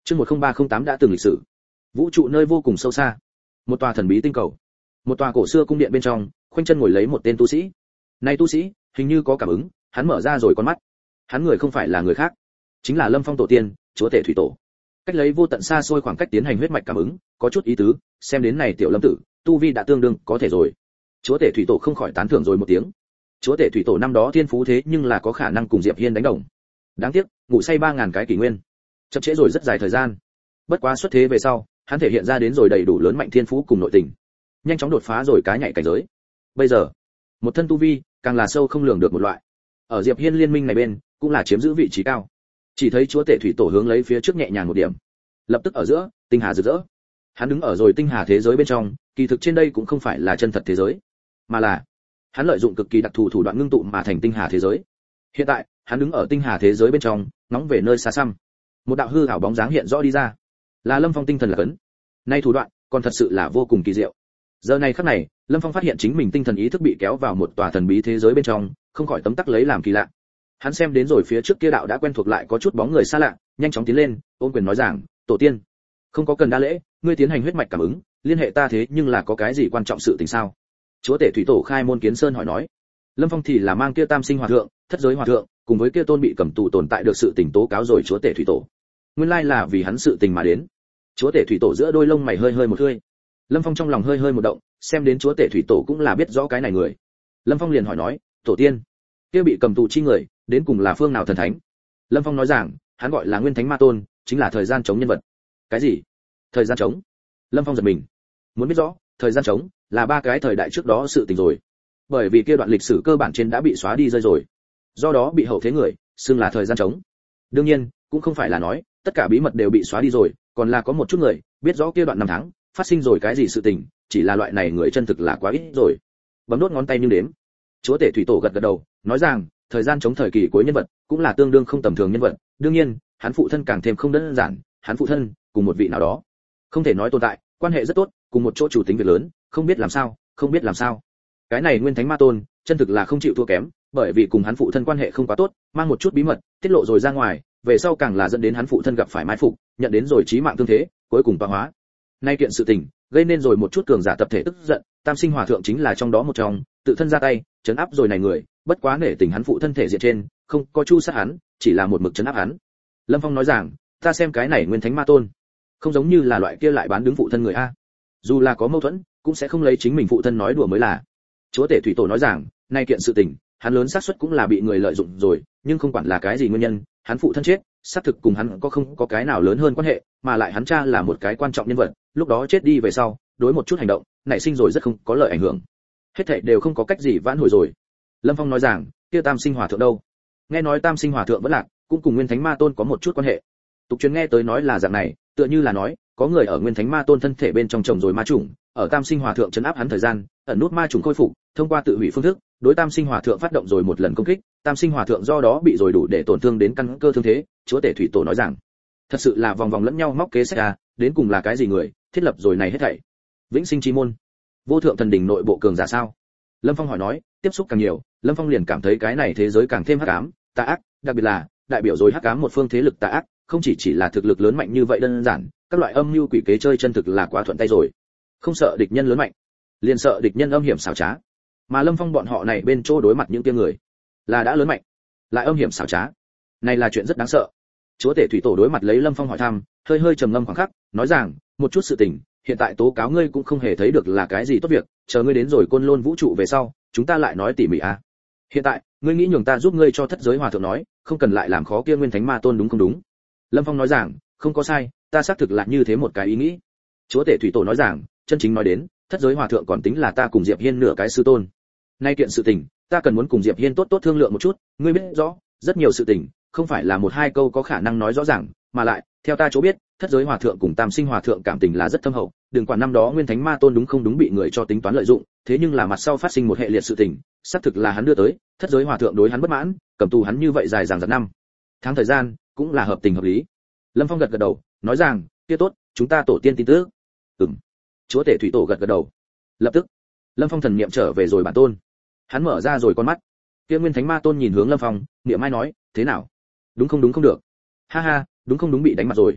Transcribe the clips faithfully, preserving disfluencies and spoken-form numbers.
Chương một không ba không tám đã từng lịch sử. Vũ trụ nơi vô cùng sâu xa, một tòa thần bí tinh cầu, một tòa cổ xưa cung điện bên trong, khoanh chân ngồi lấy một tên tu sĩ. Này tu sĩ, hình như có cảm ứng, hắn mở ra rồi con mắt. Hắn người không phải là người khác, chính là Lâm Phong tổ tiên, chúa tể thủy tổ. Cách lấy vô tận xa xôi khoảng cách tiến hành huyết mạch cảm ứng, có chút ý tứ, xem đến này tiểu Lâm tử, tu vi đã tương đương có thể rồi. Chúa tể thủy tổ không khỏi tán thưởng rồi một tiếng. Chúa tể thủy tổ năm đó thiên phú thế nhưng là có khả năng cùng Diệp Hiên đánh đồng. Đáng tiếc, ngủ say ba ngàn cái kỷ nguyên, chậm trễ rồi rất dài thời gian. Bất quá xuất thế về sau, hắn thể hiện ra đến rồi đầy đủ lớn mạnh thiên phú cùng nội tình, nhanh chóng đột phá rồi cá nhảy cảnh giới. Bây giờ, một thân tu vi càng là sâu không lường được một loại. Ở Diệp Hiên liên minh này bên, cũng là chiếm giữ vị trí cao. Chỉ thấy chúa tể thủy tổ hướng lấy phía trước nhẹ nhàng một điểm, lập tức ở giữa, tinh hà rực rỡ. Hắn đứng ở rồi tinh hà thế giới bên trong, kỳ thực trên đây cũng không phải là chân thật thế giới, mà là hắn lợi dụng cực kỳ đặc thù thủ đoạn ngưng tụ mà thành tinh hà thế giới. Hiện tại, hắn đứng ở tinh hà thế giới bên trong, ngóng về nơi xa xăm. Một đạo hư ảo bóng dáng hiện rõ đi ra, là Lâm Phong tinh thần là cấn. Nay thủ đoạn, còn thật sự là vô cùng kỳ diệu. Giờ này khắc này, Lâm Phong phát hiện chính mình tinh thần ý thức bị kéo vào một tòa thần bí thế giới bên trong, không khỏi tấm tắc lấy làm kỳ lạ. Hắn xem đến rồi phía trước kia đạo đã quen thuộc lại có chút bóng người xa lạ, nhanh chóng tiến lên, ôm quyền nói rằng, tổ tiên, không có cần đa lễ, ngươi tiến hành huyết mạch cảm ứng, liên hệ ta thế nhưng là có cái gì quan trọng sự tình sao? Chúa tể thủy tổ khai môn kiến sơn hỏi nói. Lâm Phong thì là mang kia tam sinh hòa thượng, thất giới hòa thượng, cùng với kia tôn bị cầm tù tồn tại được sự tình tố cáo rồi chúa tể thủy tổ. Nguyên lai là vì hắn sự tình mà đến. Chúa tể thủy tổ giữa đôi lông mày hơi hơi một hơi. Lâm Phong trong lòng hơi hơi một động, xem đến chúa tể thủy tổ cũng là biết rõ cái này người. Lâm Phong liền hỏi nói, tổ tiên, kia bị cầm tù chi người, đến cùng là phương nào thần thánh? Lâm Phong nói rằng, hắn gọi là Nguyên Thánh Ma Tôn, chính là thời gian chống nhân vật. Cái gì? Thời gian chống? Lâm Phong giật mình. Muốn biết rõ, thời gian chống là ba cái thời đại trước đó sự tình rồi. Bởi vì kia đoạn lịch sử cơ bản trên đã bị xóa đi rơi rồi. Do đó bị hậu thế người xưng là thời gian chống. Đương nhiên, cũng không phải là nói tất cả bí mật đều bị xóa đi rồi, còn là có một chút người biết rõ kia đoạn năm tháng phát sinh rồi cái gì sự tình, chỉ là loại này người chân thực là quá ít rồi. Bấm đốt ngón tay nhưng đếm. Chúa tể thủy tổ gật gật đầu, nói rằng, thời gian chống thời kỳ cuối nhân vật, cũng là tương đương không tầm thường nhân vật, đương nhiên, hắn phụ thân càng thêm không đơn giản, hắn phụ thân cùng một vị nào đó, không thể nói tồn tại, quan hệ rất tốt, cùng một chỗ chủ tính việc lớn, không biết làm sao, không biết làm sao. Cái này Nguyên Thánh Ma Tôn, chân thực là không chịu thua kém, bởi vì cùng hắn phụ thân quan hệ không quá tốt, mang một chút bí mật tiết lộ rồi ra ngoài, về sau càng là dẫn đến hắn phụ thân gặp phải mai phục, nhận đến rồi chí mạng thương thế, cuối cùng tọa hóa. Nay kiện sự tình, gây nên rồi một chút cường giả tập thể tức giận, Tam Sinh Hòa thượng chính là trong đó một trong, tự thân ra tay, trấn áp rồi này người, bất quá nể tình hắn phụ thân thể diện trên, không có chu sát hắn, chỉ là một mực trấn áp hắn. Lâm Phong nói rằng, ta xem cái này Nguyên Thánh Ma Tôn, không giống như là loại kia lại bán đứng phụ thân người a. Dù là có mâu thuẫn, cũng sẽ không lấy chính mình phụ thân nói đùa mới là. Chúa tể thủy tổ nói rằng, nay kiện sự tình, hắn lớn xác suất cũng là bị người lợi dụng rồi, nhưng không quản là cái gì nguyên nhân, hắn phụ thân chết, xác thực cùng hắn có không có cái nào lớn hơn quan hệ, mà lại hắn cha là một cái quan trọng nhân vật, lúc đó chết đi về sau, đối một chút hành động, nảy sinh rồi rất không có lợi ảnh hưởng. Hết thảy đều không có cách gì vãn hồi rồi. Lâm Phong nói rằng, kia Tam Sinh Hòa thượng đâu? Nghe nói Tam Sinh Hòa thượng vẫn lạc, cũng cùng Nguyên Thánh Ma Tôn có một chút quan hệ. Tục truyền nghe tới nói là dạng này, tựa như là nói, có người ở Nguyên Thánh Ma Tôn thân thể bên trong trồng rồi ma trùng, ở Tam Sinh Hòa thượng trấn áp hắn thời gian, ẩn nút ma trùng khôi phục, thông qua tự hủy phương thức, đối Tam Sinh Hòa thượng phát động rồi một lần công kích, Tam Sinh Hòa thượng do đó bị rồi đủ để tổn thương đến căn cơ thương thế. Chúa tể thủy tổ nói rằng, thật sự là vòng vòng lẫn nhau móc kế sách à, đến cùng là cái gì người thiết lập rồi này hết thảy? Vĩnh sinh chi môn, vô thượng thần đỉnh nội bộ cường giả sao? Lâm Phong hỏi nói, tiếp xúc càng nhiều, Lâm Phong liền cảm thấy cái này thế giới càng thêm hắc ám, tà ác, đặc biệt là đại biểu rồi hắc ám một phương thế lực tà ác, không chỉ chỉ là thực lực lớn mạnh như vậy đơn giản, các loại âm mưu quỷ kế chơi chân thực là quá thuận tay rồi. Không sợ địch nhân lớn mạnh, liền sợ địch nhân âm hiểm xảo trá. Mà Lâm Phong bọn họ này bên chỗ đối mặt những kia người, là đã lớn mạnh, lại âm hiểm xảo trá. Này là chuyện rất đáng sợ. Chúa tể thủy tổ đối mặt lấy Lâm Phong hỏi thăm, hơi hơi trầm ngâm khoảng khắc, nói rằng, một chút sự tình, hiện tại tố cáo ngươi cũng không hề thấy được là cái gì tốt việc, chờ ngươi đến rồi Côn Lôn vũ trụ về sau, chúng ta lại nói tỉ mỉ à. Hiện tại, ngươi nghĩ nhường ta giúp ngươi cho thất giới hòa thượng nói, không cần lại làm khó kia Nguyên Thánh Ma Tôn đúng không đúng? Lâm Phong nói rằng, không có sai, ta xác thực là như thế một cái ý nghĩ. Chúa tể thủy tổ nói rằng, chân chính nói đến, thất giới hòa thượng còn tính là ta cùng Diệp Hiên nửa cái sư tôn. Nay kiện sự tình, ta cần muốn cùng Diệp Hiên tốt tốt thương lượng một chút, ngươi biết rõ, rất nhiều sự tình, không phải là một hai câu có khả năng nói rõ ràng, mà lại, theo ta chỗ biết, thất giới hòa thượng cùng Tam Sinh Hòa thượng cảm tình là rất thâm hậu, đừng quản năm đó Nguyên Thánh Ma Tôn đúng không đúng bị người cho tính toán lợi dụng, thế nhưng là mặt sau phát sinh một hệ liệt sự tình, xác thực là hắn đưa tới, thất giới hòa thượng đối hắn bất mãn, cầm tù hắn như vậy dài dằng dặc năm tháng thời gian, cũng là hợp tình hợp lý. Lâm Phong gật gật đầu, nói rằng, kia tốt, chúng ta tổ tiên tin tức. Ừm. Chúa tể thủy tổ gật gật đầu. Lập tức, Lâm Phong thần niệm trở về rồi bản tôn. Hắn mở ra rồi con mắt. Kia Nguyên Thánh Ma Tôn nhìn hướng Lâm Phong, niệm mai nói, thế nào? Đúng không đúng không được. Ha ha, đúng không đúng bị đánh mặt rồi.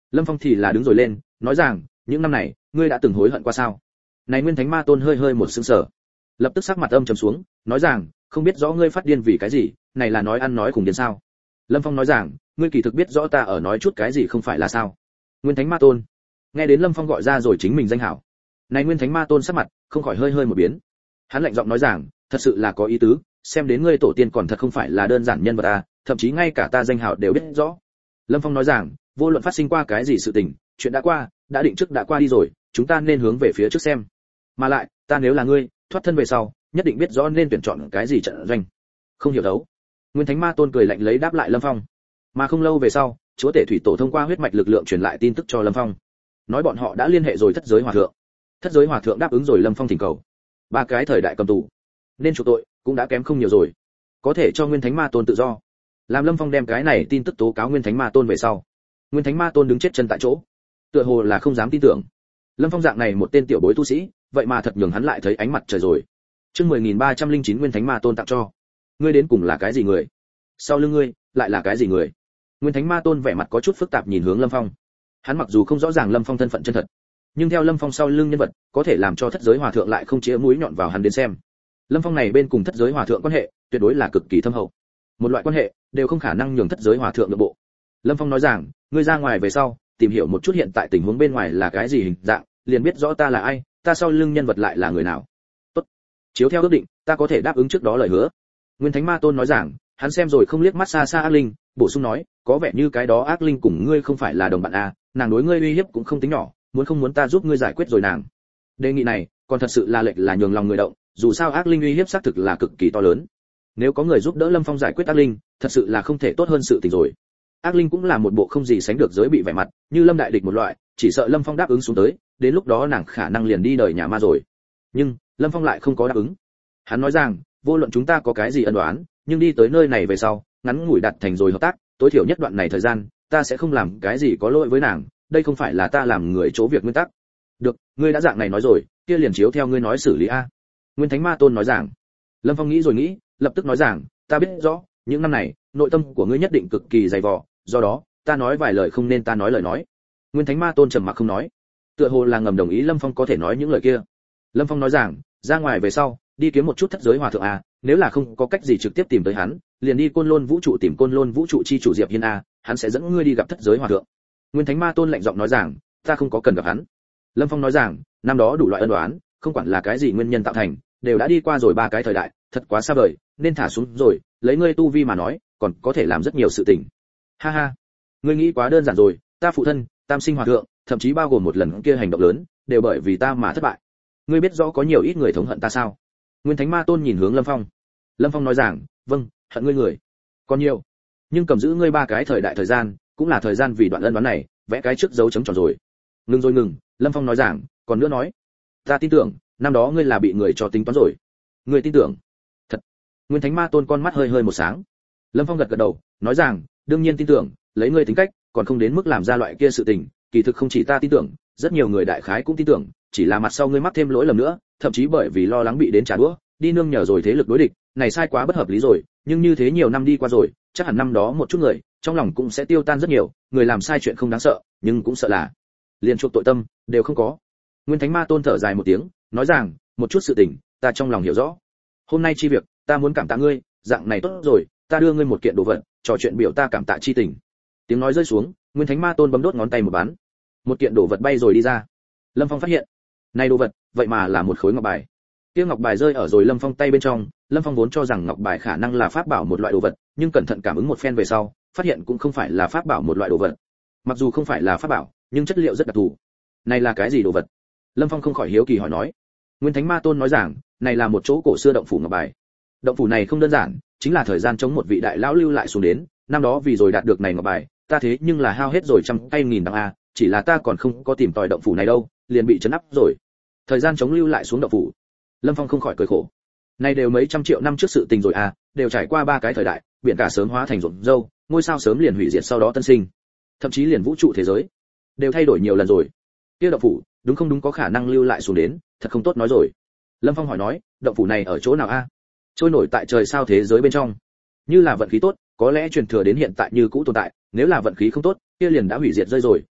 Lâm Phong thì là đứng rồi lên, nói rằng, những năm này, ngươi đã từng hối hận qua sao? Này Nguyên Thánh Ma Tôn hơi hơi một sững sờ, lập tức sắc mặt âm trầm xuống, nói rằng, không biết rõ ngươi phát điên vì cái gì, này là nói ăn nói cùng điên sao? Lâm Phong nói rằng, ngươi kỳ thực biết rõ ta ở nói chút cái gì không phải là sao? Nguyên Thánh Ma Tôn. Nghe đến Lâm Phong gọi ra rồi chính mình danh hảo, này Nguyên Thánh Ma Tôn sắc mặt không khỏi hơi hơi một biến. Hắn lạnh giọng nói rằng, thật sự là có ý tứ, xem đến ngươi tổ tiên còn thật không phải là đơn giản nhân vật à, thậm chí ngay cả ta danh hảo đều biết rõ. Lâm Phong nói rằng, vô luận phát sinh qua cái gì sự tình, chuyện đã qua, đã định trước đã qua đi rồi, chúng ta nên hướng về phía trước xem. Mà lại, ta nếu là ngươi, thoát thân về sau, nhất định biết rõ nên tuyển chọn cái gì trận doanh. Không hiểu đấu. Nguyên Thánh Ma Tôn cười lạnh lấy đáp lại Lâm Phong. Mà không lâu về sau, chúa tể thủy tổ thông qua huyết mạch lực lượng truyền lại tin tức cho Lâm Phong, nói bọn họ đã liên hệ rồi thất giới hòa thượng. Thất giới hòa thượng đáp ứng rồi Lâm Phong thỉnh cầu. Ba cái thời đại cầm tù, nên chuộc tội cũng đã kém không nhiều rồi, có thể cho Nguyên Thánh Ma Tôn tự do. Làm Lâm Phong đem cái này tin tức tố cáo Nguyên Thánh Ma Tôn về sau, Nguyên Thánh Ma Tôn đứng chết chân tại chỗ, tựa hồ là không dám tin tưởng. Lâm Phong dạng này một tên tiểu bối tu sĩ, vậy mà thật nhường hắn lại thấy ánh mặt trời rồi. Chương mười nghìn ba trăm lẻ chín Nguyên Thánh Ma Tôn tặng cho. Ngươi đến cùng là cái gì người? Sau lưng ngươi lại là cái gì người? Nguyên Thánh Ma Tôn vẻ mặt có chút phức tạp nhìn hướng Lâm Phong. Hắn mặc dù không rõ ràng Lâm Phong thân phận chân thật, nhưng theo Lâm Phong sau lưng nhân vật, có thể làm cho thất giới hòa thượng lại không chĩa mũi nhọn vào hắn đến xem. Lâm Phong này bên cùng thất giới hòa thượng quan hệ, tuyệt đối là cực kỳ thâm hậu. Một loại quan hệ đều không khả năng nhường thất giới hòa thượng nội bộ. Lâm Phong nói rằng, ngươi ra ngoài về sau, tìm hiểu một chút hiện tại tình huống bên ngoài là cái gì hình dạng, liền biết rõ ta là ai, ta sau lưng nhân vật lại là người nào. Tốt. Chiếu theo ước định, ta có thể đáp ứng trước đó lời hứa. Nguyên Thánh Ma Tôn nói rằng, hắn xem rồi không liếc mắt xa xa ác linh, bổ sung nói, có vẻ như cái đó ác linh cùng ngươi không phải là đồng bạn à, nàng đối ngươi uy hiếp cũng không tính nhỏ, muốn không muốn ta giúp ngươi giải quyết rồi nàng. Đề nghị này, còn thật sự là lệch là nhường lòng người động, dù sao ác linh uy hiếp xác thực là cực kỳ to lớn. Nếu có người giúp đỡ Lâm Phong giải quyết ác linh, thật sự là không thể tốt hơn sự tình rồi. Ác linh cũng là một bộ không gì sánh được giới bị vẻ mặt, như Lâm đại địch một loại, chỉ sợ Lâm Phong đáp ứng xuống tới, đến lúc đó nàng khả năng liền đi đời nhà ma rồi. Nhưng Lâm Phong lại không có đáp ứng. Hắn nói rằng, vô luận chúng ta có cái gì ân oán, nhưng đi tới nơi này về sau, ngắn ngủi đặt thành rồi hợp tác, tối thiểu nhất đoạn này thời gian, ta sẽ không làm cái gì có lỗi với nàng, đây không phải là ta làm người chỗ việc nguyên tắc. Được, ngươi đã dạng này nói rồi, kia liền chiếu theo ngươi nói xử lý a. Nguyên Thánh Ma Tôn nói rằng. Lâm Phong nghĩ rồi nghĩ, lập tức nói rằng, ta biết rõ, những năm này, nội tâm của ngươi nhất định cực kỳ dày vò, do đó, ta nói vài lời không nên ta nói lời nói. Nguyên Thánh Ma Tôn trầm mặc không nói, tựa hồ là ngầm đồng ý Lâm Phong có thể nói những lời kia. Lâm Phong nói rằng, ra ngoài về sau, đi kiếm một chút thất giới hòa thượng a, nếu là không có cách gì trực tiếp tìm tới hắn, liền đi Côn Lôn Vũ trụ tìm Côn Lôn Vũ trụ chi chủ Diệp Hiên a, hắn sẽ dẫn ngươi đi gặp thất giới hòa thượng. Nguyên Thánh Ma Tôn lạnh giọng nói rằng, ta không có cần gặp hắn. Lâm Phong nói rằng, năm đó đủ loại ân oán, không quản là cái gì nguyên nhân tạo thành, đều đã đi qua rồi ba cái thời đại, thật quá xa vời, nên thả xuống rồi, lấy ngươi tu vi mà nói, còn có thể làm rất nhiều sự tình. Ha ha, ngươi nghĩ quá đơn giản rồi, ta phụ thân, Tam Sinh Hòa thượng, thậm chí bao gồm một lần kia hành động lớn, đều bởi vì ta mà thất bại. Ngươi biết rõ có nhiều ít người thống hận ta sao? Nguyên Thánh Ma Tôn nhìn hướng Lâm Phong. Lâm Phong nói rằng, vâng, hận ngươi người còn nhiều, nhưng cầm giữ ngươi ba cái thời đại thời gian, cũng là thời gian vì đoạn ân đoán này, vẽ cái trước dấu chấm tròn rồi. Ngừng rồi ngừng, Lâm Phong nói rằng, còn nữa nói, ta tin tưởng, năm đó ngươi là bị người cho tính toán rồi. Ngươi tin tưởng? Thật. Nguyên Thánh Ma Tôn con mắt hơi hơi một sáng. Lâm Phong gật gật đầu, nói rằng, đương nhiên tin tưởng, lấy ngươi tính cách, còn không đến mức làm ra loại kia sự tình, kỳ thực không chỉ ta tin tưởng, rất nhiều người đại khái cũng tin tưởng, chỉ là mặt sau ngươi mắc thêm lỗi lầm nữa, thậm chí bởi vì lo lắng bị đến trả đũa, đi nương nhờ rồi thế lực đối địch, này sai quá bất hợp lý rồi, nhưng như thế nhiều năm đi qua rồi, chắc hẳn năm đó một chút người, trong lòng cũng sẽ tiêu tan rất nhiều, người làm sai chuyện không đáng sợ, nhưng cũng sợ là liền chuộc tội tâm đều không có. Nguyên Thánh Ma Tôn thở dài một tiếng, nói rằng, một chút sự tình, ta trong lòng hiểu rõ. Hôm nay chi việc, ta muốn cảm tạ ngươi, dạng này tốt rồi, ta đưa ngươi một kiện đồ vật, trò chuyện biểu ta cảm tạ chi tình. Tiếng nói rơi xuống, Nguyên Thánh Ma Tôn bấm đốt ngón tay một bắn, một kiện đồ vật bay rồi đi ra. Lâm Phong phát hiện, này đồ vật, vậy mà là một khối ngọc bài. Kia ngọc bài rơi ở rồi Lâm Phong tay bên trong, Lâm Phong vốn cho rằng ngọc bài khả năng là pháp bảo một loại đồ vật, nhưng cẩn thận cảm ứng một phen về sau, phát hiện cũng không phải là pháp bảo một loại đồ vật. Mặc dù không phải là pháp bảo, nhưng chất liệu rất đặc thù. Này là cái gì đồ vật? Lâm Phong không khỏi hiếu kỳ hỏi nói. Nguyên Thánh Ma Tôn nói rằng, này là một chỗ cổ xưa động phủ ngọc bài. Động phủ này không đơn giản, chính là thời gian chống một vị đại lão lưu lại xuống đến, năm đó vì rồi đạt được này ngọc bài, ta thế nhưng là hao hết rồi trăm tay nghìn đằng a, chỉ là ta còn không có tìm tòi động phủ này đâu, liền bị trấn áp rồi. Thời gian chống lưu lại xuống động phủ. Lâm Phong không khỏi cười khổ. Này đều mấy trăm triệu năm trước sự tình rồi à, đều trải qua ba cái thời đại, biển cả sớm hóa thành ruộng dâu, ngôi sao sớm liền hủy diệt sau đó tân sinh. Thậm chí liền vũ trụ thế giới đều thay đổi nhiều lần rồi. Kia động phủ, đúng không đúng có khả năng lưu lại xuống đến, thật không tốt nói rồi. Lâm Phong hỏi nói, động phủ này ở chỗ nào a? Trôi nổi tại trời sao thế giới bên trong. Như là vận khí tốt, có lẽ truyền thừa đến hiện tại như cũ tồn tại, nếu là vận khí không tốt, kia liền đã hủy diệt rơi rồi,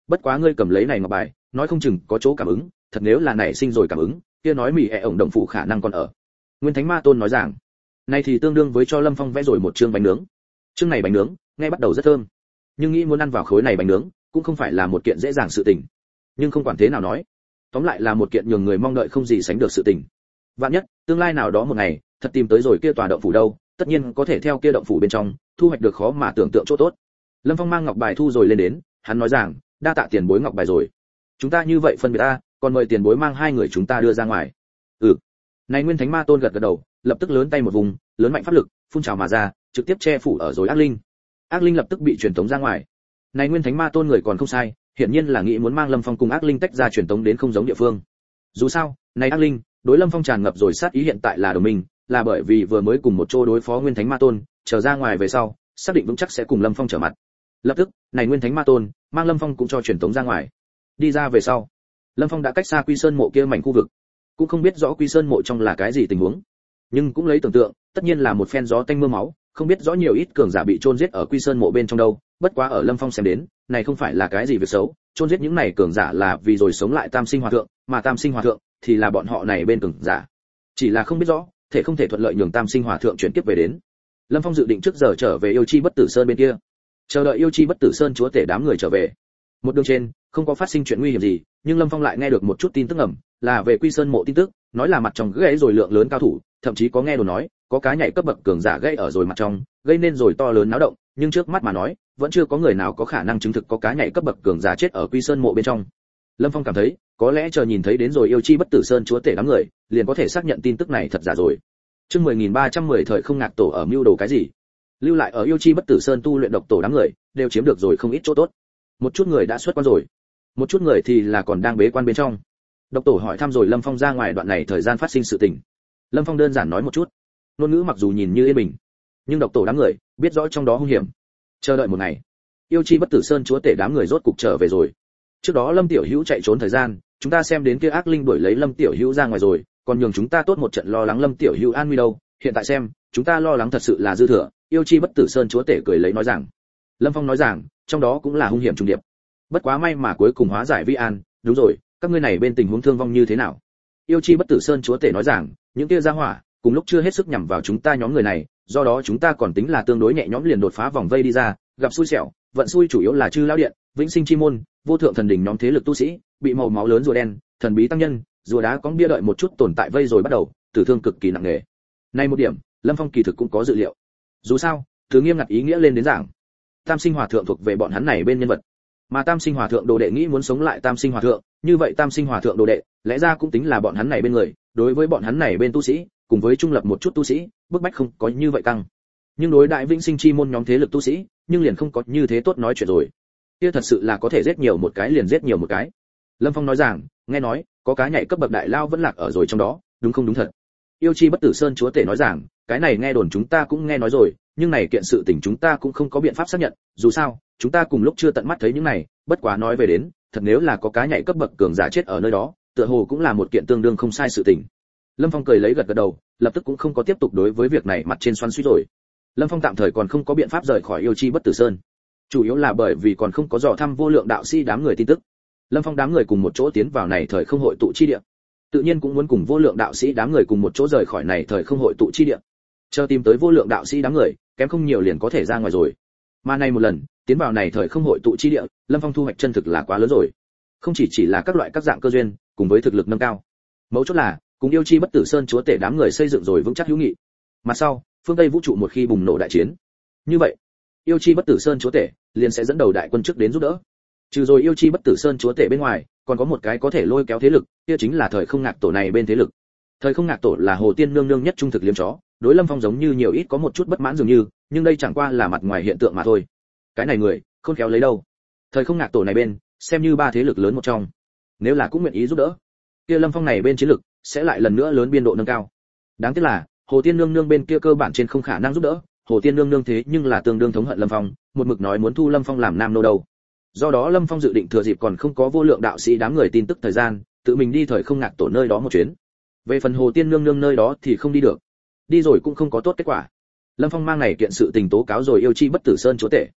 bất quá ngươi cầm lấy này ngọc bài nói không chừng có chỗ cảm ứng, thật nếu là nảy sinh rồi cảm ứng kia nói mỉ ẹ ổng đồng phụ khả năng còn ở. Nguyên Thánh Ma Tôn nói rằng này thì tương đương với cho Lâm Phong vẽ rồi một chương bánh nướng. Chương này bánh nướng nghe bắt đầu rất thơm, nhưng nghĩ muốn ăn vào khối này bánh nướng cũng không phải là một kiện dễ dàng sự tình. Nhưng không quản thế nào nói, tóm lại là một kiện nhường người mong đợi không gì sánh được sự tình. Vạn nhất tương lai nào đó một ngày thật tìm tới rồi kia tòa động phủ đâu, tất nhiên có thể theo kia động phủ bên trong thu hoạch được khó mà tưởng tượng chỗ tốt. Lâm Phong mang ngọc bài thu rồi lên đến, hắn nói rằng đa tạ tiền bối ngọc bài rồi, chúng ta như vậy phân biệt ta, còn mời tiền bối mang hai người chúng ta đưa ra ngoài. Ừ. Này Nguyên Thánh Ma Tôn gật gật đầu, lập tức lớn tay một vùng, lớn mạnh pháp lực phun trào mà ra, trực tiếp che phủ ở rồi ác linh. Ác linh lập tức bị truyền tống ra ngoài. Này Nguyên Thánh Ma Tôn người còn không sai, hiển nhiên là nghĩ muốn mang Lâm Phong cùng ác linh tách ra truyền tống đến không giống địa phương. Dù sao, này ác linh đối Lâm Phong tràn ngập rồi sát ý, hiện tại là đồng minh, là bởi vì vừa mới cùng một chỗ đối phó Nguyên Thánh Ma Tôn, trở ra ngoài về sau, xác định vững chắc sẽ cùng Lâm Phong trở mặt. Lập tức, này Nguyên Thánh Ma Tôn mang Lâm Phong cũng cho truyền tống ra ngoài. Đi ra về sau, Lâm Phong đã cách xa Quy Sơn mộ kia mảnh khu vực, cũng không biết rõ Quy Sơn mộ trong là cái gì tình huống, nhưng cũng lấy tưởng tượng, tất nhiên là một phen gió tanh mưa máu, không biết rõ nhiều ít cường giả bị chôn giết ở Quy Sơn mộ bên trong đâu. Bất quá ở Lâm Phong xem đến, này không phải là cái gì việc xấu, chôn giết những này cường giả là vì rồi sống lại Tam Sinh Hòa Thượng, mà Tam Sinh Hòa Thượng thì là bọn họ này bên cường giả. Chỉ là không biết rõ, thể không thể thuận lợi nhường Tam Sinh Hòa Thượng chuyển kiếp về đến. Lâm Phong dự định trước giờ trở về Yêu Chi Bất Tử Sơn bên kia, chờ đợi Yêu Chi Bất Tử Sơn chúa tể đám người trở về. Một đường trên, không có phát sinh chuyện nguy hiểm gì, nhưng Lâm Phong lại nghe được một chút tin tức ẩm, là về Quy Sơn mộ tin tức, nói là mặt trong gãy rồi lượng lớn cao thủ, thậm chí có nghe đồn nói, có cá nhảy cấp bậc cường giả gãy ở rồi mặt trong, gây nên rồi to lớn náo động, nhưng trước mắt mà nói, vẫn chưa có người nào có khả năng chứng thực có cá nhảy cấp bậc cường giả chết ở Quy Sơn mộ bên trong. Lâm Phong cảm thấy, có lẽ chờ nhìn thấy đến rồi Yêu Chi Bất Tử Sơn chúa tể đám người, liền có thể xác nhận tin tức này thật giả rồi. Chương mười nghìn ba trăm mười thời không ngạc tổ ở mưu đồ cái gì? Lưu lại ở Yêu Chi Bất Tử Sơn tu luyện độc tổ đám người, đều chiếm được rồi không ít chỗ tốt. Một chút người đã xuất quan rồi, một chút người thì là còn đang bế quan bên trong. Độc tổ hỏi thăm rồi Lâm Phong ra ngoài đoạn này thời gian phát sinh sự tình. Lâm Phong đơn giản nói một chút, ngôn ngữ mặc dù nhìn như yên bình, nhưng độc tổ đám người biết rõ trong đó hung hiểm. Chờ đợi một ngày, Yêu Chi Bất Tử Sơn chúa tể đám người rốt cục trở về rồi. Trước đó Lâm Tiểu Hữu chạy trốn thời gian, chúng ta xem đến kia ác linh đuổi lấy Lâm Tiểu Hữu ra ngoài rồi, còn nhường chúng ta tốt một trận lo lắng Lâm Tiểu Hữu an nguy đâu. Hiện tại xem, chúng ta lo lắng thật sự là dư thừa. Yêu Chi Bất Tử Sơn chúa tể cười lấy nói rằng, Lâm Phong nói rằng, trong đó cũng là hung hiểm trùng điệp. Bất quá may mà cuối cùng hóa giải vi an. Đúng rồi, các ngươi này bên tình huống thương vong như thế nào? Yêu Chi Bất Tử Sơn chúa tể nói rằng, những kia gia hỏa cùng lúc chưa hết sức nhằm vào chúng ta nhóm người này, do đó chúng ta còn tính là tương đối nhẹ nhõm liền đột phá vòng vây đi ra, gặp xui xẻo, vận xui chủ yếu là Chư Lão Điện, Vĩnh Sinh Chi Môn, Vô Thượng Thần Đỉnh nhóm thế lực tu sĩ, bị màu máu lớn rùa đen, thần bí tăng nhân, rùa đá có bia đợi một chút tồn tại vây rồi bắt đầu, tử thương cực kỳ nặng nề. Này một điểm, Lâm Phong kỳ thực cũng có dự liệu. Dù sao, thứ nghiêm ngặt ý nghĩa lên đến giảng, Tam Sinh Hòa Thượng thuộc về bọn hắn này bên nhân vật, mà Tam Sinh Hòa Thượng đồ đệ nghĩ muốn sống lại Tam Sinh Hòa Thượng, như vậy Tam Sinh Hòa Thượng đồ đệ, lẽ ra cũng tính là bọn hắn này bên người, đối với bọn hắn này bên tu sĩ, cùng với trung lập một chút tu sĩ, bức bách không có như vậy căng. Nhưng đối đại Vĩnh Sinh Chi Môn nhóm thế lực tu sĩ, nhưng liền không có như thế tốt nói chuyện rồi. Kia thật sự là có thể giết nhiều một cái liền giết nhiều một cái. Lâm Phong nói rằng, nghe nói, có cá nhảy cấp bậc đại lao vẫn lạc ở rồi trong đó, đúng không đúng thật? Yêu Chi Bất Tử Sơn chúa tể nói rằng, cái này nghe đồn chúng ta cũng nghe nói rồi, nhưng này kiện sự tình chúng ta cũng không có biện pháp xác nhận, dù sao, chúng ta cùng lúc chưa tận mắt thấy những này, bất quá nói về đến, thật nếu là có cá nhảy cấp bậc cường giả chết ở nơi đó, tựa hồ cũng là một kiện tương đương không sai sự tình. Lâm Phong cười lấy gật gật đầu, lập tức cũng không có tiếp tục đối với việc này mặt trên xoắn xuýt rồi. Lâm Phong tạm thời còn không có biện pháp rời khỏi Yêu Chi Bất Tử Sơn, chủ yếu là bởi vì còn không có dò thăm Vô Lượng đạo sĩ đám người tin tức. Lâm Phong đám người cùng một chỗ tiến vào này thời không hội tụ chi địa, tự nhiên cũng muốn cùng Vô Lượng đạo sĩ đám người cùng một chỗ rời khỏi này thời không hội tụ chi địa. Chờ tìm tới Vô Lượng đạo sĩ đám người, kém không nhiều liền có thể ra ngoài rồi. Mà này một lần, tiến vào này thời không hội tụ chi địa, Lâm Phong thu hoạch chân thực là quá lớn rồi. Không chỉ chỉ là các loại các dạng cơ duyên, cùng với thực lực nâng cao. Mấu chốt là, cùng Yêu Chi Bất Tử Sơn chúa tể đám người xây dựng rồi vững chắc hữu nghị. Mặt sau, phương Tây vũ trụ một khi bùng nổ đại chiến, như vậy, Yêu Chi Bất Tử Sơn chúa tể liền sẽ dẫn đầu đại quân trước đến giúp đỡ. Trừ rồi Yêu Chi Bất Tử Sơn chúa tể bên ngoài, còn có một cái có thể lôi kéo thế lực, kia chính là thời không ngạc tổ này bên thế lực. Thời không ngạc tổ là Hồ Tiên nương nương nhất trung thực liếm chó, đối Lâm Phong giống như nhiều ít có một chút bất mãn dường như, nhưng đây chẳng qua là mặt ngoài hiện tượng mà thôi. Cái này người, không khéo lấy đâu. Thời không ngạc tổ này bên, xem như ba thế lực lớn một trong. Nếu là cũng nguyện ý giúp đỡ, kia Lâm Phong này bên chiến lực sẽ lại lần nữa lớn biên độ nâng cao. Đáng tiếc là, Hồ Tiên nương nương bên kia cơ bản trên không khả năng giúp đỡ, Hồ Tiên nương nương thế nhưng là tương đương thống hận Lâm Phong, một mực nói muốn thu Lâm Phong làm nam nô đầu. Do đó Lâm Phong dự định thừa dịp còn không có Vô Lượng đạo sĩ đám người tin tức thời gian, tự mình đi thời không ngạc tổ nơi đó một chuyến. Về phần Hồ Tiên nương nương nơi đó thì không đi được, đi rồi cũng không có tốt kết quả. Lâm Phong mang này kiện sự tình tố cáo rồi Yêu Chi Bất Tử Sơn chúa tể.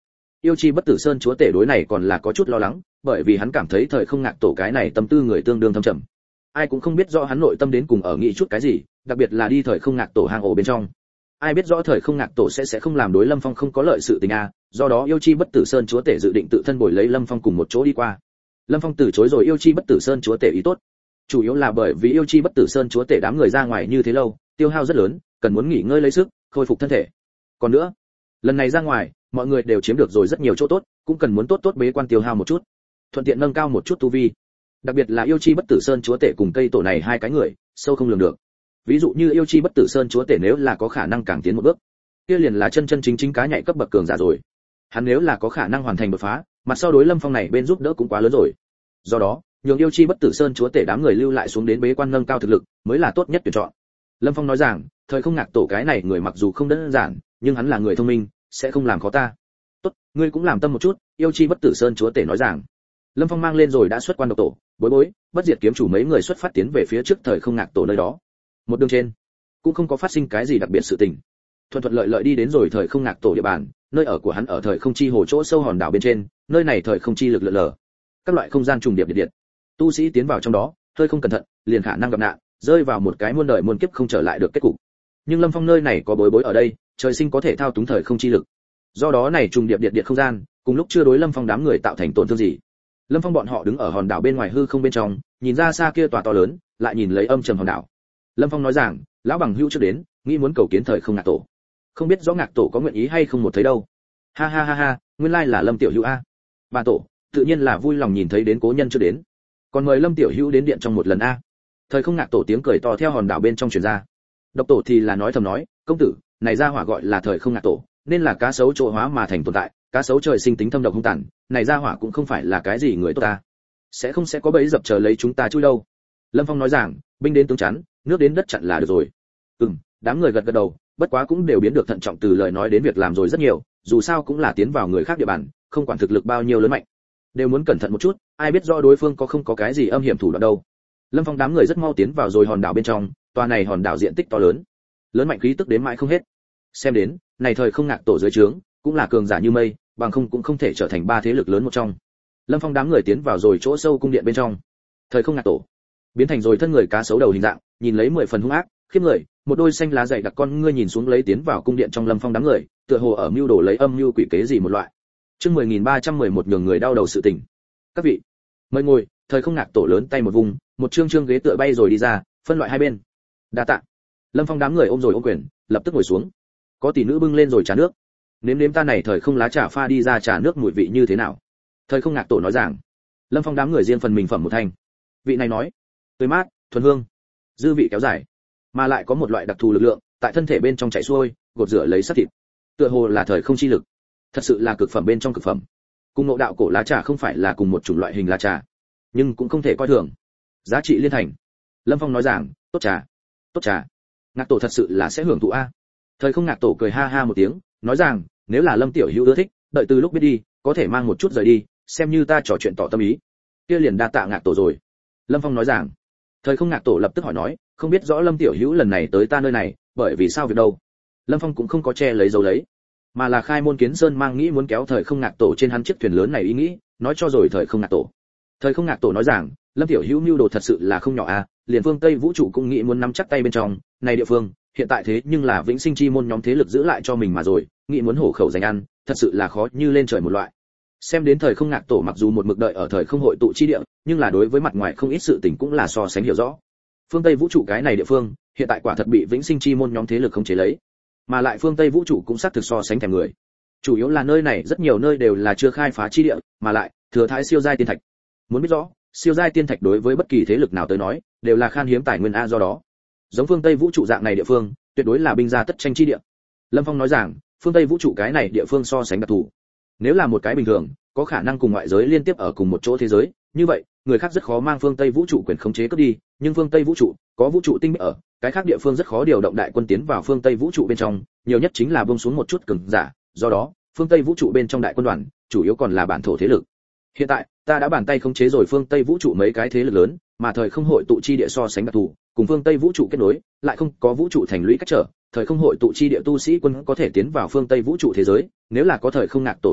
Yêu chi bất tử sơn chúa tể đối này còn là có chút lo lắng, bởi vì hắn cảm thấy thời không ngạc tổ cái này tâm tư người tương đương thâm trầm. Ai cũng không biết rõ hắn nội tâm đến cùng ở nghĩ chút cái gì, đặc biệt là đi thời không ngạc tổ hang ổ bên trong. Ai biết rõ thời không ngạc tổ sẽ sẽ không làm đối Lâm Phong không có lợi sự tình a, do đó yêu chi bất tử sơn chúa tể dự định tự thân bồi lấy Lâm Phong cùng một chỗ đi qua. Lâm Phong từ chối rồi yêu chi bất tử sơn chúa tể ý tốt, chủ yếu là bởi vì yêu chi bất tử sơn chúa tể đám người ra ngoài như thế lâu, tiêu hao rất lớn, cần muốn nghỉ ngơi lấy sức, khôi phục thân thể. Còn nữa, lần này ra ngoài, mọi người đều chiếm được rồi rất nhiều chỗ tốt, cũng cần muốn tốt tốt bế quan tiêu hao một chút, thuận tiện nâng cao một chút tu vi. Đặc biệt là yêu chi bất tử sơn chúa tể cùng cây tổ này hai cái người, sâu không lường được. Ví dụ như yêu chi bất tử sơn chúa tể nếu là có khả năng càng tiến một bước, kia liền là chân chân chính chính cá nhảy cấp bậc cường giả rồi. Hắn nếu là có khả năng hoàn thành đột phá, mặt sau đối Lâm Phong này bên giúp đỡ cũng quá lớn rồi. Do đó, nhường yêu chi bất tử sơn chúa tể đám người lưu lại xuống đến bế quan nâng cao thực lực, mới là tốt nhất tuyển chọn. Lâm Phong nói rằng, thời không ngạc tổ cái này người mặc dù không đơn giản, nhưng hắn là người thông minh, sẽ không làm khó ta. Tốt, ngươi cũng làm tâm một chút, yêu chi bất tử sơn chúa tể nói rằng. Lâm Phong mang lên rồi đã xuất quan độc tổ, bối bối, bất diệt kiếm chủ mấy người xuất phát tiến về phía trước thời không ngạc tổ nơi đó. Một đường trên, cũng không có phát sinh cái gì đặc biệt sự tình. Thuận thuận lợi lợi đi đến rồi thời không ngạc tổ địa bàn, nơi ở của hắn ở thời không chi hồ chỗ sâu hòn đảo bên trên, nơi này thời không chi lực lượn lờ, các loại không gian trùng điệp điện điện. Tu sĩ tiến vào trong đó, hơi không cẩn thận, liền khả năng gặp nạn, rơi vào một cái muôn đời muôn kiếp không trở lại được kết cục. Nhưng Lâm Phong nơi này có bối bối ở đây, trời sinh có thể thao túng thời không chi lực. Do đó này trùng điệp điện điện không gian, cùng lúc chưa đối Lâm Phong đám người tạo thành tổn thương gì. Lâm Phong bọn họ đứng ở hòn đảo bên ngoài hư không bên trong, nhìn ra xa kia tòa to lớn, lại nhìn lấy âm trầm hòn đảo. Lâm Phong nói rằng, lão bằng hữu chưa đến, nghĩ muốn cầu kiến thời không ngạc tổ. Không biết rõ ngạc tổ có nguyện ý hay không một thấy đâu. Ha ha ha ha, nguyên lai là Lâm tiểu hữu a. Bản tổ, tự nhiên là vui lòng nhìn thấy đến cố nhân chưa đến. Còn mời Lâm tiểu hữu đến điện trong một lần a. Thời không ngạc tổ tiếng cười to theo hòn đảo bên trong truyền ra. Độc tổ thì là nói thầm nói, công tử, này ra hỏa gọi là thời không ngạc tổ, nên là cá sấu trộn hóa mà thành tồn tại, cá sấu trời sinh tính thâm độc hung tàn, này ra hỏa cũng không phải là cái gì người tốt ta. Sẽ không sẽ có bẫy dập chờ lấy chúng ta chui đâu. Lâm Phong nói rằng, binh đến tướng chắn, nước đến đất chặn là được rồi. Ừm, đám người gật gật đầu, bất quá cũng đều biến được thận trọng từ lời nói đến việc làm rồi rất nhiều, dù sao cũng là tiến vào người khác địa bàn, không quản thực lực bao nhiêu lớn mạnh, đều muốn cẩn thận một chút, ai biết rõ đối phương có không có cái gì âm hiểm thủ đoạn đâu. Lâm Phong đám người rất mau tiến vào rồi hòn đảo bên trong, tòa này hòn đảo diện tích to lớn, lớn mạnh khí tức đến mãi không hết. Xem đến, này thời không ngạc tổ dưới trướng, cũng là cường giả như mây, bằng không cũng không thể trở thành ba thế lực lớn một trong. Lâm Phong đám người tiến vào rồi chỗ sâu cung điện bên trong. Thời không ngạc tổ biến thành rồi thân người cá sấu đầu hình dạng, nhìn lấy mười phần hung ác, khiếp người, một đôi xanh lá dày đặc con ngươi nhìn xuống lấy tiến vào cung điện trong Lâm Phong đám người, tựa hồ ở mưu đồ lấy âm mưu quỷ kế gì một loại. Chương mười nghìn ba trăm mười một nhường người đau đầu sự tình. Các vị, mời ngồi. Thời không ngạc tổ lớn tay một vùng, một trương trương ghế tựa bay rồi đi ra, phân loại hai bên. Đa tạ. Lâm Phong đám người ôm rồi ôm quyền, lập tức ngồi xuống. Có tỷ nữ bưng lên rồi trà nước. Nếm nếm ta này thời không lá trà pha đi ra trà nước mùi vị như thế nào? Thời không ngạc tổ nói rằng. Lâm Phong đám người riêng phần mình phẩm một thanh. Vị này nói, tươi mát, thuần hương, dư vị kéo dài, mà lại có một loại đặc thù lực lượng tại thân thể bên trong chảy xuôi, gột rửa lấy sát thịt. Tựa hồ là thời không chi lực. Thật sự là cực phẩm bên trong cực phẩm. Cùng ngộ đạo cổ lá trà không phải là cùng một chủng loại hình lá trà, nhưng cũng không thể coi thường. Giá trị liên thành. Lâm Phong nói rằng, tốt trà, tốt trà. Ngạc tổ thật sự là sẽ hưởng thụ a. Thời không ngạc tổ cười ha ha một tiếng, nói rằng, nếu là Lâm tiểu hữu ưa thích, đợi từ lúc biết đi, có thể mang một chút rời đi, xem như ta trò chuyện tỏ tâm ý. Kia liền đa tạ ngạc tổ rồi. Lâm Phong nói rằng. Thời không ngạc tổ lập tức hỏi nói, không biết rõ Lâm tiểu hữu lần này tới ta nơi này, bởi vì sao việc đâu? Lâm Phong cũng không có che lấy dấu lấy, mà là khai môn kiến sơn mang nghĩ muốn kéo thời không ngạc tổ trên hắn chiếc thuyền lớn này ý nghĩ, nói cho rồi thời không ngạc tổ. Thời không ngạc tổ nói rằng, Lâm tiểu hữu mưu đồ thật sự là không nhỏ a, liền phương Tây vũ trụ cũng nghĩ muốn nắm chắc tay bên trong, này địa phương, hiện tại thế nhưng là vĩnh sinh chi môn nhóm thế lực giữ lại cho mình mà rồi, nghĩ muốn hổ khẩu giành ăn, thật sự là khó như lên trời một loại. Xem đến thời không ngạc tổ mặc dù một mực đợi ở thời không hội tụ chi địa, nhưng là đối với mặt ngoài không ít sự tình cũng là so sánh hiểu rõ. Phương Tây vũ trụ cái này địa phương, hiện tại quả thật bị vĩnh sinh chi môn nhóm thế lực khống chế lấy, mà lại phương Tây vũ trụ cũng xác thực so sánh thèm người. Chủ yếu là nơi này rất nhiều nơi đều là chưa khai phá chi địa, mà lại thừa thái siêu giai tiên thạch. Muốn biết rõ, siêu giai tiên thạch đối với bất kỳ thế lực nào tới nói, đều là khan hiếm tài nguyên a, do đó, giống phương Tây vũ trụ dạng này địa phương, tuyệt đối là binh gia tất tranh chi địa. Lâm Phong nói rằng, phương Tây vũ trụ cái này địa phương so sánh đặc thù. Nếu là một cái bình thường, có khả năng cùng ngoại giới liên tiếp ở cùng một chỗ thế giới, như vậy, người khác rất khó mang phương Tây vũ trụ quyền khống chế cướp đi, nhưng phương Tây vũ trụ có vũ trụ tinh bích ở, cái khác địa phương rất khó điều động đại quân tiến vào phương Tây vũ trụ bên trong, nhiều nhất chính là buông xuống một chút cường giả, do đó, phương Tây vũ trụ bên trong đại quân đoàn, chủ yếu còn là bản thổ thế lực. Hiện tại, ta đã bàn tay khống chế rồi phương Tây vũ trụ mấy cái thế lực lớn, mà thời không hội tụ chi địa so sánh đặc thù, cùng phương Tây vũ trụ kết nối, lại không có vũ trụ thành lũy cách trở, thời không hội tụ chi địa tu sĩ quân có thể tiến vào phương Tây vũ trụ thế giới, nếu là có thời không ngạc tổ giúp đỡ,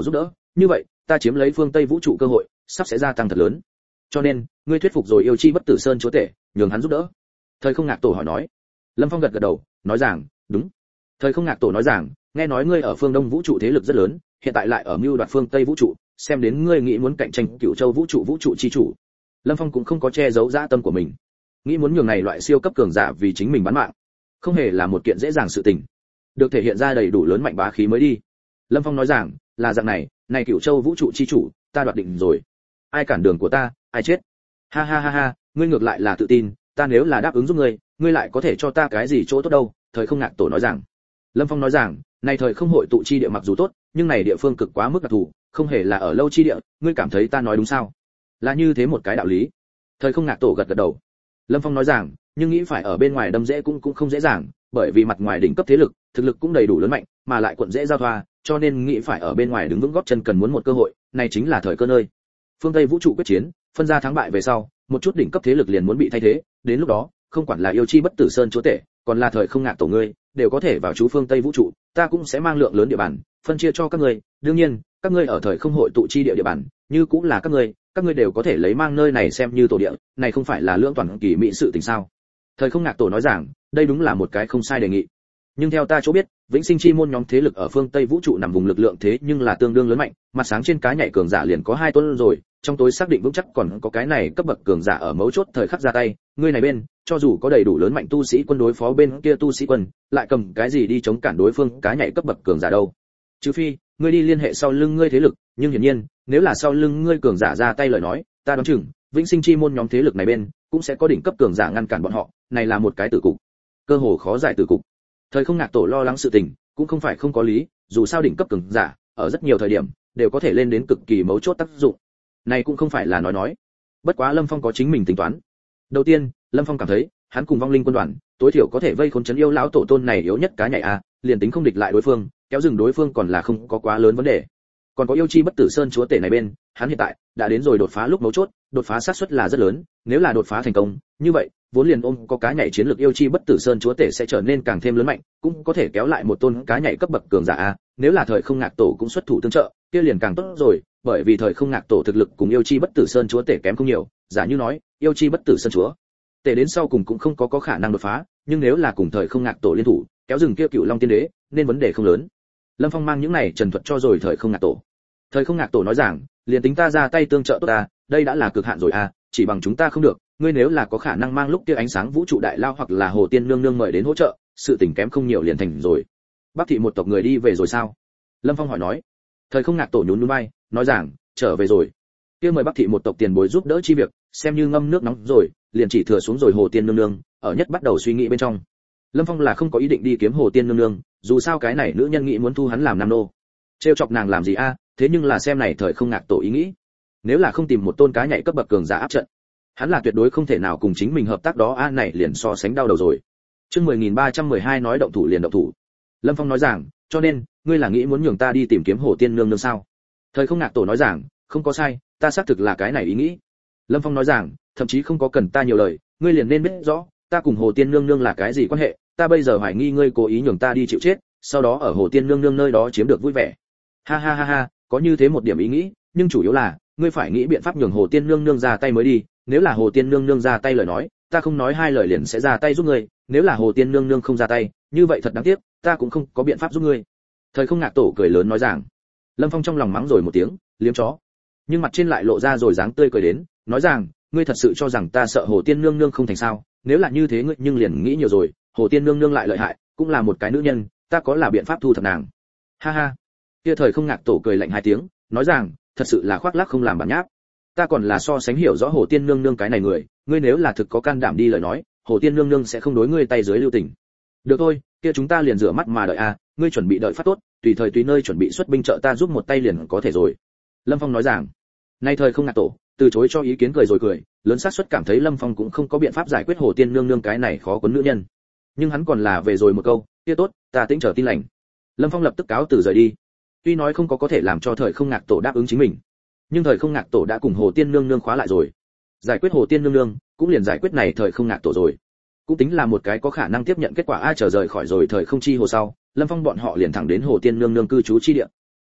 như vậy ta chiếm lấy phương Tây vũ trụ cơ hội sắp sẽ gia tăng thật lớn. Cho nên ngươi thuyết phục rồi yêu chi bất tử sơn chúa tể, nhường hắn giúp đỡ. Thời không ngạc tổ hỏi nói. Lâm Phong gật gật đầu, nói rằng đúng. Thời không ngạc tổ nói rằng, nghe nói ngươi ở phương Đông vũ trụ thế lực rất lớn, hiện tại lại ở mưu đoạt phương Tây vũ trụ, xem đến ngươi nghĩ muốn cạnh tranh Cửu Châu vũ trụ vũ trụ chi chủ. Lâm Phong cũng không có che giấu dã tâm của mình, nghĩ muốn nhường này loại siêu cấp cường giả vì chính mình bán mạng, không hề là một kiện dễ dàng sự tình, được thể hiện ra đầy đủ lớn mạnh bá khí mới đi. Lâm Phong nói rằng, là dạng này, này Cửu Châu vũ trụ chi chủ, ta đoạt định rồi, ai cản đường của ta, ai chết. Ha ha ha ha, ngươi ngược lại là tự tin, ta nếu là đáp ứng giúp ngươi, ngươi lại có thể cho ta cái gì chỗ tốt đâu? Thời không ngạc tổ nói rằng. Lâm Phong nói rằng, này thời không hội tụ chi địa mặc dù tốt, nhưng này địa phương cực quá mức đặc thù, không hề là ở lâu chi địa, ngươi cảm thấy ta nói đúng sao? Là như thế một cái đạo lý. Thời không ngạc tổ gật gật đầu. Lâm Phong nói rằng, nhưng nghĩ phải ở bên ngoài đâm dễ cũng cũng không dễ dàng, bởi vì mặt ngoài đỉnh cấp thế lực, thực lực cũng đầy đủ lớn mạnh, mà lại quận dễ giao thoa, cho nên nghĩ phải ở bên ngoài đứng vững gót chân cần muốn một cơ hội, này chính là thời cơ nơi. Phương Tây vũ trụ quyết chiến, phân ra thắng bại về sau, một chút đỉnh cấp thế lực liền muốn bị thay thế, đến lúc đó, không quản là yêu chi bất tử sơn chúa tể, còn là thời không ngạc tổ ngươi, đều có thể vào chú phương Tây vũ trụ, ta cũng sẽ mang lượng lớn địa bàn, phân chia cho các ngươi, đương nhiên, các ngươi ở thời không hội tụ chi địa địa bàn, như cũng là các ngươi, các ngươi đều có thể lấy mang nơi này xem như tổ địa, này không phải là lưỡng toàn kỳ mỹ sự tình sao? Thời không ngạc tổ nói rằng, đây đúng là một cái không sai đề nghị. Nhưng theo ta chỗ biết, vĩnh sinh chi môn nhóm thế lực ở phương Tây vũ trụ nằm vùng lực lượng thế nhưng là tương đương lớn mạnh, mặt sáng trên cá nhảy cường giả liền có hai tuần rồi, trong tối xác định vững chắc còn có cái này cấp bậc cường giả ở mấu chốt thời khắc ra tay, ngươi này bên, cho dù có đầy đủ lớn mạnh tu sĩ quân đối phó bên kia tu sĩ quân, lại cầm cái gì đi chống cản đối phương cá nhảy cấp bậc cường giả đâu? Trừ phi, ngươi đi liên hệ sau lưng ngươi thế lực, nhưng hiển nhiên, nếu là sau lưng ngươi cường giả ra tay lời nói, ta đoán chừng, vĩnh sinh chi môn nhóm thế lực này bên, cũng sẽ có đỉnh cấp cường giả ngăn cản bọn họ, này là một cái tử cục. Cơ hồ khó giải tử cục. Thời không ngạc tổ lo lắng sự tình, cũng không phải không có lý, dù sao đỉnh cấp cường giả, ở rất nhiều thời điểm, đều có thể lên đến cực kỳ mấu chốt tác dụng. Này cũng không phải là nói nói. Bất quá Lâm Phong có chính mình tính toán. Đầu tiên, Lâm Phong cảm thấy, hắn cùng vong linh quân đoàn, tối thiểu có thể vây khốn trấn yêu lão tổ tôn này yếu nhất cá nhảy a, liền tính không địch lại đối phương, kéo dừng đối phương còn là không có quá lớn vấn đề. Còn có yêu chi bất tử sơn chúa tể này bên, hắn hiện tại đã đến rồi đột phá lúc mấu chốt, đột phá xác suất là rất lớn, nếu là đột phá thành công, như vậy, vốn liền ôm có cá nhảy chiến lược yêu chi bất tử sơn chúa tể sẽ trở nên càng thêm lớn mạnh, cũng có thể kéo lại một tôn cá nhảy cấp bậc cường giả a, nếu là thời không ngạc tổ cũng xuất thủ tương trợ, kia liền càng tốt rồi, bởi vì thời không ngạc tổ thực lực cùng yêu chi bất tử sơn chúa tể kém không nhiều, giả như nói, yêu chi bất tử sơn chúa tể đến sau cùng cũng không có có khả năng đột phá, nhưng nếu là cùng thời không ngạc tổ liên thủ, kéo dừng kia cựu long tiên đế, nên vấn đề không lớn. Lâm Phong mang những này trần thuật cho rồi thời không ngạc tổ. Thời không ngạc tổ nói rằng, liền tính ta ra tay tương trợ tốt ta, đây đã là cực hạn rồi a, chỉ bằng chúng ta không được, ngươi nếu là có khả năng mang lúc kia ánh sáng vũ trụ đại lao hoặc là hồ tiên nương nương mời đến hỗ trợ, sự tình kém không nhiều liền thành rồi. Bắc thị một tộc người đi về rồi sao? Lâm Phong hỏi nói. Thời không ngạc tổ nhún nhún vai, nói rằng, trở về rồi. Kia mời Bắc thị một tộc tiền bối giúp đỡ chi việc, xem như ngâm nước nóng rồi, liền chỉ thừa xuống rồi hồ tiên nương nương, ở nhất bắt đầu suy nghĩ bên trong. Lâm Phong là không có ý định đi kiếm hồ tiên nương nương, dù sao cái này nữ nhân nghĩ muốn thu hắn làm nam nô. Trêu chọc nàng làm gì a, thế nhưng là xem này thời không ngạc tổ ý nghĩ. Nếu là không tìm một tôn cá nhảy cấp bậc cường giả áp trận, hắn là tuyệt đối không thể nào cùng chính mình hợp tác đó a, này liền so sánh đau đầu rồi. Chương mười nghìn ba trăm mười hai nói động thủ liền động thủ. Lâm Phong nói rằng, cho nên, ngươi là nghĩ muốn nhường ta đi tìm kiếm hồ tiên nương nương sao? Thời không ngạc tổ nói rằng, không có sai, ta xác thực là cái này ý nghĩ. Lâm Phong nói rằng, thậm chí không có cần ta nhiều lời, ngươi liền nên biết rõ, ta cùng hồ tiên nương nương là cái gì quan hệ, ta bây giờ hoài nghi ngươi cố ý nhường ta đi chịu chết, sau đó ở hồ tiên nương nương nơi đó chiếm được vui vẻ. Ha ha ha ha, có như thế một điểm ý nghĩ, nhưng chủ yếu là, ngươi phải nghĩ biện pháp nhường hồ tiên nương nương ra tay mới đi, nếu là hồ tiên nương nương ra tay lời nói, ta không nói hai lời liền sẽ ra tay giúp ngươi, nếu là hồ tiên nương nương không ra tay, như vậy thật đáng tiếc, ta cũng không có biện pháp giúp ngươi. Thời không ngạc tổ cười lớn nói rằng. Lâm Phong trong lòng mắng rồi một tiếng, liếm chó, nhưng mặt trên lại lộ ra rồi dáng tươi cười đến, nói rằng, ngươi thật sự cho rằng ta sợ hồ tiên nương nương không thành sao? Nếu là như thế ngươi nhưng liền nghĩ nhiều rồi, hồ tiên nương nương lại lợi hại, cũng là một cái nữ nhân, ta có là biện pháp thu thập nàng. Ha ha. Kia thời không ngạc tổ cười lạnh hai tiếng, nói rằng, thật sự là khoác lác không làm bản nháp. Ta còn là so sánh hiểu rõ hồ tiên nương nương cái này người, ngươi nếu là thực có can đảm đi lời nói, hồ tiên nương nương sẽ không đối ngươi tay dưới lưu tình. Được thôi, kia chúng ta liền rửa mắt mà đợi a, ngươi chuẩn bị đợi phát tốt, tùy thời tùy nơi chuẩn bị xuất binh trợ ta giúp một tay liền có thể rồi. Lâm Phong nói rằng. Nay thời không ngạc tổ, từ chối cho ý kiến cười rồi cười, lớn xác suất cảm thấy Lâm Phong cũng không có biện pháp giải quyết hồ tiên nương nương cái này khó quấn nữ nhân. Nhưng hắn còn là về rồi một câu, kia tốt, ta tĩnh chờ tin lành. Lâm Phong lập tức cáo từ rời đi. Tuy nói không có có thể làm cho thời không ngạc tổ đáp ứng chính mình, nhưng thời không ngạc tổ đã cùng hồ tiên nương nương khóa lại rồi. Giải quyết hồ tiên nương nương, cũng liền giải quyết này thời không ngạc tổ rồi. Cũng tính là một cái có khả năng tiếp nhận kết quả ai trở rời khỏi rồi thời không chi hồ sau, Lâm Phong bọn họ liền thẳng đến hồ tiên nương nương cư trú chi địa.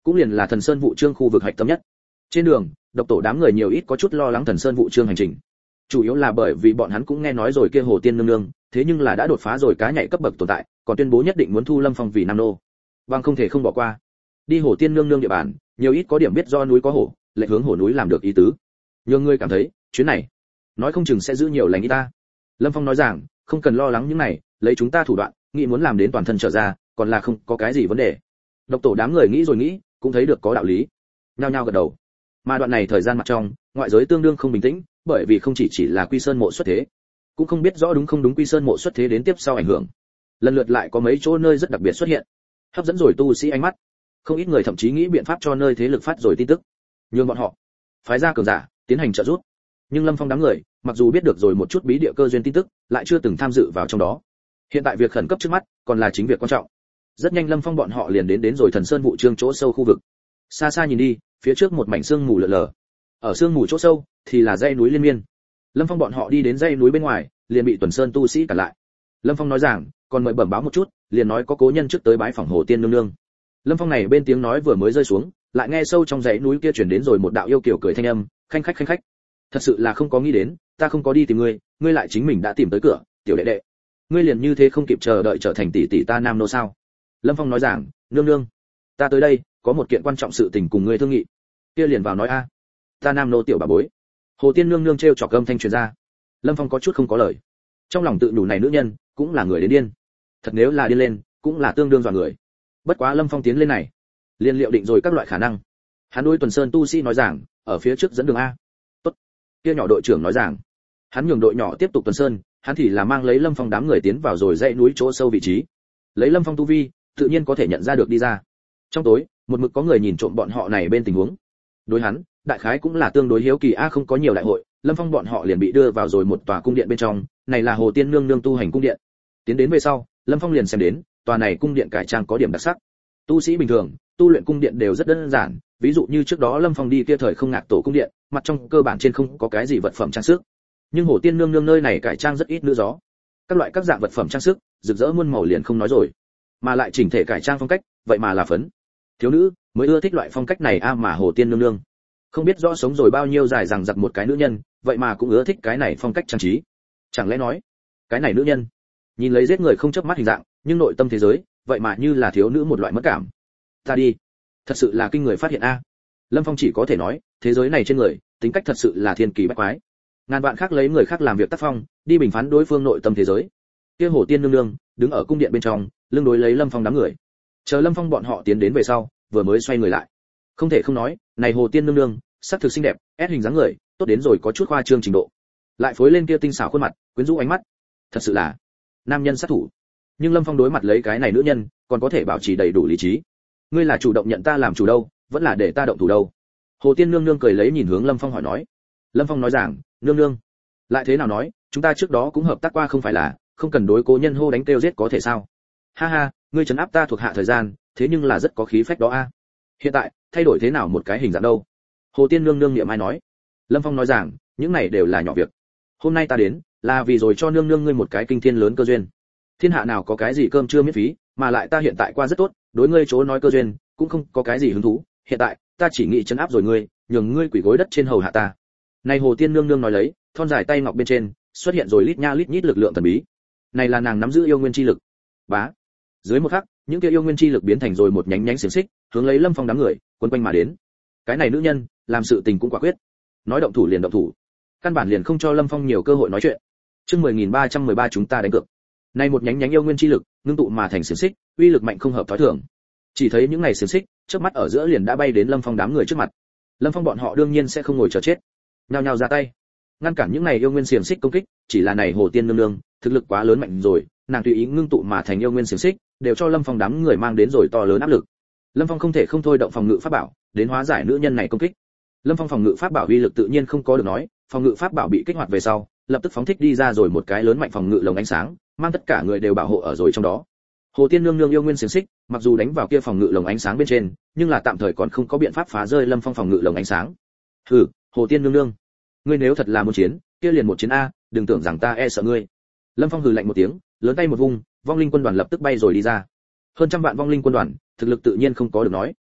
cũng liền là Thần Sơn Vụ Trương khu vực hạch tâm nhất. Trên đường, độc tổ đám người nhiều ít có chút lo lắng Thần Sơn Vụ Trương hành trình. Chủ yếu là bởi vì bọn hắn cũng nghe nói rồi kia Hồ Tiên nương nương, thế nhưng là đã đột phá rồi cá nhảy cấp bậc tồn tại, còn tuyên bố nhất định muốn thu Lâm Phong vì nam nô. Bằng không thể không bỏ qua. Đi Hồ Tiên nương nương địa bàn, nhiều ít có điểm biết do núi có hổ, lệ hướng hổ núi làm được ý tứ. Nhưng ngươi cảm thấy, chuyến này, nói không chừng sẽ giữ nhiều lành ý ta. Lâm Phong nói rằng, không cần lo lắng những này, lấy chúng ta thủ đoạn, nghĩ muốn làm đến toàn thân trở ra, còn là không có cái gì vấn đề. Độc tổ đám người nghĩ rồi nghĩ, cũng thấy được có đạo lý. Nhao nhao gật đầu. Mà đoạn này thời gian mặt trong, ngoại giới tương đương không bình tĩnh, bởi vì không chỉ chỉ là Quy Sơn mộ xuất thế, cũng không biết rõ đúng không đúng Quy Sơn mộ xuất thế đến tiếp sau ảnh hưởng. Lần lượt lại có mấy chỗ nơi rất đặc biệt xuất hiện, hấp dẫn rồi tu sĩ ánh mắt. Không ít người thậm chí nghĩ biện pháp cho nơi thế lực phát rồi tin tức, nhường bọn họ phái ra cường giả tiến hành trợ giúp. Nhưng Lâm Phong đám người, mặc dù biết được rồi một chút bí địa cơ duyên tin tức, lại chưa từng tham dự vào trong đó. Hiện tại việc khẩn cấp trước mắt, còn là chính việc quan trọng. Rất nhanh Lâm Phong bọn họ liền đến đến rồi Thần Sơn Vụ Trương chỗ sâu khu vực. Xa xa nhìn đi, phía trước một mảnh sương mù lờ lờ. Ở sương mù chỗ sâu thì là dãy núi liên miên. Lâm Phong bọn họ đi đến dãy núi bên ngoài, liền bị Tuần Sơn tu sĩ cản lại. Lâm Phong nói rằng, còn mời bẩm báo một chút, liền nói có cố nhân trước tới bái phỏng Hồ Tiên nương nương. Lâm Phong này bên tiếng nói vừa mới rơi xuống, lại nghe sâu trong dãy núi kia truyền đến rồi một đạo yêu kiều cười thanh âm, khanh khách khanh khách. Thật sự là không có nghĩ đến, ta không có đi tìm ngươi, ngươi lại chính mình đã tìm tới cửa, tiểu đệ đệ. Ngươi liền như thế không kịp chờ đợi trở thành tỷ tỷ ta nam nô sao? Lâm Phong nói rằng, nương nương, ta tới đây, có một kiện quan trọng sự tình cùng ngươi thương nghị. Kia liền vào nói a. Ta nam nô tiểu bà bối. Hồ Tiên nương nương trêu chọc âm thanh truyền ra. Lâm Phong có chút không có lời. Trong lòng tự đủ này nữ nhân, cũng là người đến điên. Thật nếu là điên lên, cũng là tương đương dọa người. Bất quá Lâm Phong tiến lên này, liền liệu định rồi các loại khả năng. Hắn đối Tuần Sơn tu sĩ nói rằng, ở phía trước dẫn đường a. Tốt. Kia nhỏ đội trưởng nói rằng, hắn nhường đội nhỏ tiếp tục Tuần Sơn, hắn thì là mang lấy Lâm Phong đám người tiến vào rồi dãy núi chỗ sâu vị trí. Lấy Lâm Phong tu vi, tự nhiên có thể nhận ra được đi ra. Trong tối, một mực có người nhìn trộm bọn họ này bên tình huống. Đối hắn, đại khái cũng là tương đối hiếu kỳ a, không có nhiều đại hội, Lâm Phong bọn họ liền bị đưa vào rồi một tòa cung điện bên trong, này là Hồ Tiên nương nương tu hành cung điện. Tiến đến về sau, Lâm Phong liền xem đến, tòa này cung điện cải trang có điểm đặc sắc. Tu sĩ bình thường, tu luyện cung điện đều rất đơn giản, ví dụ như trước đó Lâm Phong đi kia thời không ngạc tổ cung điện, mặt trong cơ bản trên không có cái gì vật phẩm trang sức. Nhưng Hồ Tiên nương nương nơi này cải trang rất ít nữa gió. Các loại các dạng vật phẩm trang sức, rực rỡ muôn màu liền không nói rồi, mà lại chỉnh thể cải trang phong cách, vậy mà là phấn. Thiếu nữ mới ưa thích loại phong cách này a, mà Hồ Tiên nương nương không biết rõ sống rồi bao nhiêu dài rằng giặc một cái nữ nhân, vậy mà cũng ưa thích cái này phong cách trang trí. Chẳng lẽ nói, cái này nữ nhân nhìn lấy giết người không chớp mắt hình dạng, nhưng nội tâm thế giới vậy mà như là thiếu nữ một loại mất cảm. Ta đi, thật sự là kinh người phát hiện a. Lâm Phong chỉ có thể nói, thế giới này trên người, tính cách thật sự là thiên kỳ bách quái. Ngàn vạn khác lấy người khác làm việc tác phong, đi bình phán đối phương nội tâm thế giới. Kia Hồ Tiên nương nương đứng ở cung điện bên trong, lưng đối lấy Lâm Phong đám người. Chờ Lâm Phong bọn họ tiến đến về sau, vừa mới xoay người lại. Không thể không nói, này Hồ Tiên nương nương, sắc thực xinh đẹp, ép hình dáng người, tốt đến rồi có chút khoa trương trình độ. Lại phối lên kia tinh xảo khuôn mặt, quyến rũ ánh mắt, thật sự là nam nhân sát thủ. Nhưng Lâm Phong đối mặt lấy cái này nữ nhân, còn có thể bảo trì đầy đủ lý trí. Ngươi là chủ động nhận ta làm chủ đâu, vẫn là để ta động thủ đâu? Hồ Tiên nương nương cười lấy nhìn hướng Lâm Phong hỏi nói. Lâm Phong nói rằng, nương nương, lại thế nào nói, chúng ta trước đó cũng hợp tác qua không phải là, không cần đối cố nhân hô đánh kêu giết có thể sao? Ha ha, ngươi trấn áp ta thuộc hạ thời gian, thế nhưng là rất có khí phách đó a. Hiện tại, thay đổi thế nào một cái hình dạng đâu? Hồ Tiên nương nương niệm ai nói. Lâm Phong nói rằng, những này đều là nhỏ việc. Hôm nay ta đến, là vì rồi cho nương nương ngươi một cái kinh thiên lớn cơ duyên. Thiên hạ nào có cái gì cơm trưa miễn phí, mà lại ta hiện tại qua rất tốt, đối ngươi chỗ nói cơ duyên, cũng không có cái gì hứng thú. Hiện tại, ta chỉ nghĩ trấn áp rồi ngươi, nhường ngươi quỳ gối đất trên hầu hạ ta. Này Hồ Tiên nương nương nói lấy, thon dài tay ngọc bên trên, xuất hiện rồi lít nha lít nhít lực lượng thần bí. Này là nàng nắm giữ yêu nguyên chi lực. Bá. Dưới một khắc, những kia yêu nguyên chi lực biến thành rồi một nhánh nhánh xiềng xích, hướng lấy Lâm Phong đám người, quấn quanh mà đến. Cái này nữ nhân, làm sự tình cũng quả quyết. Nói động thủ liền động thủ. Căn bản liền không cho Lâm Phong nhiều cơ hội nói chuyện. Chương mười nghìn ba trăm mười ba chúng ta đánh cược. Này một nhánh nhánh yêu nguyên chi lực, ngưng tụ mà thành xiềng xích, uy lực mạnh không hợp thói thường. Chỉ thấy những này xiềng xích, chớp mắt ở giữa liền đã bay đến Lâm Phong đám người trước mặt. Lâm Phong bọn họ đương nhiên sẽ không ngồi chờ chết, nhao nhao ra tay, ngăn cản những này yêu nguyên xiềng xích công kích. Chỉ là này Hồ Tiên nương nương, thực lực quá lớn mạnh rồi, nàng tùy ý ngưng tụ mà thành yêu nguyên xiềng xích, đều cho Lâm Phong đám người mang đến rồi to lớn áp lực. Lâm Phong không thể không thôi động phòng ngự pháp bảo, đến hóa giải nữ nhân này công kích. Lâm Phong phòng ngự pháp bảo uy lực tự nhiên không có được nói, phòng ngự pháp bảo bị kích hoạt về sau, lập tức phóng thích đi ra rồi một cái lớn mạnh phòng ngự lồng ánh sáng, mang tất cả người đều bảo hộ ở rồi trong đó. Hồ Tiên nương nương yêu nguyên xiềng xích, mặc dù đánh vào kia phòng ngự lồng ánh sáng bên trên, nhưng là tạm thời còn không có biện pháp phá rơi Lâm Phong phòng ngự lồng ánh sáng. Hừ, Hồ Tiên nương nương, ngươi nếu thật là muốn chiến, kia liền một chiến a, đừng tưởng rằng ta e sợ ngươi. Lâm Phong hừ lạnh một tiếng, lớn tay một vung, vong linh quân đoàn lập tức bay rồi đi ra. Hơn trăm vạn vong linh quân đoàn, thực lực tự nhiên không có được nói.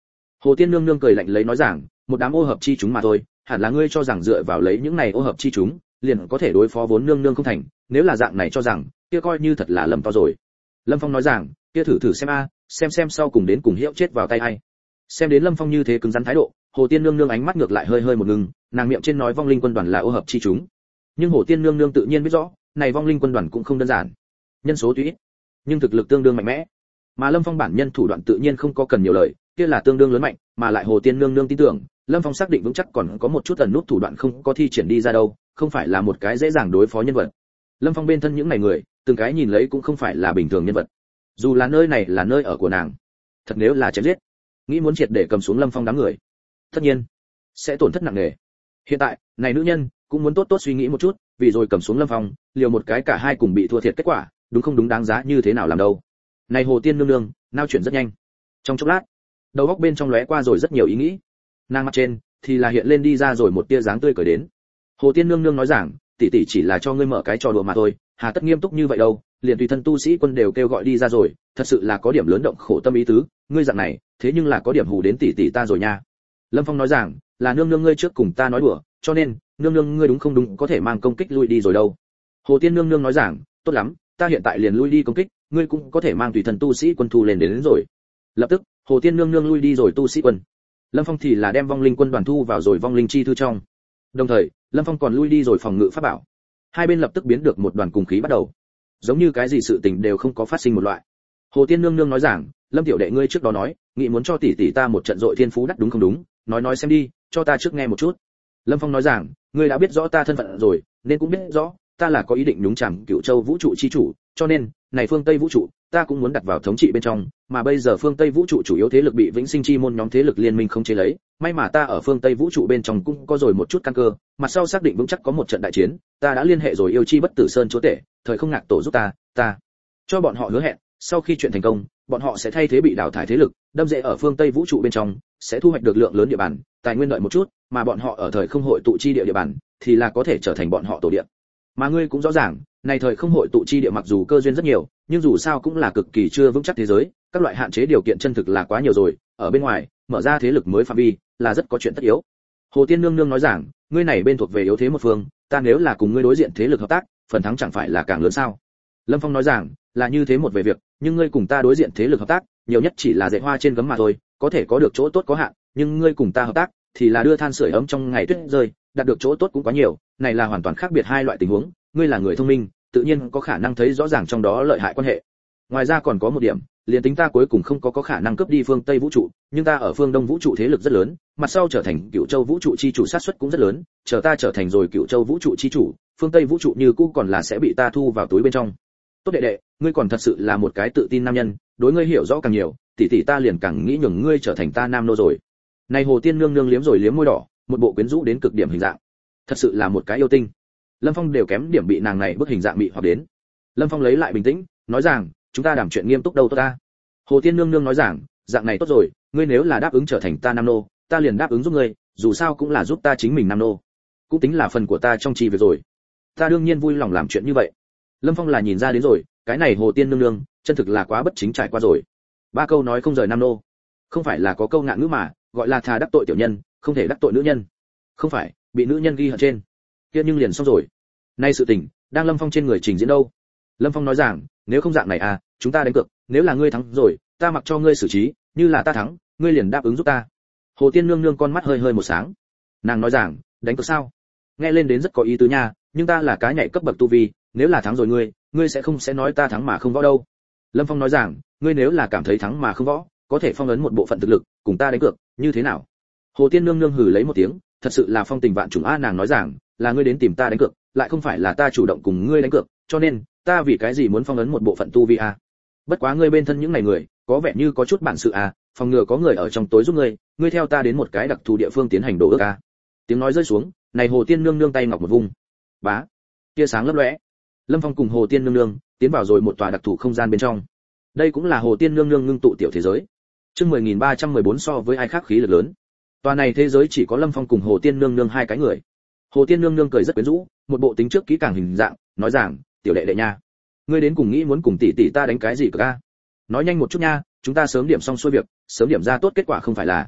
Hồ Tiên Nương Nương cười lạnh lấy nói rằng, một đám ô hợp chi chúng mà thôi, hẳn là ngươi cho rằng dựa vào lấy những này ô hợp chi chúng, liền có thể đối phó vốn nương nương không thành, nếu là dạng này cho rằng, kia coi như thật là lầm to rồi. Lâm Phong nói rằng, kia thử thử xem a, xem xem sau cùng đến cùng hiệu chết vào tay ai. Xem đến Lâm Phong như thế cứng rắn thái độ, Hồ Tiên Nương Nương ánh mắt ngược lại hơi hơi một ngừng, nàng miệng trên nói vong linh quân đoàn là ô hợp chi chúng. Nhưng Hồ Tiên Nương Nương tự nhiên biết rõ, này vong linh quân đoàn cũng không đơn giản. Nhân số tuy ít, nhưng thực lực tương đương mạnh mẽ. Mà Lâm Phong bản nhân thủ đoạn tự nhiên không có cần nhiều lời, kia là tương đương lớn mạnh, mà lại Hồ Tiên Nương Nương tin tưởng, Lâm Phong xác định vững chắc còn có một chút ẩn nút thủ đoạn không có thi triển đi ra đâu, không phải là một cái dễ dàng đối phó nhân vật. Lâm Phong bên thân những này người, từng cái nhìn lấy cũng không phải là bình thường nhân vật. Dù là nơi này là nơi ở của nàng, thật nếu là chém giết, nghĩ muốn triệt để cầm xuống Lâm Phong đám người, tất nhiên sẽ tổn thất nặng nề. Hiện tại, này nữ nhân cũng muốn tốt tốt suy nghĩ một chút, vì rồi cầm xuống Lâm Phong, liều một cái cả hai cùng bị thua thiệt kết quả, đúng không đúng đáng giá như thế nào làm đâu. Này Hồ Tiên Nương Nương, nao chuyển rất nhanh. Trong chốc lát, đầu óc bên trong lóe qua rồi rất nhiều ý nghĩ. Nàng mặt trên thì là hiện lên đi ra rồi một tia dáng tươi cười đến. Hồ Tiên Nương Nương nói rằng, tỷ tỷ chỉ là cho ngươi mở cái trò đùa mà thôi, hà tất nghiêm túc như vậy đâu, liền tùy thân tu sĩ quân đều kêu gọi đi ra rồi, thật sự là có điểm lớn động khổ tâm ý tứ, ngươi dạng này, thế nhưng là có điểm hù đến tỷ tỷ ta rồi nha. Lâm Phong nói rằng, là nương nương ngươi trước cùng ta nói đùa, cho nên, nương nương ngươi đúng không đúng có thể mang công kích lui đi rồi đâu. Hồ Tiên Nương Nương nói rằng, tốt lắm, ta hiện tại liền lui đi công kích, ngươi cũng có thể mang tùy thân tu sĩ quân thu lên đến, đến rồi. Lập tức, Hồ Tiên Nương Nương lui đi rồi tu sĩ quân. Lâm Phong thì là đem vong linh quân đoàn thu vào rồi vong linh chi thư trong. Đồng thời, Lâm Phong còn lui đi rồi phòng ngự pháp bảo. Hai bên lập tức biến được một đoàn cùng khí bắt đầu. Giống như cái gì sự tình đều không có phát sinh một loại. Hồ Tiên Nương Nương nói rằng, Lâm tiểu đệ ngươi trước đó nói, nghĩ muốn cho tỷ tỷ ta một trận dội thiên phú đắc đúng không đúng, nói nói xem đi, cho ta trước nghe một chút. Lâm Phong nói rằng, ngươi đã biết rõ ta thân phận rồi, nên cũng biết rõ, ta là có ý định nhúng chàm Cửu Châu vũ trụ chi chủ, cho nên, này phương Tây vũ trụ, ta cũng muốn đặt vào thống trị bên trong, mà bây giờ phương Tây vũ trụ chủ yếu thế lực bị Vĩnh Sinh chi môn nhóm thế lực liên minh không chế lấy, may mà ta ở phương Tây vũ trụ bên trong cũng có rồi một chút căn cơ, mặt sau xác định vững chắc có một trận đại chiến, ta đã liên hệ rồi yêu chi bất tử sơn chúa tể, thời không ngạc tổ giúp ta, ta cho bọn họ hứa hẹn, sau khi chuyện thành công, bọn họ sẽ thay thế bị đào thải thế lực, đâm rễ ở phương Tây vũ trụ bên trong, sẽ thu hoạch được lượng lớn địa bàn, tài nguyên đợi một chút, mà bọn họ ở thời không hội tụ chi địa địa bàn, thì là có thể trở thành bọn họ tổ địa. Mà ngươi cũng rõ ràng, này thời không hội tụ chi địa mặc dù cơ duyên rất nhiều, nhưng dù sao cũng là cực kỳ chưa vững chắc thế giới, các loại hạn chế điều kiện chân thực là quá nhiều rồi, ở bên ngoài, mở ra thế lực mới phạm vi, là rất có chuyện tất yếu. Hồ Tiên Nương Nương nói rằng, ngươi này bên thuộc về yếu thế một phương, ta nếu là cùng ngươi đối diện thế lực hợp tác, phần thắng chẳng phải là càng lớn sao? Lâm Phong nói rằng, là như thế một về việc, nhưng ngươi cùng ta đối diện thế lực hợp tác, nhiều nhất chỉ là dệt hoa trên gấm mà thôi, có thể có được chỗ tốt có hạn, nhưng ngươi cùng ta hợp tác, thì là đưa than sưởi ấm trong ngày tuyết rơi, đạt được chỗ tốt cũng quá nhiều, này là hoàn toàn khác biệt hai loại tình huống, ngươi là người thông minh, tự nhiên có khả năng thấy rõ ràng trong đó lợi hại quan hệ. Ngoài ra còn có một điểm, liền tính ta cuối cùng không có có khả năng cướp đi phương Tây vũ trụ, nhưng ta ở phương Đông vũ trụ thế lực rất lớn, mặt sau trở thành Cửu Châu vũ trụ chi chủ sát suất cũng rất lớn, chờ ta trở thành rồi Cửu Châu vũ trụ chi chủ, phương Tây vũ trụ như cũ còn là sẽ bị ta thu vào túi bên trong. Tốt đệ đệ, ngươi còn thật sự là một cái tự tin nam nhân, đối ngươi hiểu rõ càng nhiều, tỷ tỷ ta liền càng nghĩ nhường ngươi trở thành ta nam nô rồi. Này Hồ Tiên Nương Nương liếm rồi liếm môi đỏ, một bộ quyến rũ đến cực điểm hình dạng, thật sự là một cái yêu tinh. Lâm Phong đều kém điểm bị nàng này bức hình dạng mị hoặc đến. Lâm Phong lấy lại bình tĩnh, nói rằng, chúng ta đảm chuyện nghiêm túc đâu tốt ta. Hồ Tiên Nương Nương nói rằng, dạng này tốt rồi, ngươi nếu là đáp ứng trở thành ta nam nô, ta liền đáp ứng giúp ngươi, dù sao cũng là giúp ta chính mình nam nô, cũng tính là phần của ta trong chi việc rồi. Ta đương nhiên vui lòng làm chuyện như vậy. Lâm Phong là nhìn ra đến rồi, cái này Hồ Tiên Nương Nương, chân thực là quá bất chính trải qua rồi. Ba câu nói không rời nam nô, không phải là có câu ngạn ngữ mà, gọi là thà đắc tội tiểu nhân, không thể đắc tội nữ nhân. Không phải, bị nữ nhân ghi hận trên, kia nhưng liền xong rồi. Nay sự tình, đang Lâm Phong trên người trình diễn đâu. Lâm Phong nói rằng, nếu không dạng này à, chúng ta đánh cược, nếu là ngươi thắng rồi, ta mặc cho ngươi xử trí, như là ta thắng, ngươi liền đáp ứng giúp ta. Hồ Tiên Nương Nương con mắt hơi hơi một sáng. Nàng nói rằng, đánh cược sao? Nghe lên đến rất có ý tứ nha, nhưng ta là cái nhảy cấp bậc tu vi, nếu là thắng rồi ngươi, ngươi sẽ không sẽ nói ta thắng mà không võ đâu. Lâm Phong nói rằng, ngươi nếu là cảm thấy thắng mà không võ, có thể phong ấn một bộ phận thực lực, cùng ta đánh cược, như thế nào? Hồ Tiên Nương Nương hừ lấy một tiếng, thật sự là phong tình vạn trùng a. Nàng nói rằng, là ngươi đến tìm ta đánh cược, lại không phải là ta chủ động cùng ngươi đánh cược, cho nên ta vì cái gì muốn phong ấn một bộ phận tu vi a? Bất quá ngươi bên thân những này người, có vẻ như có chút bản sự a, phòng ngừa có người ở trong tối giúp ngươi, ngươi theo ta đến một cái đặc thù địa phương tiến hành đổ ước a. Tiếng nói rơi xuống, này Hồ Tiên Nương Nương tay ngọc một vung, bá, tia sáng lấp lóe. Lâm Phong cùng Hồ Tiên Nương Nương tiến vào rồi một tòa đặc thù không gian bên trong. Đây cũng là Hồ Tiên Nương Nương ngưng tụ tiểu thế giới. Chương mười nghìn ba trăm mười bốn so với ai khác khí lực lớn. Tòa này thế giới chỉ có Lâm Phong cùng Hồ Tiên Nương Nương hai cái người. Hồ Tiên Nương Nương cười rất quyến rũ, một bộ tính trước kỹ càng hình dạng, nói rằng, tiểu đệ đệ nha, ngươi đến cùng nghĩ muốn cùng tỷ tỷ ta đánh cái gì cơ a? Nói nhanh một chút nha, chúng ta sớm điểm xong xuôi việc, sớm điểm ra tốt kết quả không phải là.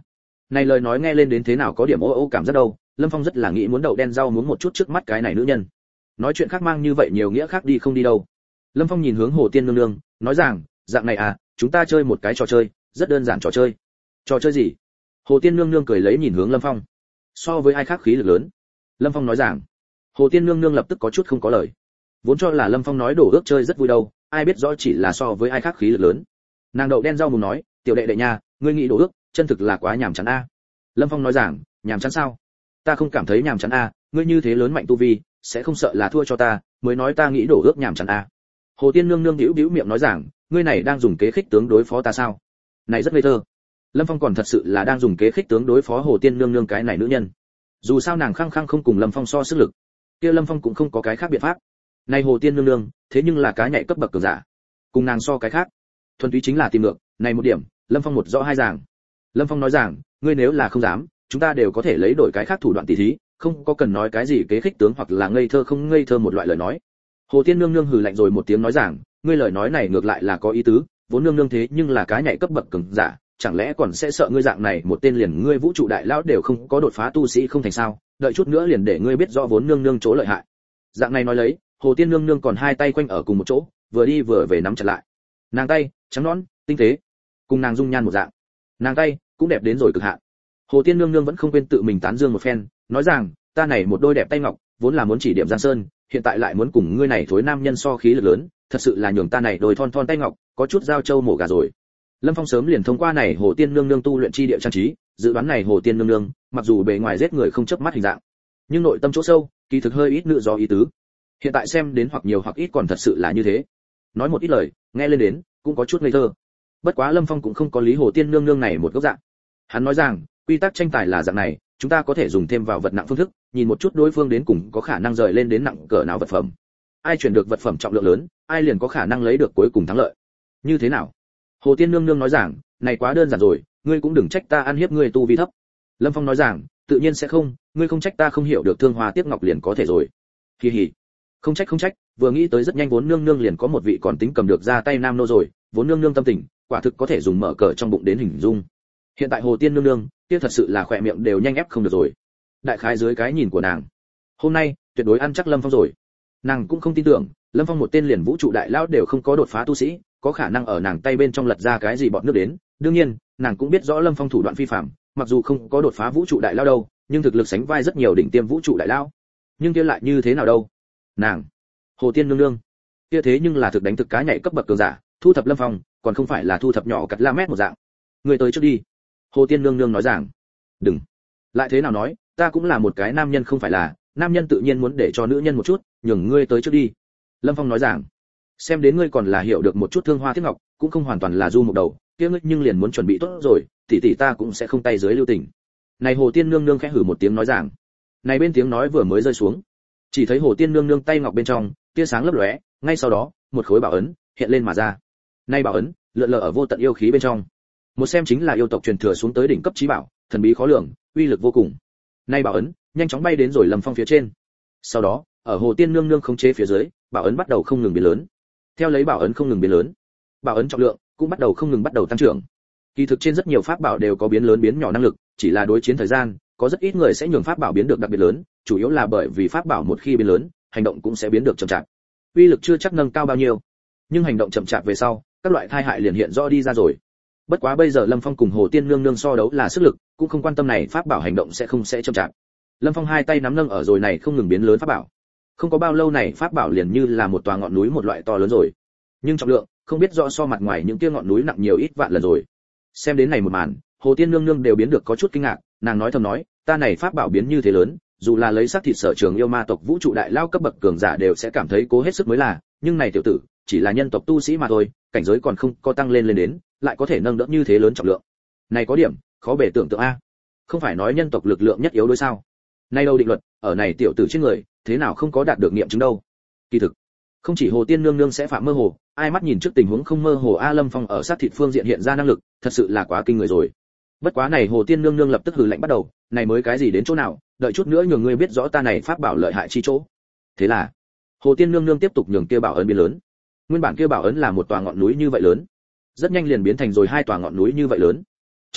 Này lời nói nghe lên đến thế nào có điểm ô ô cảm giác đâu, Lâm Phong rất là nghĩ muốn đậu đen rau muốn một chút trước mắt cái này nữ nhân. Nói chuyện khác mang như vậy nhiều nghĩa khác đi không đi đâu. Lâm Phong nhìn hướng Hồ Tiên nương nương, nói rằng, dạng này à, chúng ta chơi một cái trò chơi, rất đơn giản trò chơi. Trò chơi gì? Hồ Tiên nương nương cười lấy nhìn hướng Lâm Phong. So với ai khác khí lực lớn. Lâm Phong nói rằng. Hồ Tiên nương nương lập tức có chút không có lời. Vốn cho là Lâm Phong nói đổ ước chơi rất vui đâu, ai biết rõ chỉ là so với ai khác khí lực lớn. Nàng đậu đen rau mùng nói, tiểu đệ đệ nha, ngươi nghĩ đổ ước, chân thực là quá nhàm chán a. Lâm Phong nói rằng, nhàm chán sao? Ta không cảm thấy nhàm chán a, ngươi như thế lớn mạnh tu vi, sẽ không sợ là thua cho ta, mới nói ta nghĩ đổ ước nhàm chán a. Hồ Tiên nương nương bĩu bĩu miệng nói rằng, ngươi này đang dùng kế khích tướng đối phó ta sao? Này rất ngây thơ. Lâm Phong còn thật sự là đang dùng kế khích tướng đối phó Hồ Tiên nương nương cái này nữ nhân. Dù sao nàng khăng khăng không cùng Lâm Phong so sức lực, kia Lâm Phong cũng không có cái khác biện pháp. Này Hồ Tiên nương nương, thế nhưng là cá nhạy cấp bậc cường giả, cùng nàng so cái khác, thuần túy chính là tìm ngược. Này một điểm, Lâm Phong một rõ hai ràng. Lâm Phong nói rằng, ngươi nếu là không dám, chúng ta đều có thể lấy đổi cái khác thủ đoạn tỉ thí, không có cần nói cái gì kế khích tướng hoặc là ngây thơ không ngây thơ một loại lời nói. Hồ Tiên nương nương hừ lạnh rồi một tiếng nói rằng, ngươi lời nói này ngược lại là có ý tứ, vốn nương nương thế nhưng là cá nhạy cấp bậc cường giả, chẳng lẽ còn sẽ sợ ngươi dạng này một tên liền ngươi vũ trụ đại lão đều không có đột phá tu sĩ không thành sao? Đợi chút nữa liền để ngươi biết rõ vốn nương nương chỗ lợi hại. Dạng này nói lấy, Hồ Tiên nương nương còn hai tay quanh ở cùng một chỗ, vừa đi vừa về nắm chặt lại. Nàng tay trắng nõn, tinh tế, cùng nàng dung nhan một dạng. Nàng tay cũng đẹp đến rồi cực hạn. Hồ Tiên nương nương vẫn không quên tự mình tán dương một phen, nói rằng, ta này một đôi đẹp tay ngọc, vốn là muốn chỉ điểm Giang Sơn, hiện tại lại muốn cùng ngươi này thối nam nhân so khí lực lớn, thật sự là nhường ta này đôi thon thon tay ngọc, có chút giao châu mổ gà rồi. Lâm Phong sớm liền thông qua này Hồ Tiên nương nương tu luyện chi địa trang trí, dự đoán này Hồ Tiên nương nương, mặc dù bề ngoài giết người không chớp mắt hình dạng, nhưng nội tâm chỗ sâu, kỳ thực hơi ít nữ do ý tứ. Hiện tại xem đến hoặc nhiều hoặc ít còn thật sự là như thế. Nói một ít lời, nghe lên đến cũng có chút ngây thơ. Bất quá Lâm Phong cũng không có lý Hồ Tiên nương nương này một góc dạng. Hắn nói rằng, quy tắc tranh tài là dạng này, chúng ta có thể dùng thêm vào vật nặng phương thức, nhìn một chút đối phương đến cùng có khả năng rời lên đến nặng cỡ nào vật phẩm. Ai chuyển được vật phẩm trọng lượng lớn, ai liền có khả năng lấy được cuối cùng thắng lợi. Như thế nào? Hồ Tiên nương nương nói rằng, này quá đơn giản rồi, ngươi cũng đừng trách ta ăn hiếp ngươi tu vi thấp. Lâm Phong nói rằng, tự nhiên sẽ không, ngươi không trách ta không hiểu được thương hoa tiếc ngọc liền có thể rồi. Kỳ hỉ. Không trách không trách, vừa nghĩ tới rất nhanh vốn nương nương liền có một vị còn tính cầm được ra tay nam nô rồi, vốn nương nương tâm tình, quả thực có thể dùng mở cờ trong bụng đến hình dung. Hiện tại Hồ Tiên nương nương, kia thật sự là khỏe miệng đều nhanh ép không được rồi. Đại khái dưới cái nhìn của nàng, hôm nay tuyệt đối ăn chắc Lâm Phong rồi. Nàng cũng không tin tưởng, Lâm Phong một tên liền vũ trụ đại lão đều không có đột phá tu sĩ, có khả năng ở nàng tay bên trong lật ra cái gì bọt nước đến. Đương nhiên, nàng cũng biết rõ Lâm Phong thủ đoạn phi phàm, mặc dù không có đột phá vũ trụ đại lão đâu, nhưng thực lực sánh vai rất nhiều đỉnh tiêm vũ trụ đại lão. Nhưng kia lại như thế nào đâu? Nàng, Hồ Tiên nương nương, kia thế nhưng là thực đánh thực cá nhảy cấp bậc cường giả, thu thập Lâm Phong, còn không phải là thu thập nhỏ cặt la mét một dạng. Người tới trước đi. Hồ Tiên nương nương nói rằng, đừng. Lại thế nào nói, ta cũng là một cái nam nhân không phải là, nam nhân tự nhiên muốn để cho nữ nhân một chút, nhường ngươi tới trước đi. Lâm Phong nói rằng, xem đến ngươi còn là hiểu được một chút thương hoa tiếc ngọc, cũng không hoàn toàn là du mục đầu, kia ngươi nhưng liền muốn chuẩn bị tốt rồi, tỷ tỷ ta cũng sẽ không tay dưới lưu tình. Này Hồ Tiên nương nương khẽ hử một tiếng nói rằng, này bên tiếng nói vừa mới rơi xuống, chỉ thấy Hồ Tiên nương nương tay ngọc bên trong, tia sáng lấp lóe, ngay sau đó, một khối bảo ấn hiện lên mà ra. Nay bảo ấn lượn lờ ở vô tận yêu khí bên trong. Một xem chính là yêu tộc truyền thừa xuống tới đỉnh cấp chí bảo, thần bí khó lường, uy lực vô cùng. Nay bảo ấn nhanh chóng bay đến rồi Lâm Phong phía trên. Sau đó, ở Hồ Tiên nương nương khống chế phía dưới, bảo ấn bắt đầu không ngừng biến lớn. Theo lấy bảo ấn không ngừng biến lớn, bảo ấn trọng lượng cũng bắt đầu không ngừng bắt đầu tăng trưởng. Kỳ thực trên rất nhiều pháp bảo đều có biến lớn biến nhỏ năng lực, chỉ là đối chiến thời gian, có rất ít người sẽ nhường pháp bảo biến được đặc biệt lớn, chủ yếu là bởi vì pháp bảo một khi biến lớn, hành động cũng sẽ biến được chậm chạp. Uy lực chưa chắc nâng cao bao nhiêu, nhưng hành động chậm chạp về sau, các loại tai hại liền hiện rõ đi ra rồi. Bất quá bây giờ Lâm Phong cùng Hồ Tiên nương nương so đấu là sức lực, cũng không quan tâm này pháp bảo hành động sẽ không sẽ chậm chạp. Lâm Phong hai tay nắm nâng ở rồi này không ngừng biến lớn pháp bảo. Không có bao lâu này pháp bảo liền như là một tòa ngọn núi một loại to lớn rồi. Nhưng trọng lượng, không biết rõ so mặt ngoài những kia ngọn núi nặng nhiều ít vạn lần rồi. Xem đến này một màn, Hồ Tiên nương nương đều biến được có chút kinh ngạc, nàng nói thầm nói, ta này pháp bảo biến như thế lớn, dù là lấy xác thịt sở trường yêu ma tộc vũ trụ đại lao cấp bậc cường giả đều sẽ cảm thấy cố hết sức mới là, nhưng này tiểu tử, chỉ là nhân tộc tu sĩ mà thôi, cảnh giới còn không có tăng lên lên đến, lại có thể nâng đỡ như thế lớn trọng lượng. Này có điểm, khó bề tưởng tượng a. Không phải nói nhân tộc lực lượng nhất yếu đối sao? Nay đâu định luật, ở này tiểu tử trên người, thế nào không có đạt được nghiệm chứng đâu. Kỳ thực, không chỉ Hồ Tiên nương nương sẽ phạm mơ hồ, ai mắt nhìn trước tình huống không mơ hồ a Lâm Phong ở sát thịt phương diện hiện ra năng lực, thật sự là quá kinh người rồi. Bất quá này Hồ Tiên nương nương lập tức hừ lạnh bắt đầu, này mới cái gì đến chỗ nào, đợi chút nữa nhường ngươi biết rõ ta này pháp bảo lợi hại chi chỗ. Thế là, Hồ Tiên nương nương tiếp tục nhường kia bảo ấn biến lớn. Nguyên bản kia bảo ấn là một tòa ngọn núi như vậy lớn, rất nhanh liền biến thành rồi hai tòa ngọn núi như vậy lớn. Trọng lượng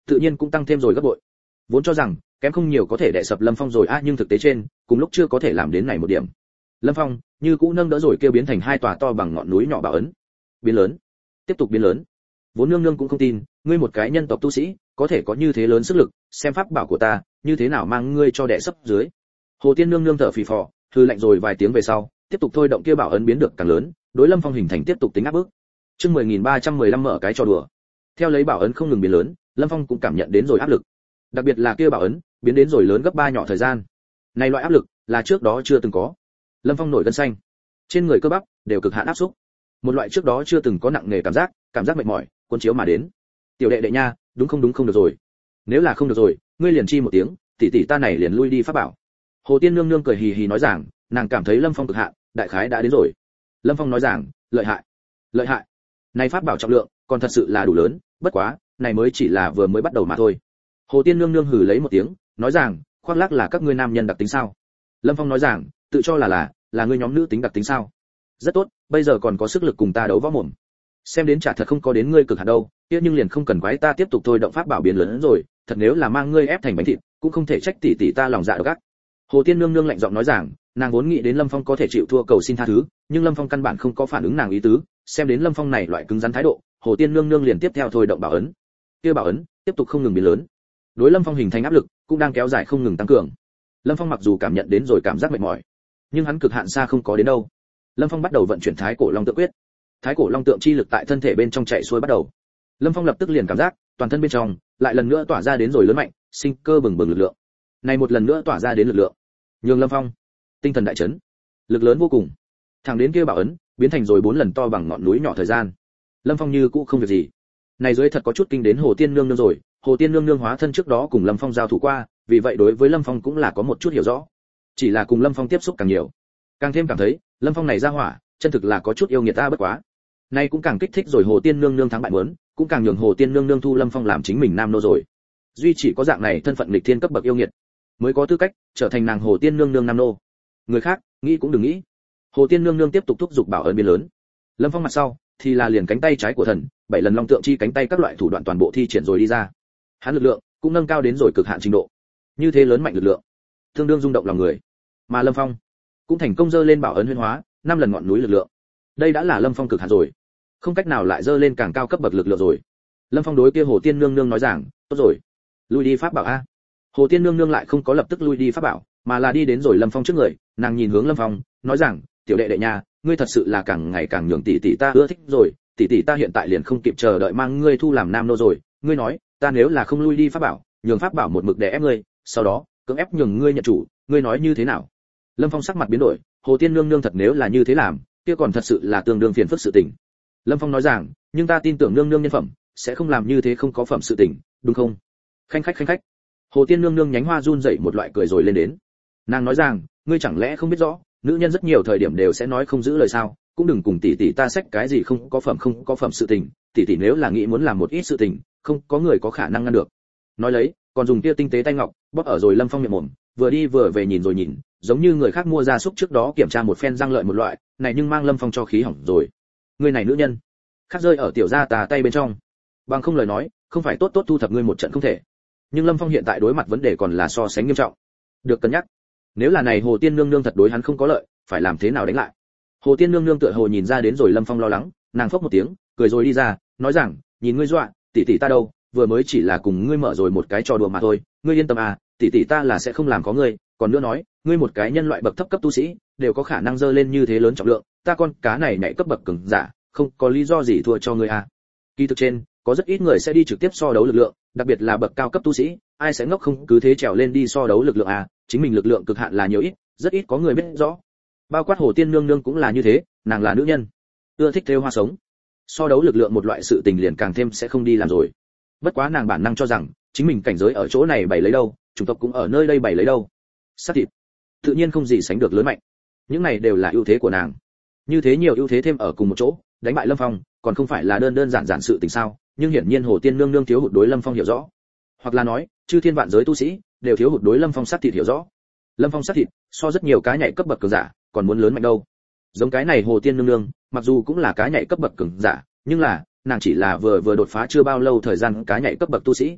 tự nhiên cũng tăng thêm rồi gấp bội. Vốn cho rằng kém không nhiều có thể đè sập Lâm Phong rồi a, nhưng thực tế trên, cùng lúc chưa có thể làm đến này một điểm. Lâm Phong như cũ nâng đỡ rồi kêu biến thành hai tòa to bằng ngọn núi nhỏ bảo ấn. Biến lớn, tiếp tục biến lớn. Vốn nương nương cũng không tin, ngươi một cái nhân tộc tu sĩ, có thể có như thế lớn sức lực, xem pháp bảo của ta, như thế nào mang ngươi cho đè sấp dưới. Hồ Tiên nương nương thở phì phò, hừ lạnh rồi vài tiếng về sau, tiếp tục thôi động kia bảo ấn biến được càng lớn, đối Lâm Phong hình thành tiếp tục tính áp bức. Chương mười nghìn ba trăm mười lăm mở cái trò đùa. Theo lấy bảo ấn không ngừng biến lớn, Lâm Phong cũng cảm nhận đến rồi áp lực. Đặc biệt là kia bảo ấn, biến đến rồi lớn gấp ba nhỏ thời gian. Này loại áp lực là trước đó chưa từng có. Lâm Phong nổi gân xanh, trên người cơ bắp đều cực hạn áp xúc. Một loại trước đó chưa từng có nặng nề cảm giác, cảm giác mệt mỏi, cuốn chiếu mà đến. Tiểu đệ đệ nha, đúng không đúng không được rồi. Nếu là không được rồi, ngươi liền chi một tiếng, tỷ tỷ ta này liền lui đi pháp bảo. Hồ Tiên nương nương cười hì hì nói rằng, nàng cảm thấy Lâm Phong cực hạn, đại khái đã đến rồi. Lâm Phong nói rằng, lợi hại, lợi hại. Này pháp bảo trọng lượng, còn thật sự là đủ lớn, bất quá, này mới chỉ là vừa mới bắt đầu mà thôi. Hồ Tiên nương nương hừ lấy một tiếng, nói rằng, khoác lác là các ngươi nam nhân đặc tính sao? Lâm Phong nói rằng, tự cho là là, là ngươi nhóm nữ tính đặc tính sao? Rất tốt, bây giờ còn có sức lực cùng ta đấu võ mồm. Xem đến chả thật không có đến ngươi cực hạn đâu, kia nhưng liền không cần quái ta tiếp tục thôi động pháp bảo biến lớn rồi, thật nếu là mang ngươi ép thành bánh thịt, cũng không thể trách tỷ tỷ ta lòng dạ độc ác. Hồ Tiên nương nương lạnh giọng nói rằng, nàng vốn nghĩ đến Lâm Phong có thể chịu thua cầu xin tha thứ, nhưng Lâm Phong căn bản không có phản ứng nàng ý tứ, xem đến Lâm Phong này loại cứng rắn thái độ, Hồ Tiên nương nương liền tiếp theo thôi động bảo ấn. Kia bảo ấn tiếp tục không ngừng biến lớn. Đối Lâm Phong hình thành áp lực cũng đang kéo dài không ngừng tăng cường. Lâm Phong mặc dù cảm nhận đến rồi cảm giác mệt mỏi, nhưng hắn cực hạn xa không có đến đâu. Lâm Phong bắt đầu vận chuyển Thái Cổ Long Tượng Quyết. Thái Cổ Long Tượng chi lực tại thân thể bên trong chạy xuôi bắt đầu. Lâm Phong lập tức liền cảm giác, toàn thân bên trong lại lần nữa tỏa ra đến rồi lớn mạnh, sinh cơ bừng bừng lực lượng. Này một lần nữa tỏa ra đến lực lượng, nhường Lâm Phong tinh thần đại chấn, lực lớn vô cùng. Thẳng đến kia bảo ấn biến thành rồi bốn lần to bằng ngọn núi nhỏ thời gian. Lâm Phong như cũ không việc gì. Này dưới thật có chút kinh đến Hồ Tiên nương nương rồi, Hồ Tiên nương nương hóa thân trước đó cùng Lâm Phong giao thủ qua, vì vậy đối với Lâm Phong cũng là có một chút hiểu rõ. Chỉ là cùng Lâm Phong tiếp xúc càng nhiều, càng thêm cảm thấy, Lâm Phong này ra hỏa, chân thực là có chút yêu nghiệt ta bất quá. Nay cũng càng kích thích rồi Hồ Tiên nương nương thắng bại muốn, cũng càng nhường Hồ Tiên nương nương thu Lâm Phong làm chính mình nam nô rồi. Duy chỉ có dạng này thân phận nghịch thiên cấp bậc yêu nghiệt, mới có tư cách trở thành nàng Hồ Tiên nương nương nam nô. Người khác, nghĩ cũng đừng nghĩ. Hồ Tiên nương nương tiếp tục thúc giục bảo ấn biến lớn. Lâm Phong mặt sau, thì là liền cánh tay trái của thần, bảy lần long tượng chi cánh tay các loại thủ đoạn toàn bộ thi triển rồi đi ra. Hắn lực lượng cũng nâng cao đến rồi cực hạn trình độ. Như thế lớn mạnh lực lượng, tương đương rung động lòng người. Mà Lâm Phong cũng thành công dơ lên bảo ấn huyễn hóa, năm lần ngọn núi lực lượng. Đây đã là Lâm Phong cực hạn rồi, không cách nào lại dơ lên càng cao cấp bậc lực lượng rồi. Lâm Phong đối kia Hồ Tiên nương nương nói rằng, tốt rồi, lui đi pháp bảo a. Hồ Tiên nương nương lại không có lập tức lui đi pháp bảo, mà là đi đến rồi Lâm Phong trước người, nàng nhìn hướng Lâm Phong, nói rằng, tiểu đệ đệ nha, ngươi thật sự là càng ngày càng nhường tỷ tỷ ta ưa thích rồi, tỷ tỷ ta hiện tại liền không kịp chờ đợi mang ngươi thu làm nam nô rồi, ngươi nói, ta nếu là không lui đi pháp bảo, nhường pháp bảo một mực đè ép ngươi, sau đó cưỡng ép nhường ngươi nhận chủ, ngươi nói như thế nào? Lâm Phong sắc mặt biến đổi, Hồ Tiên nương nương thật nếu là như thế làm, kia còn thật sự là tương đương phiền phức sự tình. Lâm Phong nói rằng, nhưng ta tin tưởng nương nương nhân phẩm, sẽ không làm như thế không có phẩm sự tình, đúng không? Khanh khách khanh khách. Hồ Tiên nương nương nhánh hoa run rẩy một loại cười rồi lên đến. Nàng nói rằng, ngươi chẳng lẽ không biết rõ, nữ nhân rất nhiều thời điểm đều sẽ nói không giữ lời sao, cũng đừng cùng tỷ tỷ ta xách cái gì không có phẩm không có phẩm sự tình, tỷ tỷ nếu là nghĩ muốn làm một ít sự tình, không có người có khả năng ngăn được. Nói lấy, còn dùng kia tinh tế tay ngọc, bóp ở rồi Lâm Phong miệng mồm, vừa đi vừa về nhìn rồi nhìn, giống như người khác mua gia súc trước đó kiểm tra một phen răng lợi một loại, này nhưng mang Lâm Phong cho khí hỏng rồi. Người này nữ nhân, khác rơi ở tiểu gia tà tay bên trong. Bằng không lời nói, không phải tốt tốt thu thập ngươi một trận không thể. Nhưng Lâm Phong hiện tại đối mặt vấn đề còn là so sánh nghiêm trọng. Được cân nhắc. Nếu là này Hồ Tiên nương nương thật đối hắn không có lợi, phải làm thế nào đánh lại? Hồ Tiên nương nương tựa hồ nhìn ra đến rồi Lâm Phong lo lắng, nàng phốc một tiếng, cười rồi đi ra, nói rằng, nhìn ngươi dọa, tỷ tỷ ta đâu, vừa mới chỉ là cùng ngươi mở rồi một cái trò đùa mà thôi, ngươi yên tâm à, tỷ tỷ ta là sẽ không làm có ngươi, còn nữa nói, ngươi một cái nhân loại bậc thấp cấp tu sĩ, đều có khả năng dơ lên như thế lớn trọng lượng, ta con cá này nhảy cấp bậc cường giả, không có lý do gì thua cho ngươi à. Kỳ thực trên, có rất ít người sẽ đi trực tiếp so đấu lực lượng, đặc biệt là bậc cao cấp tu sĩ, ai sẽ ngốc không cứ thế trèo lên đi so đấu lực lượng à, chính mình lực lượng cực hạn là nhiều ít, rất ít có người biết rõ. Bao quát Hồ Tiên nương nương cũng là như thế, nàng là nữ nhân, ưa thích thêu hoa sống. So đấu lực lượng một loại sự tình liền càng thêm sẽ không đi làm rồi. Bất quá nàng bản năng cho rằng, chính mình cảnh giới ở chỗ này bày lấy đâu, chủng tộc cũng ở nơi đây bày lấy đâu. Sát thịt, tự nhiên không gì sánh được lớn mạnh. Những này đều là ưu thế của nàng. Như thế nhiều ưu thế thêm ở cùng một chỗ, đánh bại Lâm Phong, còn không phải là đơn đơn giản giản sự tình sao? Nhưng hiển nhiên Hồ Tiên nương nương thiếu hụt đối Lâm Phong hiểu rõ, hoặc là nói, chư thiên vạn giới tu sĩ đều thiếu hụt đối Lâm Phong sát thịt hiểu rõ. Lâm Phong sát thịt, so rất nhiều cá nhảy cấp bậc cường giả, còn muốn lớn mạnh đâu. Giống cái này Hồ Tiên nương nương, mặc dù cũng là cá nhảy cấp bậc cường giả, nhưng là, nàng chỉ là vừa vừa đột phá chưa bao lâu thời gian cá nhảy cấp bậc tu sĩ.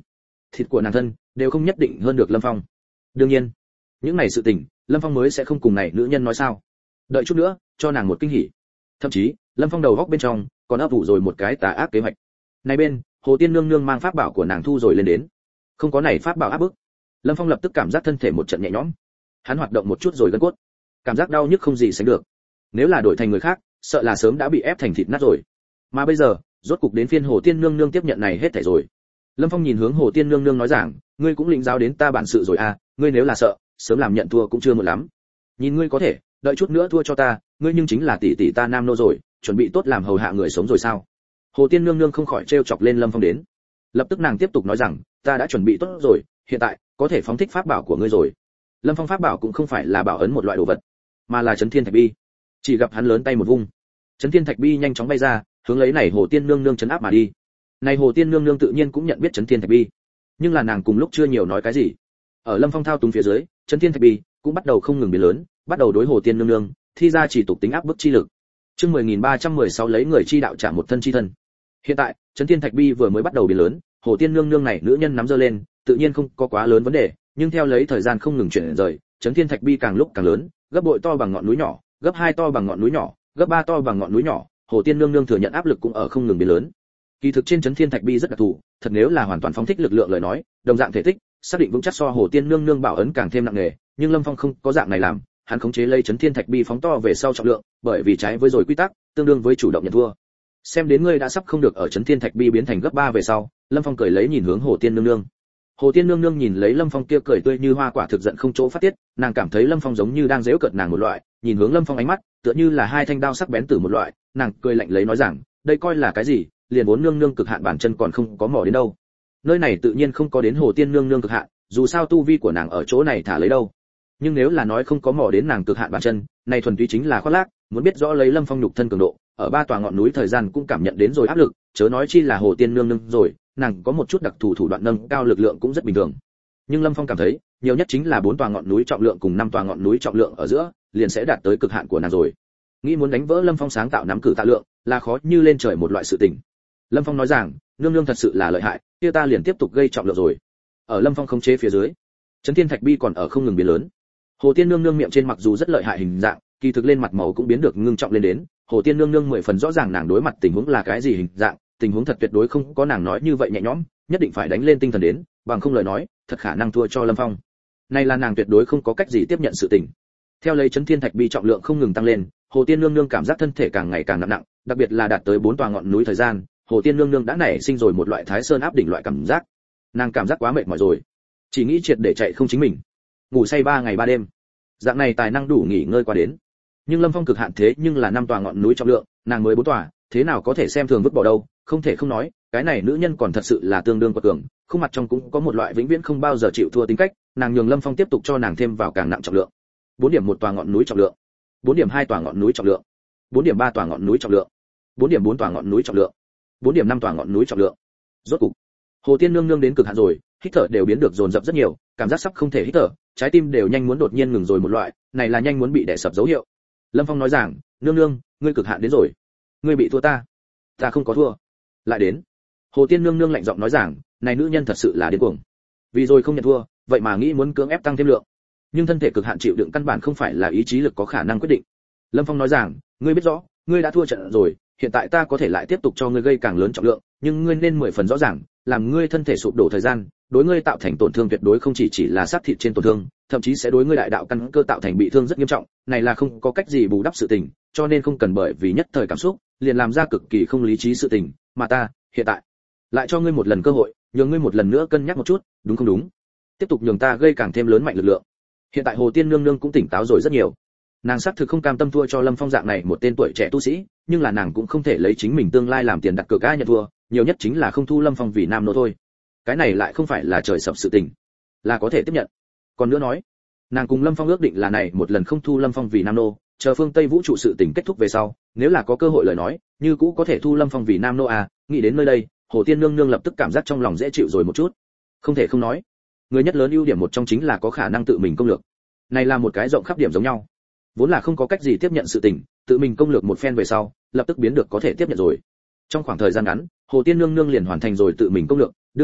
thịt của nàng thân đều không nhất định hơn được Lâm Phong. Đương nhiên, những này sự tình, Lâm Phong mới sẽ không cùng này nữ nhân nói sao. Đợi chút nữa, cho nàng một kinh hỉ. Thậm chí, Lâm Phong đầu góc bên trong còn ấp ủ rồi một cái tà ác kế hoạch. Này bên, Hồ Tiên nương nương mang pháp bảo của nàng thu rồi lên đến. Không có này pháp bảo áp bức, Lâm Phong lập tức cảm giác thân thể một trận nhẹ nhõm. Hắn hoạt động một chút rồi gân cốt, cảm giác đau nhức không gì sánh được. Nếu là đổi thành người khác, sợ là sớm đã bị ép thành thịt nát rồi. Mà bây giờ, rốt cục đến phiên Hồ Tiên nương nương tiếp nhận này hết thảy rồi. Lâm Phong nhìn hướng Hồ Tiên nương nương nói rằng, ngươi cũng lĩnh giáo đến ta bản sự rồi à, ngươi nếu là sợ, sớm làm nhận thua cũng chưa muộn lắm. Nhìn ngươi có thể, đợi chút nữa thua cho ta, ngươi nhưng chính là tỷ tỷ ta nam nô rồi, chuẩn bị tốt làm hầu hạ người sống rồi sao? Hồ Tiên nương nương không khỏi trêu chọc lên Lâm Phong đến. Lập tức nàng tiếp tục nói rằng, ta đã chuẩn bị tốt rồi, hiện tại có thể phóng thích pháp bảo của ngươi rồi. Lâm Phong pháp bảo cũng không phải là bảo ấn một loại đồ vật, mà là chấn thiên thạch bi. Chỉ gặp hắn lớn tay một vung, chấn thiên thạch bi nhanh chóng bay ra, hướng lấy này Hồ Tiên nương nương chấn áp mà đi. Này Hồ Tiên nương nương tự nhiên cũng nhận biết chấn thiên thạch bi, nhưng là nàng cùng lúc chưa nhiều nói cái gì. Ở Lâm Phong thao túng phía dưới, chấn thiên thạch bi cũng bắt đầu không ngừng biến lớn, bắt đầu đối Hồ Tiên nương nương thi ra chỉ tục tính áp bức chi lực. Chương mười nghìn ba trăm mười sáu lấy người chi đạo trả một thân chi thân. Hiện tại, chấn thiên thạch bi vừa mới bắt đầu biến lớn, Hồ Tiên nương nương này nữ nhân nắm giơ lên, tự nhiên không có quá lớn vấn đề, nhưng theo lấy thời gian không ngừng chuyển rời, chấn thiên thạch bi càng lúc càng lớn, gấp bội to bằng ngọn núi nhỏ, gấp hai to bằng ngọn núi nhỏ, gấp ba to bằng ngọn núi nhỏ, Hồ Tiên nương nương thừa nhận áp lực cũng ở không ngừng biến lớn. Kỳ thực trên chấn thiên thạch bi rất đặc thù, thật nếu là hoàn toàn phóng thích lực lượng lời nói, đồng dạng thể tích, xác định vững chắc so Hồ Tiên nương nương bảo ấn càng thêm nặng nề, nhưng Lâm Phong không có dạng này làm, hắn khống chế lấy chấn thiên thạch bi phóng to về sau trọng lượng, bởi vì trái với rồi quy tắc, tương đương với chủ động nhận thua. Xem đến ngươi đã sắp không được ở chấn thiên thạch bi biến thành gấp ba về sau, Lâm Phong cười lấy nhìn hướng Hồ Tiên nương nương. Hồ Tiên nương nương nhìn lấy Lâm Phong kia cười tươi như hoa quả thực giận không chỗ phát tiết, nàng cảm thấy Lâm Phong giống như đang giễu cợt nàng một loại, nhìn hướng Lâm Phong ánh mắt, tựa như là hai thanh đao sắc bén từ một loại, nàng cười lạnh lấy nói rằng, đây coi là cái gì, liền vốn nương nương cực hạn bản chân còn không có mò đến đâu. Nơi này tự nhiên không có đến Hồ Tiên nương nương cực hạn, dù sao tu vi của nàng ở chỗ này thả lấy đâu. Nhưng nếu là nói không có mò đến nàng cực hạn bản chân, này thuần túy chính là khoác lác, muốn biết rõ lấy Lâm Phong nhục thân cường độ, ở ba tòa ngọn núi thời gian cũng cảm nhận đến rồi áp lực, chớ nói chi là Hồ Tiên nương nương rồi, nàng có một chút đặc thù thủ đoạn nâng cao lực lượng cũng rất bình thường. Nhưng Lâm Phong cảm thấy, nhiều nhất chính là bốn tòa ngọn núi trọng lượng cùng năm tòa ngọn núi trọng lượng ở giữa, liền sẽ đạt tới cực hạn của nàng rồi. Nghĩ muốn đánh vỡ Lâm Phong sáng tạo nắm cử tạ lượng, là khó như lên trời một loại sự tình. Lâm Phong nói rằng, nương nương thật sự là lợi hại, kia ta liền tiếp tục gây trọng lượng rồi. Ở Lâm Phong khống chế phía dưới, chấn thiên thạch bi còn ở không ngừng biến lớn. Hồ Tiên nương nương miệng trên mặc dù rất lợi hại hình dạng, kỳ thực lên mặt màu cũng biến được ngưng trọng lên đến. Hồ Tiên nương nương mười phần rõ ràng nàng đối mặt tình huống là cái gì hình dạng, tình huống thật tuyệt đối không có nàng nói như vậy nhẹ nhõm, nhất định phải đánh lên tinh thần đến, bằng không lời nói, thật khả năng thua cho Lâm Phong. Này là nàng tuyệt đối không có cách gì tiếp nhận sự tình. Theo lấy chấn thiên thạch bi trọng lượng không ngừng tăng lên, Hồ Tiên nương nương cảm giác thân thể càng ngày càng nặng nặng, đặc biệt là đạt tới bốn tòa ngọn núi thời gian, Hồ Tiên nương nương đã nảy sinh rồi một loại Thái Sơn áp đỉnh loại cảm giác. Nàng cảm giác quá mệt mỏi rồi, chỉ nghĩ triệt để chạy không chính mình, ngủ say ba ngày ba đêm. Dạng này tài năng đủ nghỉ ngơi qua đến. Nhưng Lâm Phong cực hạn thế nhưng là năm tòa ngọn núi trọng lượng, nàng mới bốn tòa, thế nào có thể xem thường vứt bỏ đâu, không thể không nói, cái này nữ nhân còn thật sự là tương đương quật cường, không mặt trong cũng có một loại vĩnh viễn không bao giờ chịu thua tính cách, nàng nhường Lâm Phong tiếp tục cho nàng thêm vào càng nặng trọng lượng. bốn điểm một tòa ngọn núi trọng lượng, bốn điểm hai tòa ngọn núi trọng lượng, bốn điểm ba tòa ngọn núi trọng lượng, bốn điểm bốn tòa ngọn núi trọng lượng, bốn điểm năm tòa ngọn núi trọng lượng. Rốt cục, Hồ Tiên nương nương đến cực hạn rồi, hít thở đều biến được dồn dập rất nhiều, cảm giác sắp không thể hít thở, trái tim đều nhanh muốn đột nhiên ngừng rồi một loại, này là nhanh muốn bị đè sập dấu hiệu. Lâm Phong nói rằng, nương nương, ngươi cực hạn đến rồi, ngươi bị thua ta. Ta không có thua. Lại đến. Hồ Tiên nương nương lạnh giọng nói rằng, này nữ nhân thật sự là điên cuồng. Vì rồi không nhận thua, vậy mà nghĩ muốn cưỡng ép tăng thêm lượng. Nhưng thân thể cực hạn chịu đựng căn bản không phải là ý chí lực có khả năng quyết định. Lâm Phong nói rằng, ngươi biết rõ, ngươi đã thua trận rồi, hiện tại ta có thể lại tiếp tục cho ngươi gây càng lớn trọng lượng, nhưng ngươi nên mười phần rõ ràng, làm ngươi thân thể sụp đổ thời gian, đối ngươi tạo thành tổn thương tuyệt đối không chỉ chỉ là sát thịt trên tổn thương, thậm chí sẽ đối ngươi đại đạo căn cơ tạo thành bị thương rất nghiêm trọng, này là không có cách gì bù đắp sự tình, cho nên không cần bởi vì nhất thời cảm xúc, liền làm ra cực kỳ không lý trí sự tình, mà ta, hiện tại, lại cho ngươi một lần cơ hội, nhường ngươi một lần nữa cân nhắc một chút, đúng không đúng? Tiếp tục nhường ta gây càng thêm lớn mạnh lực lượng. Hiện tại Hồ Tiên nương nương cũng tỉnh táo rồi rất nhiều. Nàng xác thực không cam tâm thua cho Lâm Phong dạng này một tên tuổi trẻ tu sĩ, nhưng là nàng cũng không thể lấy chính mình tương lai làm tiền đặt cược ai nhận thua, nhiều nhất chính là không thu Lâm Phong vì nam nô thôi. Cái này lại không phải là trời sập sự tình, là có thể tiếp nhận. Còn nữa nói, nàng cùng Lâm Phong ước định là này một lần không thu Lâm Phong vì nam nô, chờ phương Tây vũ trụ sự tình kết thúc về sau, nếu là có cơ hội lời nói, như cũ có thể thu Lâm Phong vì nam nô à, nghĩ đến nơi đây, Hồ Tiên nương nương lập tức cảm giác trong lòng dễ chịu rồi một chút. Không thể không nói, người nhất lớn ưu điểm một trong chính là có khả năng tự mình công lược. Này là một cái rộng khắp điểm giống nhau. Vốn là không có cách gì tiếp nhận sự tình, tự mình công lược một phen về sau, lập tức biến được có thể tiếp nhận rồi. Trong khoảng thời gian ngắn, Hồ Tiên nương nương liền hoàn thành rồi tự mình công lược, đương nhiên,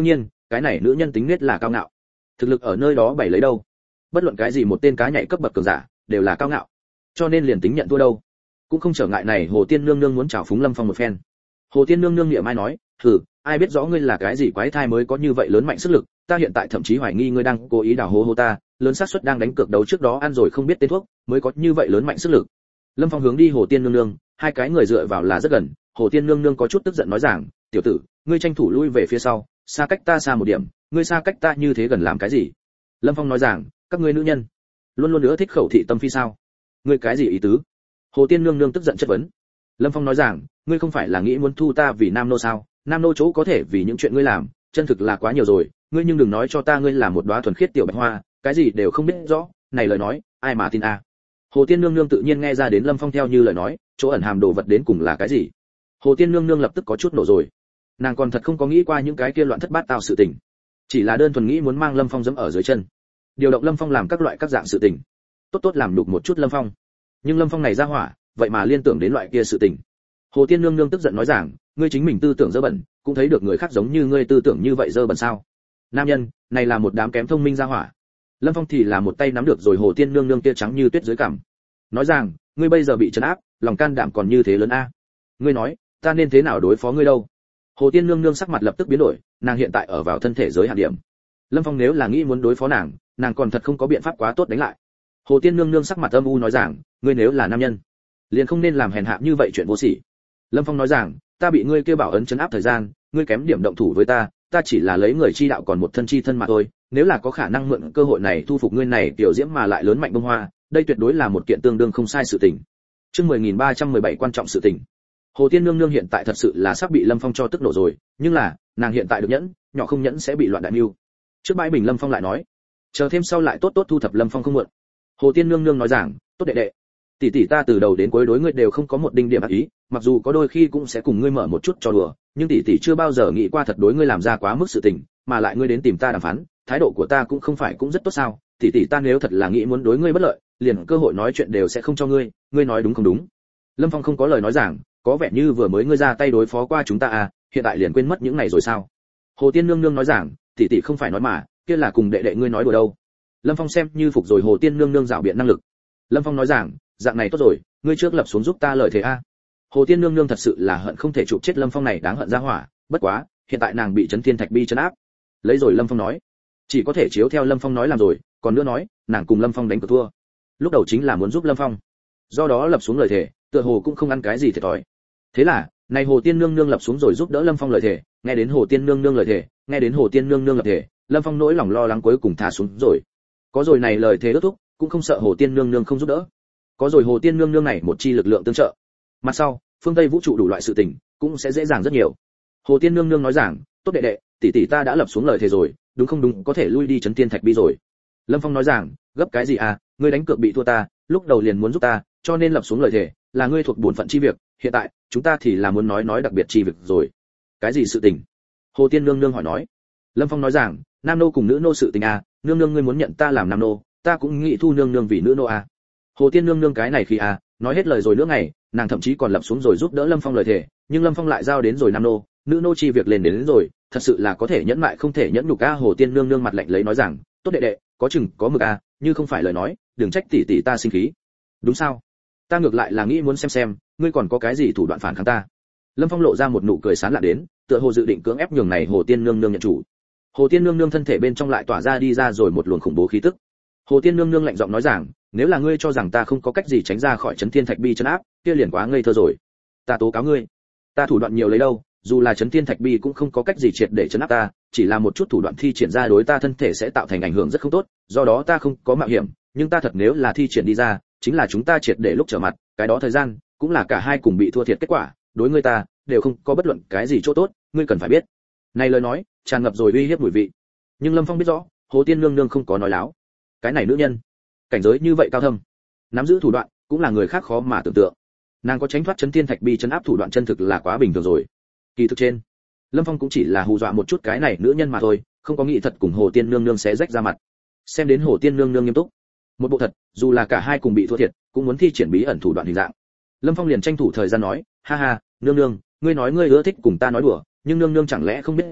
cái này nữ nhân tính nết là cao ngạo, thực lực ở nơi đó bày lấy đâu, bất luận cái gì một tên cá nhảy cấp bậc cường giả đều là cao ngạo, cho nên liền tính nhận thua đâu cũng không trở ngại này Hồ Tiên nương nương muốn chào phúng Lâm Phong một phen. Hồ Tiên nương nương niệm ai nói, thử, ai biết rõ ngươi là cái gì quái thai mới có như vậy lớn mạnh sức lực, ta hiện tại thậm chí hoài nghi ngươi đang cố ý đào hố hố ta, lớn xác suất đang đánh cược đấu trước đó ăn rồi không biết tên thuốc, mới có như vậy lớn mạnh sức lực. Lâm Phong hướng đi Hồ Tiên nương nương, hai cái người dựa vào là rất gần, Hồ Tiên nương nương có chút tức giận nói rằng, tiểu tử, ngươi tranh thủ lui về phía sau, xa cách ta xa một điểm, ngươi xa cách ta như thế gần làm cái gì? Lâm Phong nói rằng, các ngươi nữ nhân luôn luôn nữa thích khẩu thị tâm phi sao? Ngươi cái gì ý tứ? Hồ Tiên nương nương tức giận chất vấn. Lâm Phong nói rằng, ngươi không phải là nghĩ muốn thu ta vì nam nô sao? Nam nô chỗ có thể vì những chuyện ngươi làm, chân thực là quá nhiều rồi, ngươi nhưng đừng nói cho ta ngươi là một đóa thuần khiết tiểu bạch hoa, cái gì đều không biết rõ, này lời nói, ai mà tin a? À? Hồ Tiên nương nương tự nhiên nghe ra đến Lâm Phong theo như lời nói, chỗ ẩn hàm đồ vật đến cùng là cái gì. Hồ Tiên nương nương lập tức có chút nổ rồi. Nàng còn thật không có nghĩ qua những cái kia loạn thất bát tao sự tình, chỉ là đơn thuần nghĩ muốn mang Lâm Phong giẫm ở dưới chân, điều động Lâm Phong làm các loại các dạng sự tình, tốt tốt làm nhục một chút Lâm Phong. Nhưng Lâm Phong này ra hỏa, vậy mà liên tưởng đến loại kia sự tình. Hồ Tiên nương nương tức giận nói rằng, ngươi chính mình tư tưởng dơ bẩn, cũng thấy được người khác giống như ngươi tư tưởng như vậy dơ bẩn sao? Nam nhân, này là một đám kém thông minh ra hỏa. Lâm Phong thì là một tay nắm được rồi Hồ Tiên nương nương kia trắng như tuyết dưới cằm, nói rằng, ngươi bây giờ bị trấn áp, lòng can đảm còn như thế lớn a. Ngươi nói, ta nên thế nào đối phó ngươi đâu? Hồ Tiên nương nương sắc mặt lập tức biến đổi, nàng hiện tại ở vào thân thể giới hạn điểm. Lâm Phong nếu là nghĩ muốn đối phó nàng, nàng còn thật không có biện pháp quá tốt đánh lại. Hồ Tiên nương nương sắc mặt âm u nói rằng, ngươi nếu là nam nhân, liền không nên làm hèn hạ như vậy chuyện vô sỉ. Lâm Phong nói rằng, ta bị ngươi kêu bảo ấn trấn áp thời gian, ngươi kém điểm động thủ với ta, ta chỉ là lấy người chi đạo còn một thân chi thân mà thôi, nếu là có khả năng mượn cơ hội này thu phục ngươi này tiểu diễm mà lại lớn mạnh bông hoa, đây tuyệt đối là một kiện tương đương không sai sự tình. Chương mười nghìn ba trăm mười bảy quan trọng sự tình. Hồ Tiên nương nương hiện tại thật sự là sắp bị Lâm Phong cho tức nổ rồi, nhưng là, nàng hiện tại được nhẫn, nhỏ không nhẫn sẽ bị loạn đại mưu. Trước bãi bình Lâm Phong lại nói, chờ thêm sau lại tốt tốt thu thập Lâm Phong không muộn. Hồ Tiên nương nương nói rằng, tốt đệ đệ, tỷ tỷ ta từ đầu đến cuối đối ngươi đều không có một đinh điểm ác ý, mặc dù có đôi khi cũng sẽ cùng ngươi mở một chút trò đùa, nhưng tỷ tỷ chưa bao giờ nghĩ qua thật đối ngươi làm ra quá mức sự tình, mà lại ngươi đến tìm ta đàm phán, thái độ của ta cũng không phải cũng rất tốt sao? Tỷ tỷ ta nếu thật là nghĩ muốn đối ngươi bất lợi, liền cơ hội nói chuyện đều sẽ không cho ngươi, ngươi nói đúng không đúng? Lâm Phong không có lời nói giảng, có vẻ như vừa mới ngươi ra tay đối phó qua chúng ta à, hiện tại liền quên mất những này rồi sao? Hồ Tiên nương nương nói giảng, tỷ tỷ không phải nói mà, kia là cùng đệ đệ ngươi nói đùa đâu. Lâm Phong xem như phục rồi Hồ Tiên nương nương dạo biện năng lực. Lâm Phong nói giảng, dạng này tốt rồi, ngươi trước lập xuống giúp ta lời thề a. Hồ Tiên nương nương thật sự là hận không thể chụp chết Lâm Phong này đáng hận ra hỏa, bất quá, hiện tại nàng bị Chấn Thiên Thạch Bi trấn áp. Lấy rồi Lâm Phong nói, chỉ có thể chiếu theo Lâm Phong nói làm rồi, còn nữa nói, nàng cùng Lâm Phong đánh cược thua. Lúc đầu chính là muốn giúp Lâm Phong, do đó lập xuống lời thề, tựa hồ cũng không ăn cái gì thiệt thòi. Thế là, này Hồ Tiên nương nương lập xuống rồi giúp đỡ Lâm Phong lời thề, nghe đến Hồ Tiên nương nương lời thề, nghe đến Hồ Tiên nương nương lập thề, Lâm Phong nỗi lòng lo lắng cuối cùng thả xuống rồi. Có rồi này lời thề ước thúc, cũng không sợ Hồ Tiên nương nương không giúp đỡ. Có rồi Hồ Tiên nương nương này một chi lực lượng tương trợ, mặt sau, phương Tây vũ trụ đủ loại sự tình, cũng sẽ dễ dàng rất nhiều. Hồ Tiên nương nương nói rằng, tốt đệ đệ, tỷ tỷ ta đã lập xuống lời thề rồi, đúng không đúng, có thể lui đi Chấn Thiên Thạch Bi rồi. Lâm Phong nói rằng, gấp cái gì à, ngươi đánh cược bị thua ta, lúc đầu liền muốn giúp ta, cho nên lập xuống lời thề, là ngươi thuộc bổn phận chi việc, hiện tại, chúng ta thì là muốn nói nói đặc biệt chi việc rồi. Cái gì sự tình? Hồ Tiên nương nương hỏi nói. Lâm Phong nói rằng, nam nô cùng nữ nô sự tình à, nương nương ngươi muốn nhận ta làm nam nô, ta cũng nghĩ thu nương nương vì nữ nô à. Hồ Tiên nương nương cái này khi à, nói hết lời rồi nữa ngày, nàng thậm chí còn lập xuống rồi giúp đỡ Lâm Phong lời thề, nhưng Lâm Phong lại giao đến rồi nam nô, nữ nô chi việc lên đến, đến rồi, thật sự là có thể nhẫn mại không thể nhẫn nhục a. Hồ Tiên nương nương mặt lạnh lấy nói rằng, tốt đệ đệ, có chừng có mực a, như không phải lời nói, đừng trách tỷ tỷ ta sinh khí. Đúng sao? Ta ngược lại là nghĩ muốn xem xem, ngươi còn có cái gì thủ đoạn phản kháng ta. Lâm Phong lộ ra một nụ cười sán lạ đến, tựa hồ dự định cưỡng ép nhường này Hồ Tiên nương nương nhận chủ. Hồ Tiên nương nương thân thể bên trong lại tỏa ra đi ra rồi một luồng khủng bố khí tức. Hồ Tiên nương nương lạnh giọng nói rằng, nếu là ngươi cho rằng ta không có cách gì tránh ra khỏi Chấn Thiên Thạch Bi trấn áp, kia liền quá ngây thơ rồi. Ta tố cáo ngươi, ta thủ đoạn nhiều lấy đâu, dù là Chấn Thiên Thạch Bi cũng không có cách gì triệt để trấn áp ta, chỉ là một chút thủ đoạn thi triển ra đối ta thân thể sẽ tạo thành ảnh hưởng rất không tốt, do đó ta không có mạo hiểm, nhưng ta thật nếu là thi triển đi ra, chính là chúng ta triệt để lúc trở mặt, cái đó thời gian, cũng là cả hai cùng bị thua thiệt kết quả, đối ngươi ta đều không có bất luận cái gì chỗ tốt, ngươi cần phải biết. Này lời nói, tràn ngập rồi uy hiếp mùi vị. Nhưng Lâm Phong biết rõ, Hồ Tiên nương nương không có nói láo. Cái này nữ nhân, cảnh giới như vậy cao thâm, nắm giữ thủ đoạn, cũng là người khác khó mà tưởng tượng. Nàng có tránh thoát Chấn Thiên Thạch Bi trấn áp thủ đoạn chân thực là quá bình thường rồi. Kỳ thực trên, Lâm Phong cũng chỉ là hù dọa một chút cái này nữ nhân mà thôi, không có nghĩ thật cùng Hồ Tiên nương nương xé rách ra mặt. Xem đến Hồ Tiên nương nương nghiêm túc, một bộ thật, dù là cả hai cùng bị thua thiệt, cũng muốn thi triển bí ẩn thủ đoạn hình dạng. Lâm Phong liền tranh thủ thời gian nói, ha ha, nương nương, ngươi nói ngươi ưa thích cùng ta nói đùa, nhưng nương nương chẳng lẽ không biết rõ,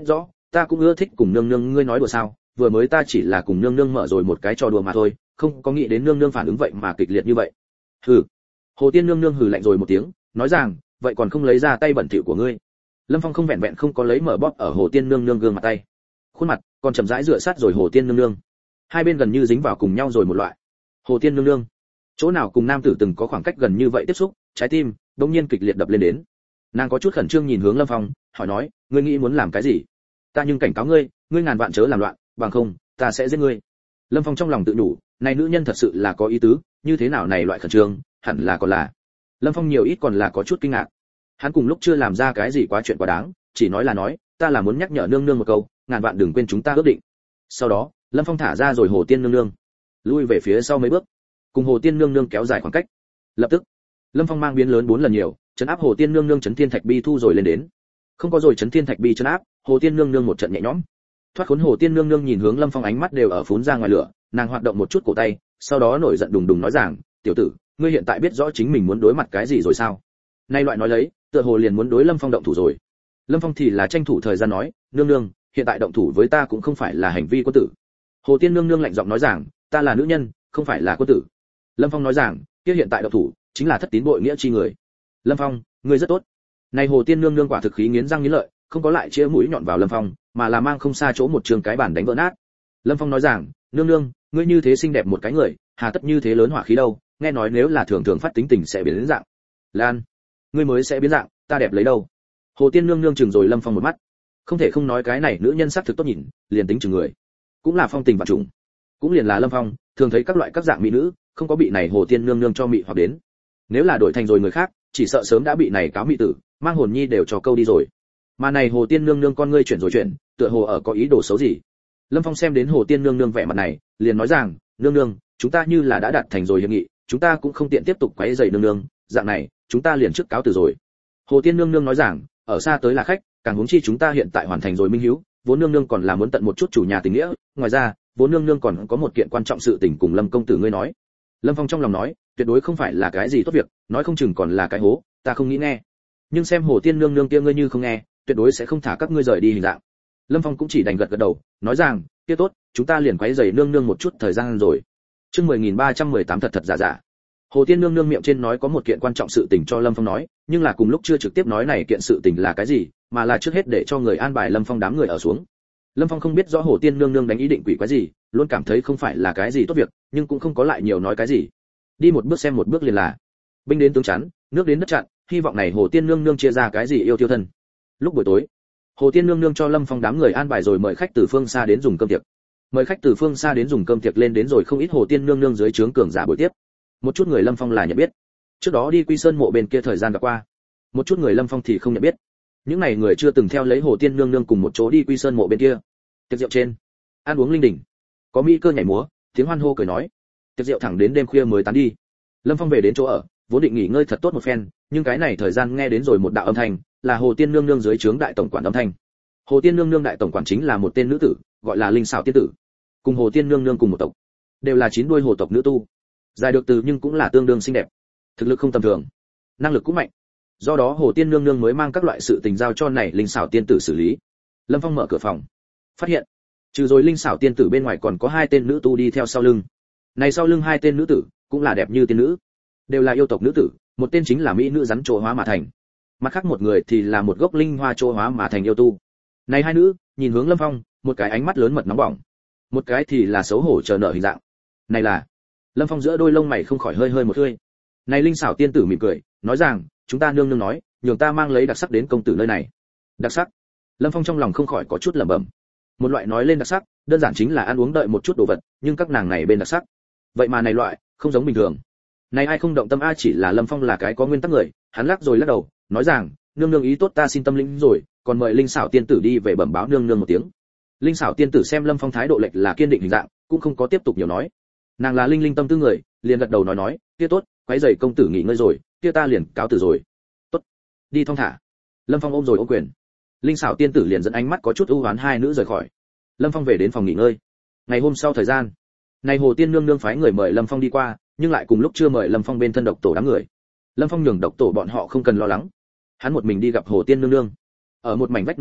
ta cũng ưa thích cùng nương nương ngươi nói đùa sao, vừa mới ta chỉ là cùng nương nương mở rồi một cái trò đùa mà thôi, không có nghĩ đến nương nương phản ứng vậy mà kịch liệt như vậy. Hừ. Hồ Tiên nương nương hừ lạnh rồi một tiếng, nói rằng, vậy còn không lấy ra tay bẩn thỉu của ngươi. Lâm Phong không vẹn vẹn không có lấy mở bóp ở Hồ Tiên nương nương gương mặt tay, khuôn mặt còn chậm rãi dựa sát rồi Hồ Tiên nương nương, hai bên gần như dính vào cùng nhau rồi một loại. Hồ Tiên nương nương, chỗ nào cùng nam tử từng có khoảng cách gần như vậy tiếp xúc, trái tim đột nhiên kịch liệt đập lên đến. Nàng có chút khẩn trương nhìn hướng Lâm Phong, hỏi nói, ngươi nghĩ muốn làm cái gì? Ta nhưng cảnh cáo ngươi, ngươi ngàn vạn chớ làm loạn, bằng không, ta sẽ giết ngươi. Lâm Phong trong lòng tự nhủ, này nữ nhân thật sự là có ý tứ, như thế nào này loại khẩn trương, hẳn là còn là. Lâm Phong nhiều ít còn là có chút kinh ngạc. Hắn cùng lúc chưa làm ra cái gì quá chuyện quá đáng, chỉ nói là nói, ta là muốn nhắc nhở nương nương một câu, ngàn vạn đừng quên chúng ta ước định. Sau đó, Lâm Phong thả ra rồi Hồ Tiên nương nương, lui về phía sau mấy bước, cùng Hồ Tiên nương nương kéo dài khoảng cách. Lập tức, Lâm Phong mang biến lớn bốn lần nhiều, trấn áp Hồ Tiên nương nương chấn thiên thạch bi thu rồi lên đến. Không có rồi chấn thiên thạch bi trấn áp, Hồ Tiên nương nương một trận nhẹ nhõm. Thoát khốn Hồ Tiên nương nương nhìn hướng Lâm Phong ánh mắt đều ở phún ra ngoài lửa, nàng hoạt động một chút cổ tay, sau đó nổi giận đùng đùng nói rằng, tiểu tử, ngươi hiện tại biết rõ chính mình muốn đối mặt cái gì rồi sao? Nay loại nói lấy, tựa hồ liền muốn đối Lâm Phong động thủ rồi. Lâm Phong thì là tranh thủ thời gian nói, nương nương, hiện tại động thủ với ta cũng không phải là hành vi quân tử. Hồ Tiên nương nương lạnh giọng nói rằng, ta là nữ nhân, không phải là quân tử. Lâm Phong nói rằng, kia hiện tại động thủ chính là thất tín bội nghĩa chi người. Lâm Phong, ngươi rất tốt. Này Hồ Tiên nương nương quả thực khí nghiến răng nghiến lợi, không có lại chĩa mũi nhọn vào Lâm Phong, mà là mang không xa chỗ một trường cái bản đánh vỡ nát. Lâm Phong nói rằng, nương nương, ngươi như thế xinh đẹp một cái người, hà tất như thế lớn hỏa khí đâu, nghe nói nếu là thường thường phát tính tình sẽ biến đến dạng. Lan, ngươi mới sẽ biến dạng, ta đẹp lấy đâu. Hồ Tiên nương nương chừng rồi Lâm Phong một mắt, không thể không nói cái này nữ nhân sắc thực tốt nhìn, liền tính chừng người, cũng là phong tình vạn trùng, cũng liền là Lâm Phong thường thấy các loại các dạng mỹ nữ, không có bị này Hồ Tiên nương nương cho mị hoặc đến. Nếu là đổi thành rồi người khác, chỉ sợ sớm đã bị này cáo mị tử, mang hồn nhi đều cho câu đi rồi. Mà này Hồ Tiên nương nương con ngươi chuyển rồi chuyển, tựa hồ ở có ý đồ xấu gì. Lâm Phong xem đến Hồ Tiên nương nương vẻ mặt này, liền nói rằng, nương nương, chúng ta như là đã đạt thành rồi hiệp nghị, chúng ta cũng không tiện tiếp tục quấy rầy nương nương, dạng này, chúng ta liền trước cáo từ rồi. Hồ Tiên nương nương nói rằng, ở xa tới là khách, càng huống chi chúng ta hiện tại hoàn thành rồi minh hiếu, vốn nương nương còn là muốn tận một chút chủ nhà tình nghĩa, ngoài ra, vốn nương nương còn có một kiện quan trọng sự tình cùng Lâm công tử ngươi nói. Lâm Phong trong lòng nói, tuyệt đối không phải là cái gì tốt việc, nói không chừng còn là cái hố, ta không nghĩ nghe. Nhưng xem Hồ Tiên nương nương kia ngươi như không nghe, tuyệt đối sẽ không thả các ngươi rời đi hình dạng. Lâm Phong cũng chỉ đành gật gật đầu, nói rằng, kia tốt, chúng ta liền quấy rầy nương nương một chút thời gian rồi. Chương mười nghìn ba trăm mười tám thật thật giả giả. Hồ Tiên nương nương miệng trên nói có một kiện quan trọng sự tình cho Lâm Phong nói, nhưng là cùng lúc chưa trực tiếp nói này kiện sự tình là cái gì, mà là trước hết để cho người an bài Lâm Phong đám người ở xuống. Lâm Phong không biết rõ Hồ Tiên nương nương đánh ý định quỷ quái gì, luôn cảm thấy không phải là cái gì tốt việc, nhưng cũng không có lại nhiều nói cái gì. Đi một bước xem một bước liền là. Binh đến tướng chắn, nước đến đất chặn, hy vọng này Hồ Tiên nương nương chia ra cái gì yêu tiêu thân. Lúc buổi tối, Hồ Tiên nương nương cho Lâm Phong đám người an bài rồi mời khách từ phương xa đến dùng cơm tiệc. Mời khách từ phương xa đến dùng cơm tiệc lên đến rồi không ít Hồ Tiên nương nương dưới trướng cường giả buổi tiếp. Một chút người Lâm Phong là nhận biết. Trước đó đi Quy Sơn mộ bên kia thời gian gặp qua. Một chút người Lâm Phong thì không nhận biết. Những này người chưa từng theo lấy Hồ Tiên nương nương cùng một chỗ đi Quy Sơn mộ bên kia. Tiệc rượu trên, ăn uống linh đình, có mỹ cơ nhảy múa, tiếng hoan hô cười nói. Tiệc rượu thẳng đến đêm khuya mới tán đi. Lâm Phong về đến chỗ ở, vốn định nghỉ ngơi thật tốt một phen, nhưng cái này thời gian nghe đến rồi một đạo âm thanh, là Hồ Tiên nương nương dưới trướng đại tổng quản âm thanh. Hồ Tiên nương nương đại tổng quản chính là một tên nữ tử, gọi là Linh Xảo tiên tử, cùng Hồ Tiên nương nương cùng một tộc, đều là chín đuôi hồ tộc nữ tu, dài được từ nhưng cũng là tương đương xinh đẹp, thực lực không tầm thường, năng lực cũng mạnh. Do đó Hồ Tiên nương nương mới mang các loại sự tình giao cho này Linh Xảo tiên tử xử lý. Lâm Phong mở cửa phòng, phát hiện trừ rồi Linh Xảo tiên tử bên ngoài còn có hai tên nữ tu đi theo sau lưng. Này sau lưng hai tên nữ tử cũng là đẹp như tiên nữ, đều là yêu tộc nữ tử, một tên chính là mỹ nữ rắn trổ hóa mà thành, mặt khác một người thì là một gốc linh hoa trổ hóa mà thành yêu tu. Này hai nữ nhìn hướng Lâm Phong, một cái ánh mắt lớn mật nóng bỏng, một cái thì là xấu hổ chờ nợ hình dạng. Này là Lâm Phong giữa đôi lông mày không khỏi hơi hơi một hơi. Này Linh Xảo tiên tử mỉm cười, nói rằng, chúng ta nương nương nói, nhường ta mang lấy đặc sắc đến công tử nơi này. Đặc sắc? Lâm Phong trong lòng không khỏi có chút lẩm bẩm. Một loại nói lên đặc sắc, đơn giản chính là ăn uống đợi một chút đồ vật, nhưng các nàng này bên đặc sắc, vậy mà này loại không giống bình thường. Này ai không động tâm a, chỉ là Lâm Phong là cái có nguyên tắc người, hắn lắc rồi lắc đầu, nói rằng, nương nương ý tốt ta xin tâm lĩnh rồi, còn mời Linh Xảo tiên tử đi về bẩm báo nương nương một tiếng. Linh Xảo tiên tử xem Lâm Phong thái độ lệch là kiên định hình dạng, cũng không có tiếp tục nhiều nói. Nàng là linh linh tâm tư người, liền gật đầu nói nói, kia tốt, quấy rầy công tử nghỉ ngơi rồi, kia ta liền cáo từ rồi. Tốt, đi thong thả. Lâm Phong ôm rồi ôm quyền. Linh Xảo tiên tử liền dẫn ánh mắt có chút ưu hoán hai nữ rời khỏi. Lâm Phong về đến phòng nghỉ ngơi. Ngày hôm sau thời gian, này Hồ Tiên nương nương phái người mời Lâm Phong đi qua, nhưng lại cùng lúc chưa mời Lâm Phong bên thân độc tổ đám người. Lâm Phong nhường độc tổ bọn họ không cần lo lắng, hắn một mình đi gặp Hồ Tiên nương nương. Ở một mảnh vách núi trước,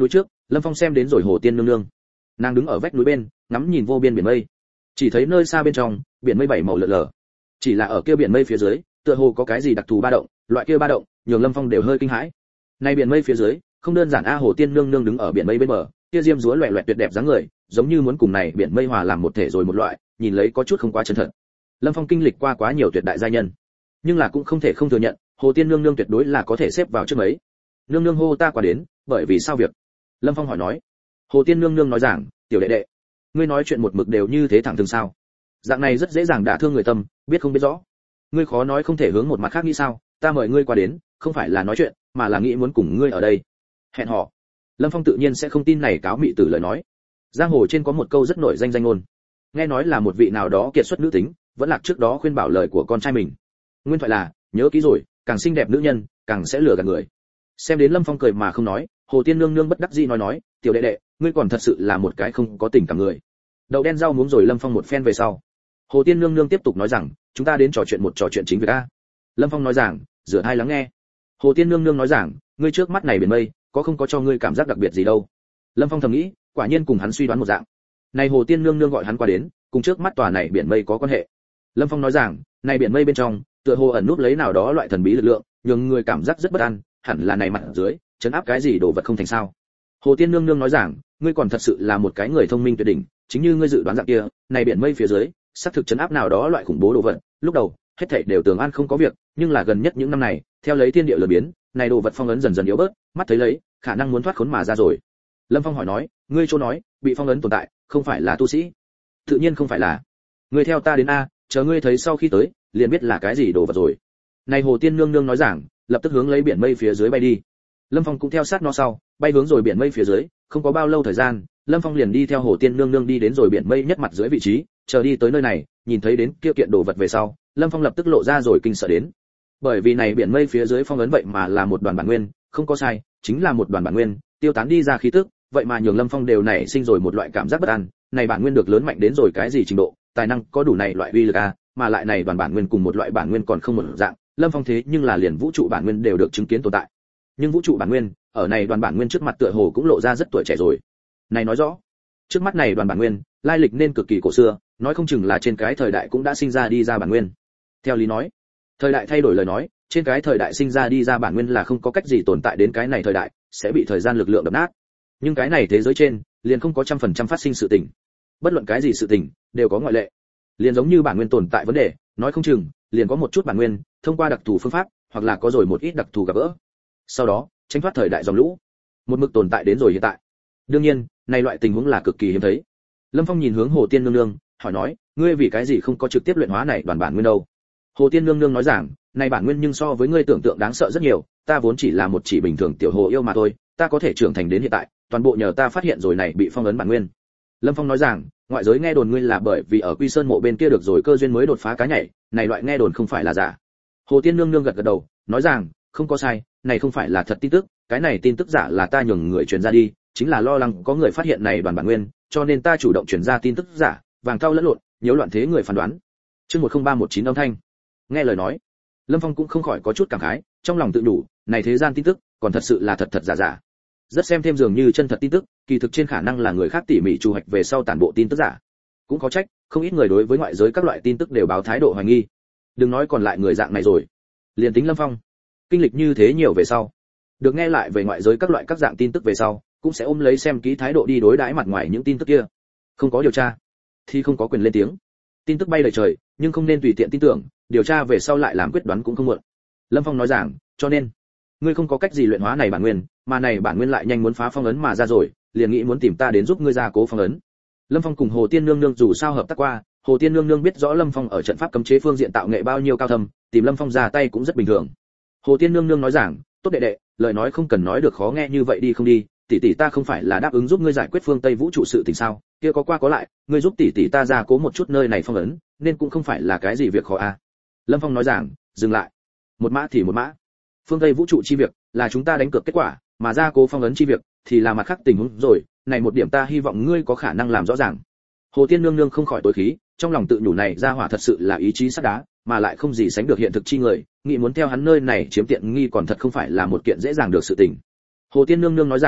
Lâm Phong xem đến rồi Hồ Tiên nương nương, nàng đứng ở vách núi bên, ngắm nhìn vô biên biển mây, chỉ thấy nơi xa bên trong biển mây bảy màu lượn lờ, chỉ là ở kia biển mây phía dưới tựa hồ có cái gì đặc thù ba động, loại kia ba động nhường Lâm Phong đều hơi kinh hãi. Này biển mây phía dưới không đơn giản a, Hồ Tiên nương nương đứng ở biển mây bên bờ, kia diêm dúa loẹt loẹt tuyệt đẹp dáng người, giống như muốn cùng này biển mây hòa làm một thể rồi một loại, nhìn lấy có chút không quá chân thật. Lâm Phong kinh lịch qua quá nhiều tuyệt đại gia nhân, nhưng là cũng không thể không thừa nhận, Hồ Tiên nương nương tuyệt đối là có thể xếp vào trước mấy. Nương nương hô ta qua đến, bởi vì sao việc? Lâm Phong hỏi nói. Hồ Tiên nương nương nói rằng, tiểu đệ đệ, ngươi nói chuyện một mực đều như thế thẳng thừng sao? Dạng này rất dễ dàng đả thương người tâm, biết không biết rõ. Ngươi khó nói không thể hướng một mặt khác nghĩ sao? Ta mời ngươi qua đến, không phải là nói chuyện, mà là nghĩ muốn cùng ngươi ở đây. Hẹn hò. Lâm Phong tự nhiên sẽ không tin này cáo mị tử lời nói. Giang hồ trên có một câu rất nổi danh danh ngôn, nghe nói là một vị nào đó kiệt xuất nữ tính, vẫn lạc trước đó khuyên bảo lời của con trai mình. Nguyên thoại là, nhớ kỹ rồi, càng xinh đẹp nữ nhân, càng sẽ lừa gạt người. Xem đến Lâm Phong cười mà không nói, Hồ Tiên nương nương bất đắc dĩ nói nói, tiểu đệ đệ, ngươi còn thật sự là một cái không có tình cảm người. Đậu đen rau muống rồi Lâm Phong một phen về sau. Hồ Tiên nương nương tiếp tục nói rằng, chúng ta đến trò chuyện một trò chuyện chính việc a. Lâm Phong nói rằng, rửa hai lắng nghe. Hồ Tiên nương nương nói rằng, ngươi trước mắt này biển mây, có không có cho ngươi cảm giác đặc biệt gì đâu. Lâm Phong thầm nghĩ, quả nhiên cùng hắn suy đoán một dạng. Này Hồ Tiên nương nương gọi hắn qua đến, cùng trước mắt tòa này biển mây có quan hệ. Lâm Phong nói rằng, này biển mây bên trong, tựa hồ ẩn núp lấy nào đó loại thần bí lực lượng, nhường người cảm giác rất bất an, hẳn là này mặt dưới, chấn áp cái gì đồ vật không thành sao. Hồ Tiên nương nương nói rằng, ngươi còn thật sự là một cái người thông minh tuyệt đỉnh, chính như ngươi dự đoán dạng kia, này biển mây phía dưới, xác thực chấn áp nào đó loại khủng bố đồ vật. Lúc đầu, hết thảy đều tưởng an không có việc, nhưng là gần nhất những năm này, theo lấy thiên địa lờ biến, này đồ vật phong ấn dần dần yếu bớt, mắt thấy lấy, khả năng muốn thoát khốn mà ra rồi. Lâm Phong hỏi nói, ngươi chỗ nói, bị phong ấn tồn tại, không phải là tu sĩ? Tự nhiên không phải là. Ngươi theo ta đến a, chờ ngươi thấy sau khi tới, liền biết là cái gì đồ vật rồi. Này Hồ Tiên nương nương nói rằng, lập tức hướng lấy biển mây phía dưới bay đi. Lâm Phong cũng theo sát nó sau, bay hướng rồi biển mây phía dưới, không có bao lâu thời gian, Lâm Phong liền đi theo Hồ Tiên nương nương đi đến rồi biển mây nhất mặt dưới vị trí, chờ đi tới nơi này, nhìn thấy đến kia kiện đồ vật về sau, Lâm Phong lập tức lộ ra rồi kinh sợ đến. Bởi vì này biển mây phía dưới phong ấn vậy mà là một đoàn bản nguyên, không có sai, chính là một đoàn bản nguyên, tiêu tán đi ra khí tức, vậy mà nhường Lâm Phong đều nảy sinh rồi một loại cảm giác bất an, này bản nguyên được lớn mạnh đến rồi cái gì trình độ, tài năng có đủ này loại uy lực a, mà lại này đoàn bản nguyên cùng một loại bản nguyên còn không một dạng, Lâm Phong thế nhưng là liền vũ trụ bản nguyên đều được chứng kiến tồn tại. Nhưng vũ trụ bản nguyên, ở này đoàn bản nguyên trước mặt tựa hồ cũng lộ ra rất tuổi trẻ rồi. Này nói rõ, trước mắt này đoàn bản nguyên, lai lịch nên cực kỳ cổ xưa, nói không chừng là trên cái thời đại cũng đã sinh ra đi ra bản nguyên. Theo lý nói, thời đại thay đổi lời nói, trên cái thời đại sinh ra đi ra bản nguyên là không có cách gì tồn tại đến cái này thời đại, sẽ bị thời gian lực lượng đập nát. Nhưng cái này thế giới trên, liền không có trăm phần trăm phát sinh sự tình. Bất luận cái gì sự tình, đều có ngoại lệ. Liền giống như bản nguyên tồn tại vấn đề, nói không chừng, liền có một chút bản nguyên, thông qua đặc thù phương pháp, hoặc là có rồi một ít đặc thù gặp gỡ. Sau đó, tránh thoát thời đại dòng lũ, một mực tồn tại đến rồi hiện tại. Đương nhiên, này loại tình huống là cực kỳ hiếm thấy. Lâm Phong nhìn hướng Hồ Tiên nương nương, hỏi nói, ngươi vì cái gì không có trực tiếp luyện hóa này đoàn bản nguyên đâu? Hồ Tiên nương nương nói rằng, này bản nguyên nhưng so với ngươi tưởng tượng đáng sợ rất nhiều, ta vốn chỉ là một chỉ bình thường tiểu hồ yêu mà thôi, ta có thể trưởng thành đến hiện tại, toàn bộ nhờ ta phát hiện rồi này bị phong ấn bản nguyên. Lâm Phong nói rằng, ngoại giới nghe đồn ngươi là bởi vì ở Quy Sơn mộ bên kia được rồi cơ duyên mới đột phá cá nhảy, này loại nghe đồn không phải là giả. Hồ Tiên nương nương gật gật đầu, nói rằng, không có sai, này không phải là thật tin tức, cái này tin tức giả là ta nhường người truyền ra đi, chính là lo lắng có người phát hiện này đoàn bản nguyên, cho nên ta chủ động truyền ra tin tức giả, vàng cao lẫn lộn, nhiễu loạn thế người phán đoán. Chương một không ba một chín âm thanh. Nghe lời nói, Lâm Phong cũng không khỏi có chút cảm khái, trong lòng tự đủ, này thế gian tin tức, còn thật sự là thật thật giả giả. Rất xem thêm dường như chân thật tin tức, kỳ thực trên khả năng là người khác tỉ mỉ chủ hoạch về sau tản bộ tin tức giả. Cũng có trách, không ít người đối với ngoại giới các loại tin tức đều báo thái độ hoài nghi. Đừng nói còn lại người dạng này rồi, liền tính Lâm Phong kinh lịch như thế nhiều về sau, được nghe lại về ngoại giới các loại các dạng tin tức về sau, cũng sẽ ôm lấy xem kỹ thái độ đi đối đãi mặt ngoài những tin tức kia. Không có điều tra thì không có quyền lên tiếng. Tin tức bay lời trời, nhưng không nên tùy tiện tin tưởng, điều tra về sau lại làm quyết đoán cũng không muộn. Lâm Phong nói rằng, cho nên ngươi không có cách gì luyện hóa này bản nguyên, mà này bản nguyên lại nhanh muốn phá phong ấn mà ra rồi, liền nghĩ muốn tìm ta đến giúp ngươi ra cố phong ấn. Lâm Phong cùng Hồ Tiên nương nương dù sao hợp tác qua, Hồ Tiên nương nương biết rõ Lâm Phong ở trận pháp cấm chế phương diện tạo nghệ bao nhiêu cao thâm, tìm Lâm Phong ra tay cũng rất bình thường. Hồ Tiên nương nương nói rằng, tốt đệ đệ, lời nói không cần nói được khó nghe như vậy đi không đi, tỷ tỷ ta không phải là đáp ứng giúp ngươi giải quyết phương Tây vũ trụ sự tình sao, kia có qua có lại, ngươi giúp tỷ tỷ ta ra cố một chút nơi này phong ấn, nên cũng không phải là cái gì việc khó a. À. Lâm Phong nói rằng, dừng lại, một mã thì một mã, phương Tây vũ trụ chi việc là chúng ta đánh cược kết quả, mà ra cố phong ấn chi việc thì là mặt khác tình huống rồi, này một điểm ta hy vọng ngươi có khả năng làm rõ ràng. Hồ Tiên nương nương không khỏi tối khí, trong lòng tự nhủ này ra hỏa thật sự là ý chí sắt đá, mà lại không gì sánh được hiện thực chi người, nghĩ muốn theo hắn nơi này chiếm tiện nghi còn thật không phải là một kiện dễ dàng được sự tình. Hồ Tiên nương nương nói rằng,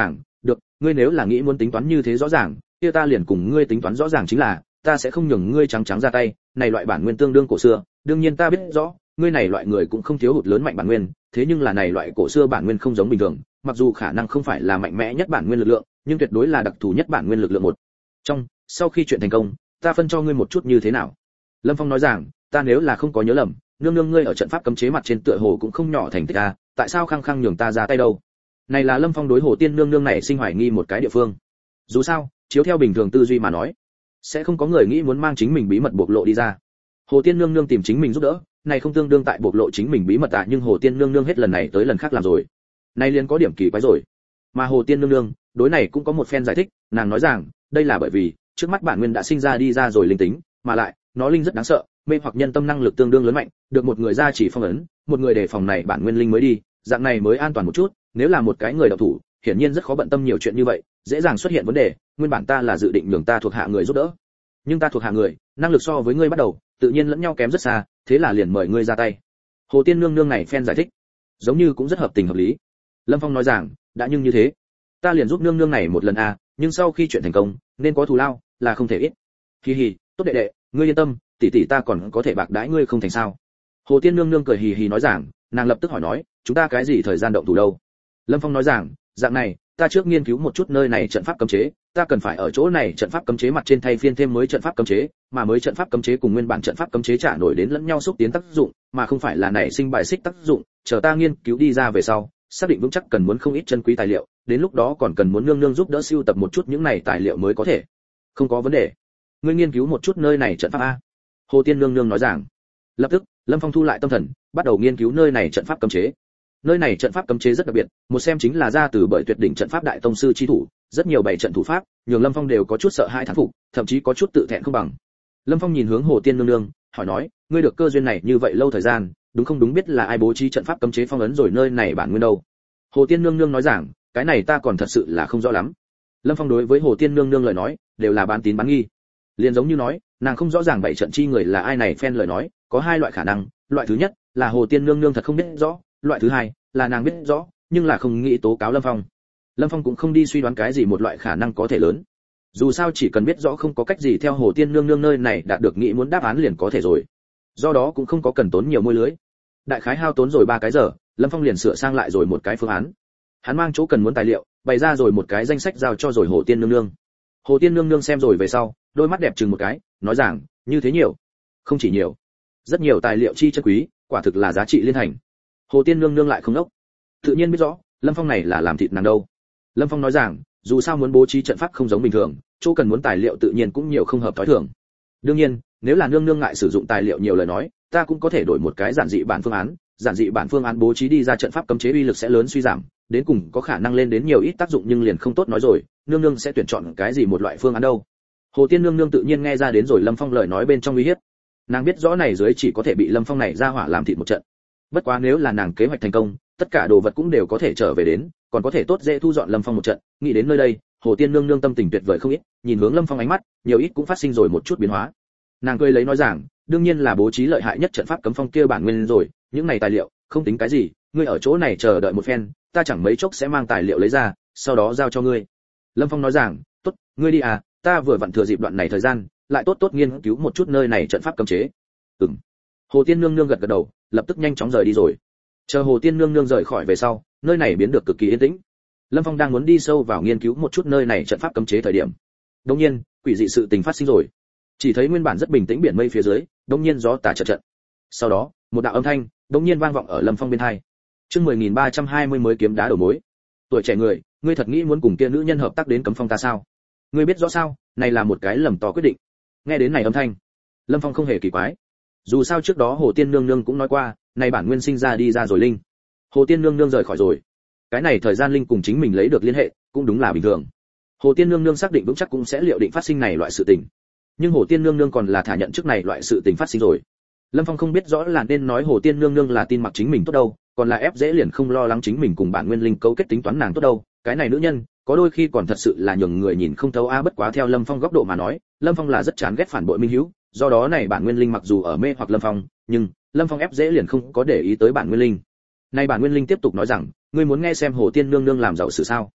được, ngươi nếu là nghĩ muốn tính toán như thế rõ ràng, kia ta liền cùng ngươi tính toán rõ ràng chính là, ta sẽ không nhường ngươi trắng trắng ra tay, này loại bản nguyên tương đương cổ xưa, đương nhiên ta biết rõ, ngươi này loại người cũng không thiếu hụt lớn mạnh bản nguyên, thế nhưng là này loại cổ xưa bản nguyên không giống bình thường, mặc dù khả năng không phải là mạnh mẽ nhất bản nguyên lực lượng, nhưng tuyệt đối là đặc thù nhất bản nguyên lực lượng một. Trong, sau khi chuyện thành công, ta phân cho ngươi một chút như thế nào? Lâm Phong nói rằng, ta nếu là không có nhớ lầm, nương nương ngươi ở trận pháp cấm chế mặt trên tựa hồ cũng không nhỏ thành tích a, tại sao khăng khăng nhường ta ra tay đâu? Này là Lâm Phong đối Hồ Tiên nương nương này sinh hoài nghi một cái địa phương. Dù sao, chiếu theo bình thường tư duy mà nói, sẽ không có người nghĩ muốn mang chính mình bí mật bộc lộ đi ra. Hồ Tiên nương nương tìm chính mình giúp đỡ, này không tương đương tại bộc lộ chính mình bí mật à, nhưng Hồ Tiên nương nương hết lần này tới lần khác làm rồi. Này liền có điểm kỳ quái rồi. Mà Hồ Tiên nương nương, đối này cũng có một phen giải thích, nàng nói rằng, đây là bởi vì, trước mắt bản nguyên đã sinh ra đi ra rồi linh tính, mà lại, nó linh rất đáng sợ, mê hoặc nhân tâm năng lực tương đương lớn mạnh, được một người ra chỉ phong ấn, một người đề phòng này bản nguyên linh mới đi, dạng này mới an toàn một chút, nếu là một cái người độc thủ, hiển nhiên rất khó bận tâm nhiều chuyện như vậy, dễ dàng xuất hiện vấn đề, nguyên bản ta là dự định nhường ta thuộc hạ người giúp đỡ. Nhưng ta thuộc hạ người, năng lực so với ngươi bắt đầu, tự nhiên lẫn nhau kém rất xa, thế là liền mời ngươi ra tay. Hồ Tiên nương nương này phen giải thích, giống như cũng rất hợp tình hợp lý. Lâm Phong nói rằng, đã nhưng như thế, ta liền giúp nương nương này một lần a, à, nhưng sau khi chuyện thành công, nên có thù lao, là không thể ít. Hi hi, tốt đệ đệ, ngươi yên tâm, tỷ tỷ ta còn có thể bạc đãi ngươi không thành sao? Hồ Tiên nương nương cười hì hì nói rằng, nàng lập tức hỏi nói, chúng ta cái gì thời gian động thủ đâu? Lâm Phong nói rằng, dạng này, ta trước nghiên cứu một chút nơi này trận pháp cấm chế, ta cần phải ở chỗ này trận pháp cấm chế mặt trên thay phiên thêm mới trận pháp cấm chế, mà mới trận pháp cấm chế cùng nguyên bản trận pháp cấm chế trả nổi đến lẫn nhau xúc tiến tác dụng, mà không phải là nảy sinh bài xích tác dụng, chờ ta nghiên cứu đi ra về sau, xác định vững chắc cần muốn không ít chân quý tài liệu, đến lúc đó còn cần muốn nương nương giúp đỡ sưu tập một chút những này tài liệu mới có thể. Không có vấn đề. Ngươi nghiên cứu một chút nơi này trận pháp a. Hồ Tiên nương nương nói rằng. Lập tức, Lâm Phong thu lại tâm thần, bắt đầu nghiên cứu nơi này trận pháp cấm chế. Nơi này trận pháp cấm chế rất đặc biệt, một xem chính là ra từ bởi tuyệt đỉnh trận pháp đại tông sư chi thủ, rất nhiều bảy trận thủ pháp, nhường Lâm Phong đều có chút sợ hãi thán phục, thậm chí có chút tự thẹn không bằng. Lâm Phong nhìn hướng Hồ Tiên nương nương, hỏi nói, ngươi được cơ duyên này như vậy lâu thời gian, đúng không đúng biết là ai bố trí trận pháp cấm chế phong ấn rồi nơi này bản nguyên đâu? Hồ Tiên nương nương nói rằng, cái này ta còn thật sự là không rõ lắm. Lâm Phong đối với Hồ Tiên nương nương lời nói, đều là bán tín bán nghi. Liền giống như nói, nàng không rõ ràng bảy trận chi người là ai này phen lời nói, có hai loại khả năng, loại thứ nhất là Hồ Tiên nương nương thật không biết rõ, loại thứ hai là nàng biết rõ, nhưng là không nghĩ tố cáo Lâm Phong. Lâm Phong cũng không đi suy đoán cái gì một loại khả năng có thể lớn. Dù sao chỉ cần biết rõ không có cách gì theo Hồ Tiên nương nương nơi này đạt được nghĩ muốn đáp án liền có thể rồi. Do đó cũng không có cần tốn nhiều môi lưới. Đại khái hao tốn rồi ba cái giờ, Lâm Phong liền sửa sang lại rồi một cái phương án. Hắn mang chỗ cần muốn tài liệu, bày ra rồi một cái danh sách giao cho rồi Hồ Tiên nương nương. Hồ Tiên nương nương xem rồi về sau, đôi mắt đẹp chừng một cái, nói rằng, như thế nhiều, không chỉ nhiều, rất nhiều tài liệu chi chân quý, quả thực là giá trị liên thành. Hồ Tiên nương nương lại không đốc, tự nhiên biết rõ, Lâm Phong này là làm thịt nàng đâu. Lâm Phong nói rằng, dù sao muốn bố trí trận pháp không giống bình thường, chỗ cần muốn tài liệu tự nhiên cũng nhiều không hợp thói thường. Đương nhiên, nếu là nương nương ngại sử dụng tài liệu nhiều lời nói, ta cũng có thể đổi một cái giản dị bản phương án, giản dị bản phương án bố trí đi ra trận pháp cấm chế uy lực sẽ lớn suy giảm, đến cùng có khả năng lên đến nhiều ít tác dụng nhưng liền không tốt nói rồi, nương nương sẽ tuyển chọn cái gì một loại phương án đâu. Hồ Tiên nương nương tự nhiên nghe ra đến rồi Lâm Phong lời nói bên trong uy hiếp. Nàng biết rõ này dưới chỉ có thể bị Lâm Phong này ra hỏa làm thịt một trận. Bất quá nếu là nàng kế hoạch thành công, tất cả đồ vật cũng đều có thể trở về đến, còn có thể tốt dễ thu dọn Lâm Phong một trận. Nghĩ đến nơi đây, Hồ Tiên nương nương tâm tình tuyệt vời không ít, nhìn hướng Lâm Phong ánh mắt, nhiều ít cũng phát sinh rồi một chút biến hóa. Nàng cười lấy nói rằng, đương nhiên là bố trí lợi hại nhất trận pháp cấm phong kia bản nguyên rồi, những này tài liệu, không tính cái gì, ngươi ở chỗ này chờ đợi một phen, ta chẳng mấy chốc sẽ mang tài liệu lấy ra, sau đó giao cho ngươi. Lâm Phong nói rằng, tốt, ngươi đi à, ta vừa vặn thừa dịp đoạn này thời gian, lại tốt tốt nghiên cứu một chút nơi này trận pháp cấm chế. Ừm. Hồ Tiên nương nương gật gật đầu, lập tức nhanh chóng rời đi rồi. Chờ Hồ Tiên nương nương rời khỏi về sau, nơi này biến được cực kỳ yên tĩnh. Lâm Phong đang muốn đi sâu vào nghiên cứu một chút nơi này trận pháp cấm chế thời điểm, đột nhiên, quỷ dị sự tình phát sinh rồi. Chỉ thấy nguyên bản rất bình tĩnh biển mây phía dưới, đột nhiên gió tả chợt trận. Sau đó, một đạo âm thanh đột nhiên vang vọng ở Lâm Phong bên tai. Chương mười nghìn ba trăm hai mươi mới kiếm đá đầu mối. Tuổi trẻ người, ngươi thật nghĩ muốn cùng kia nữ nhân hợp tác đến cấm phong ta sao? Ngươi biết rõ sao, này là một cái lầm to quyết định. Nghe đến này âm thanh, Lâm Phong không hề kỳ quái. Dù sao trước đó Hồ Tiên nương nương cũng nói qua, này bản nguyên sinh ra đi ra rồi linh. Hồ Tiên nương nương rời khỏi rồi. Cái này thời gian linh cùng chính mình lấy được liên hệ, cũng đúng là bình thường. Hồ Tiên nương nương xác định vững chắc cũng sẽ liệu định phát sinh này loại sự tình. Nhưng Hồ Tiên nương nương còn là thả nhận trước này loại sự tình phát sinh rồi. Lâm Phong không biết rõ là nên nói Hồ Tiên nương nương là tin mặc chính mình tốt đâu, còn là ép dễ liền không lo lắng chính mình cùng bản nguyên linh cấu kết tính toán nàng tốt đâu. Cái này nữ nhân, có đôi khi còn thật sự là nhường người nhìn không thấu a. Bất quá theo Lâm Phong góc độ mà nói, Lâm Phong là rất chán ghét phản bội minh hữu, do đó này bản nguyên linh mặc dù ở mê hoặc Lâm Phong, nhưng Lâm Phong ép dễ liền không có để ý tới bản nguyên linh. Này bản nguyên linh tiếp tục nói rằng, ngươi muốn nghe xem Hồ Tiên nương nương làm giàu sự sao?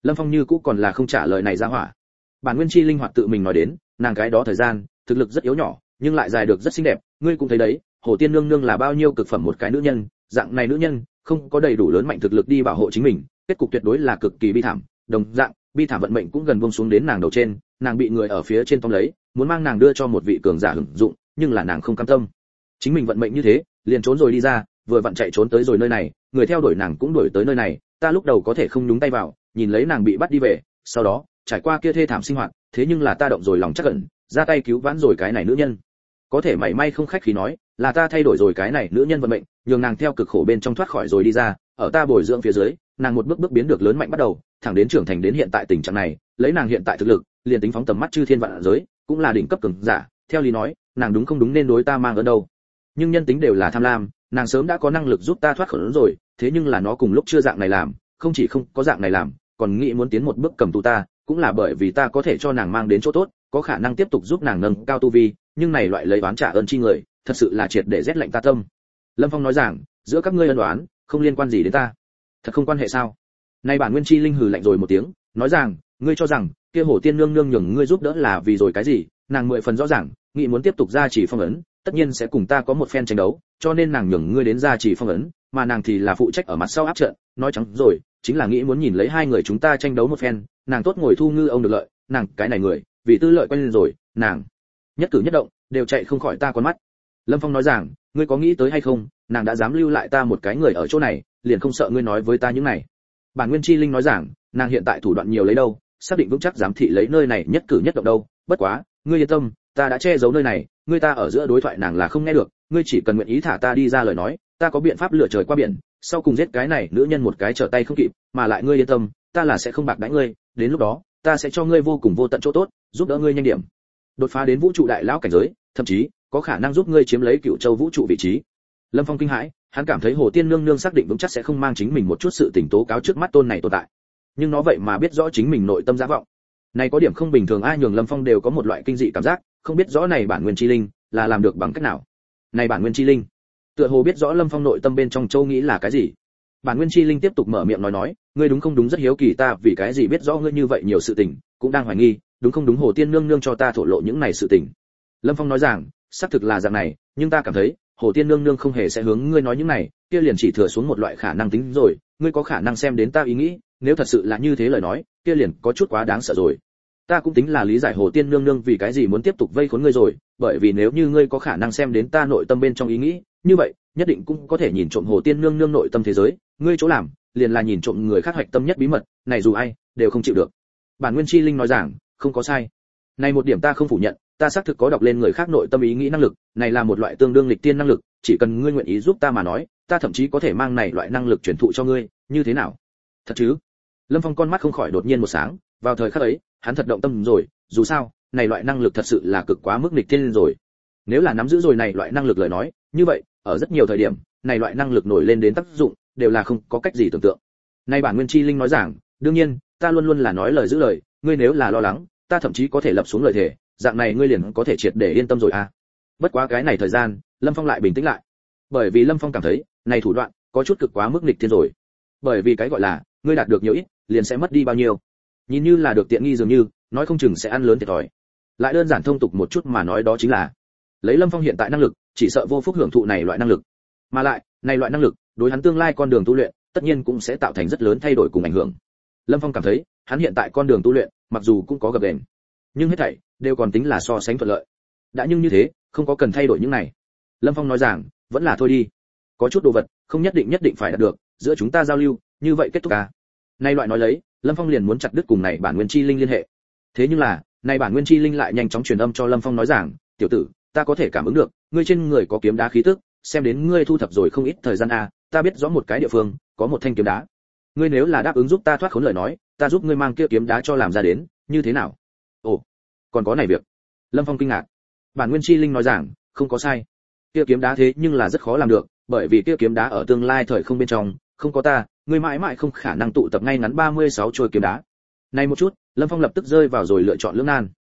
Lâm Phong như cũ còn là không trả lời này ra hỏa. Bản Nguyên Chi linh hoạt tự mình nói đến, nàng cái đó thời gian, thực lực rất yếu nhỏ, nhưng lại dài được rất xinh đẹp, ngươi cũng thấy đấy, Hồ Tiên nương nương là bao nhiêu cực phẩm một cái nữ nhân, dạng này nữ nhân, không có đầy đủ lớn mạnh thực lực đi bảo hộ chính mình, kết cục tuyệt đối là cực kỳ bi thảm, đồng dạng, bi thảm vận mệnh cũng gần buông xuống đến nàng đầu trên, nàng bị người ở phía trên tóm lấy, muốn mang nàng đưa cho một vị cường giả hưởng dụng, nhưng là nàng không cam tâm. Chính mình vận mệnh như thế, liền trốn rồi đi ra, vừa vặn chạy trốn tới rồi nơi này, người theo đuổi nàng cũng đuổi tới nơi này, ta lúc đầu có thể không nhúng tay vào, nhìn lấy nàng bị bắt đi về, sau đó, trải qua kia thê thảm sinh hoạt, thế nhưng là ta động rồi lòng chắc ẩn, ra tay cứu vãn rồi cái này nữ nhân. Có thể mảy may không khách khí nói, là ta thay đổi rồi cái này nữ nhân vận mệnh, nhường nàng theo cực khổ bên trong thoát khỏi rồi đi ra, ở ta bồi dưỡng phía dưới, nàng một bước bước biến được lớn mạnh bắt đầu, thẳng đến trưởng thành đến hiện tại tình trạng này, lấy nàng hiện tại thực lực, liền tính phóng tầm mắt chư thiên vạn giới, cũng là đỉnh cấp cường giả, theo lý nói, nàng đúng không đúng nên đối ta mang ơn đâu. Nhưng nhân tính đều là tham lam, nàng sớm đã có năng lực giúp ta thoát khỏi rồi, thế nhưng là nó cùng lúc chưa dạng này làm, không chỉ không có dạng này làm, còn nghĩ muốn tiến một bước cầm tù ta, cũng là bởi vì ta có thể cho nàng mang đến chỗ tốt, có khả năng tiếp tục giúp nàng nâng cao tu vi, nhưng này loại lấy oán trả ơn chi người, thật sự là triệt để rét lạnh ta tâm. Lâm Phong nói rằng, giữa các ngươi ân oán, không liên quan gì đến ta. Thật không quan hệ sao? Nay Bản Nguyên Chi linh hừ lạnh rồi một tiếng, nói rằng, ngươi cho rằng kia Hồ Tiên nương nương nhường ngươi giúp đỡ là vì rồi cái gì? Nàng mười phần rõ ràng, nghĩ muốn tiếp tục gia trì phong ấn, tất nhiên sẽ cùng ta có một phen tranh đấu, cho nên nàng nhường ngươi đến gia trì phong ấn, mà nàng thì là phụ trách ở mặt sau áp trận, nói trắng rồi, chính là nghĩ muốn nhìn lấy hai người chúng ta tranh đấu một phen, nàng tốt ngồi thu ngư ông được lợi, nàng cái này người, vì tư lợi quen lên rồi, nàng nhất cử nhất động đều chạy không khỏi ta con mắt. Lâm Phong nói rằng, ngươi có nghĩ tới hay không, nàng đã dám lưu lại ta một cái người ở chỗ này, liền không sợ ngươi nói với ta những này. Bản Nguyên Chi linh nói rằng, nàng hiện tại thủ đoạn nhiều lấy đâu, xác định vững chắc giám thị lấy nơi này nhất cử nhất động đâu, bất quá, ngươi yên tâm, ta đã che giấu nơi này, ngươi ta ở giữa đối thoại nàng là không nghe được, ngươi chỉ cần nguyện ý thả ta đi ra lời nói, ta có biện pháp lựa trời qua biển, sau cùng giết cái này nữ nhân một cái trở tay không kịp, mà lại ngươi yên tâm, ta là sẽ không bạc đãi ngươi, đến lúc đó, ta sẽ cho ngươi vô cùng vô tận chỗ tốt, giúp đỡ ngươi nhanh điểm đột phá đến vũ trụ đại lão cảnh giới, thậm chí có khả năng giúp ngươi chiếm lấy Cựu Châu vũ trụ vị trí. Lâm Phong kinh hãi, hắn cảm thấy Hồ Tiên nương nương xác định vững chắc sẽ không mang chính mình một chút sự tình tố cáo trước mắt tôn này tồn tại, nhưng nó vậy mà biết rõ chính mình nội tâm giả vọng, này có điểm không bình thường, ai nhường Lâm Phong đều có một loại kinh dị cảm giác, không biết rõ này Bản Nguyên Chi linh là làm được bằng cách nào. Này Bản Nguyên Chi linh, tựa hồ biết rõ Lâm Phong nội tâm bên trong châu nghĩ là cái gì. Bản Nguyên Chi linh tiếp tục mở miệng nói nói, ngươi đúng không đúng rất hiếu kỳ ta vì cái gì biết rõ ngươi như vậy nhiều sự tình, cũng đang hoài nghi, đúng không đúng Hồ Tiên nương nương cho ta thổ lộ những này sự tình. Lâm Phong nói rằng, xác thực là dạng này, nhưng ta cảm thấy, Hồ Tiên nương nương không hề sẽ hướng ngươi nói những này, kia liền chỉ thừa xuống một loại khả năng tính rồi, ngươi có khả năng xem đến ta ý nghĩ, nếu thật sự là như thế lời nói, kia liền có chút quá đáng sợ rồi. Ta cũng tính là lý giải Hồ Tiên nương nương vì cái gì muốn tiếp tục vây khốn ngươi rồi, bởi vì nếu như ngươi có khả năng xem đến ta nội tâm bên trong ý nghĩ, như vậy, nhất định cũng có thể nhìn trộm Hồ Tiên nương nương nội tâm thế giới, ngươi chỗ làm, liền là nhìn trộm người khác hoạch tâm nhất bí mật, này dù ai đều không chịu được. Bản Nguyên Chi linh nói rằng, không có sai. Này một điểm ta không phủ nhận, ta xác thực có đọc lên người khác nội tâm ý nghĩ năng lực, này là một loại tương đương lịch tiên năng lực, chỉ cần ngươi nguyện ý giúp ta mà nói, ta thậm chí có thể mang này loại năng lực truyền thụ cho ngươi, như thế nào? Thật chứ? Lâm Phong con mắt không khỏi đột nhiên một sáng, vào thời khắc ấy, hắn thật động tâm rồi, dù sao, này loại năng lực thật sự là cực quá mức nghịch thiên rồi. Nếu là nắm giữ rồi này loại năng lực lời nói, như vậy, ở rất nhiều thời điểm, này loại năng lực nổi lên đến tác dụng, đều là không có cách gì tưởng tượng. Này Bản Nguyên Chi linh nói rằng, đương nhiên, ta luôn luôn là nói lời giữ lời, ngươi nếu là lo lắng, ta thậm chí có thể lập xuống lời thề, dạng này ngươi liền có thể triệt để yên tâm rồi à. Bất quá cái này thời gian, Lâm Phong lại bình tĩnh lại. Bởi vì Lâm Phong cảm thấy, này thủ đoạn có chút cực quá mức nghịch thiên rồi. Bởi vì cái gọi là, ngươi đạt được nhiều ít, liền sẽ mất đi bao nhiêu. Nhìn như là được tiện nghi dường như, nói không chừng sẽ ăn lớn thiệt thòi. Lại đơn giản thông tục một chút mà nói đó chính là, lấy Lâm Phong hiện tại năng lực, chỉ sợ vô phúc hưởng thụ này loại năng lực. Mà lại, này loại năng lực, đối hắn tương lai con đường tu luyện, tất nhiên cũng sẽ tạo thành rất lớn thay đổi cùng ảnh hưởng. Lâm Phong cảm thấy, hắn hiện tại con đường tu luyện, mặc dù cũng có gập ghềnh, nhưng hết thảy đều còn tính là so sánh thuận lợi. Đã nhưng như thế, không có cần thay đổi những này. Lâm Phong nói rằng, vẫn là thôi đi. Có chút đồ vật, không nhất định nhất định phải đạt được, giữa chúng ta giao lưu, như vậy kết thúc à? Nay loại nói lấy, Lâm Phong liền muốn chặt đứt cùng này Bản Nguyên Chi linh liên hệ. Thế nhưng là, này Bản Nguyên Chi linh lại nhanh chóng truyền âm cho Lâm Phong nói rằng, tiểu tử, ta có thể cảm ứng được, ngươi trên người có kiếm đá khí tức, xem đến ngươi thu thập rồi không ít thời gian à, ta biết rõ một cái địa phương, có một thanh kiếm đá. Ngươi nếu là đáp ứng giúp ta thoát khốn lời nói, ta giúp ngươi mang kia kiếm đá cho làm ra đến, như thế nào? Ồ, còn có này việc. Lâm Phong kinh ngạc. Bản Nguyên Chi linh nói rằng, không có sai. Kia kiếm đá thế nhưng là rất khó làm được, bởi vì kia kiếm đá ở tương lai thời không bên trong, không có ta, ngươi mãi mãi không khả năng tụ tập ngay ngắn ba mươi sáu trôi kiếm đá. Này một chút, Lâm Phong lập tức rơi vào rồi lựa chọn lưỡng nan.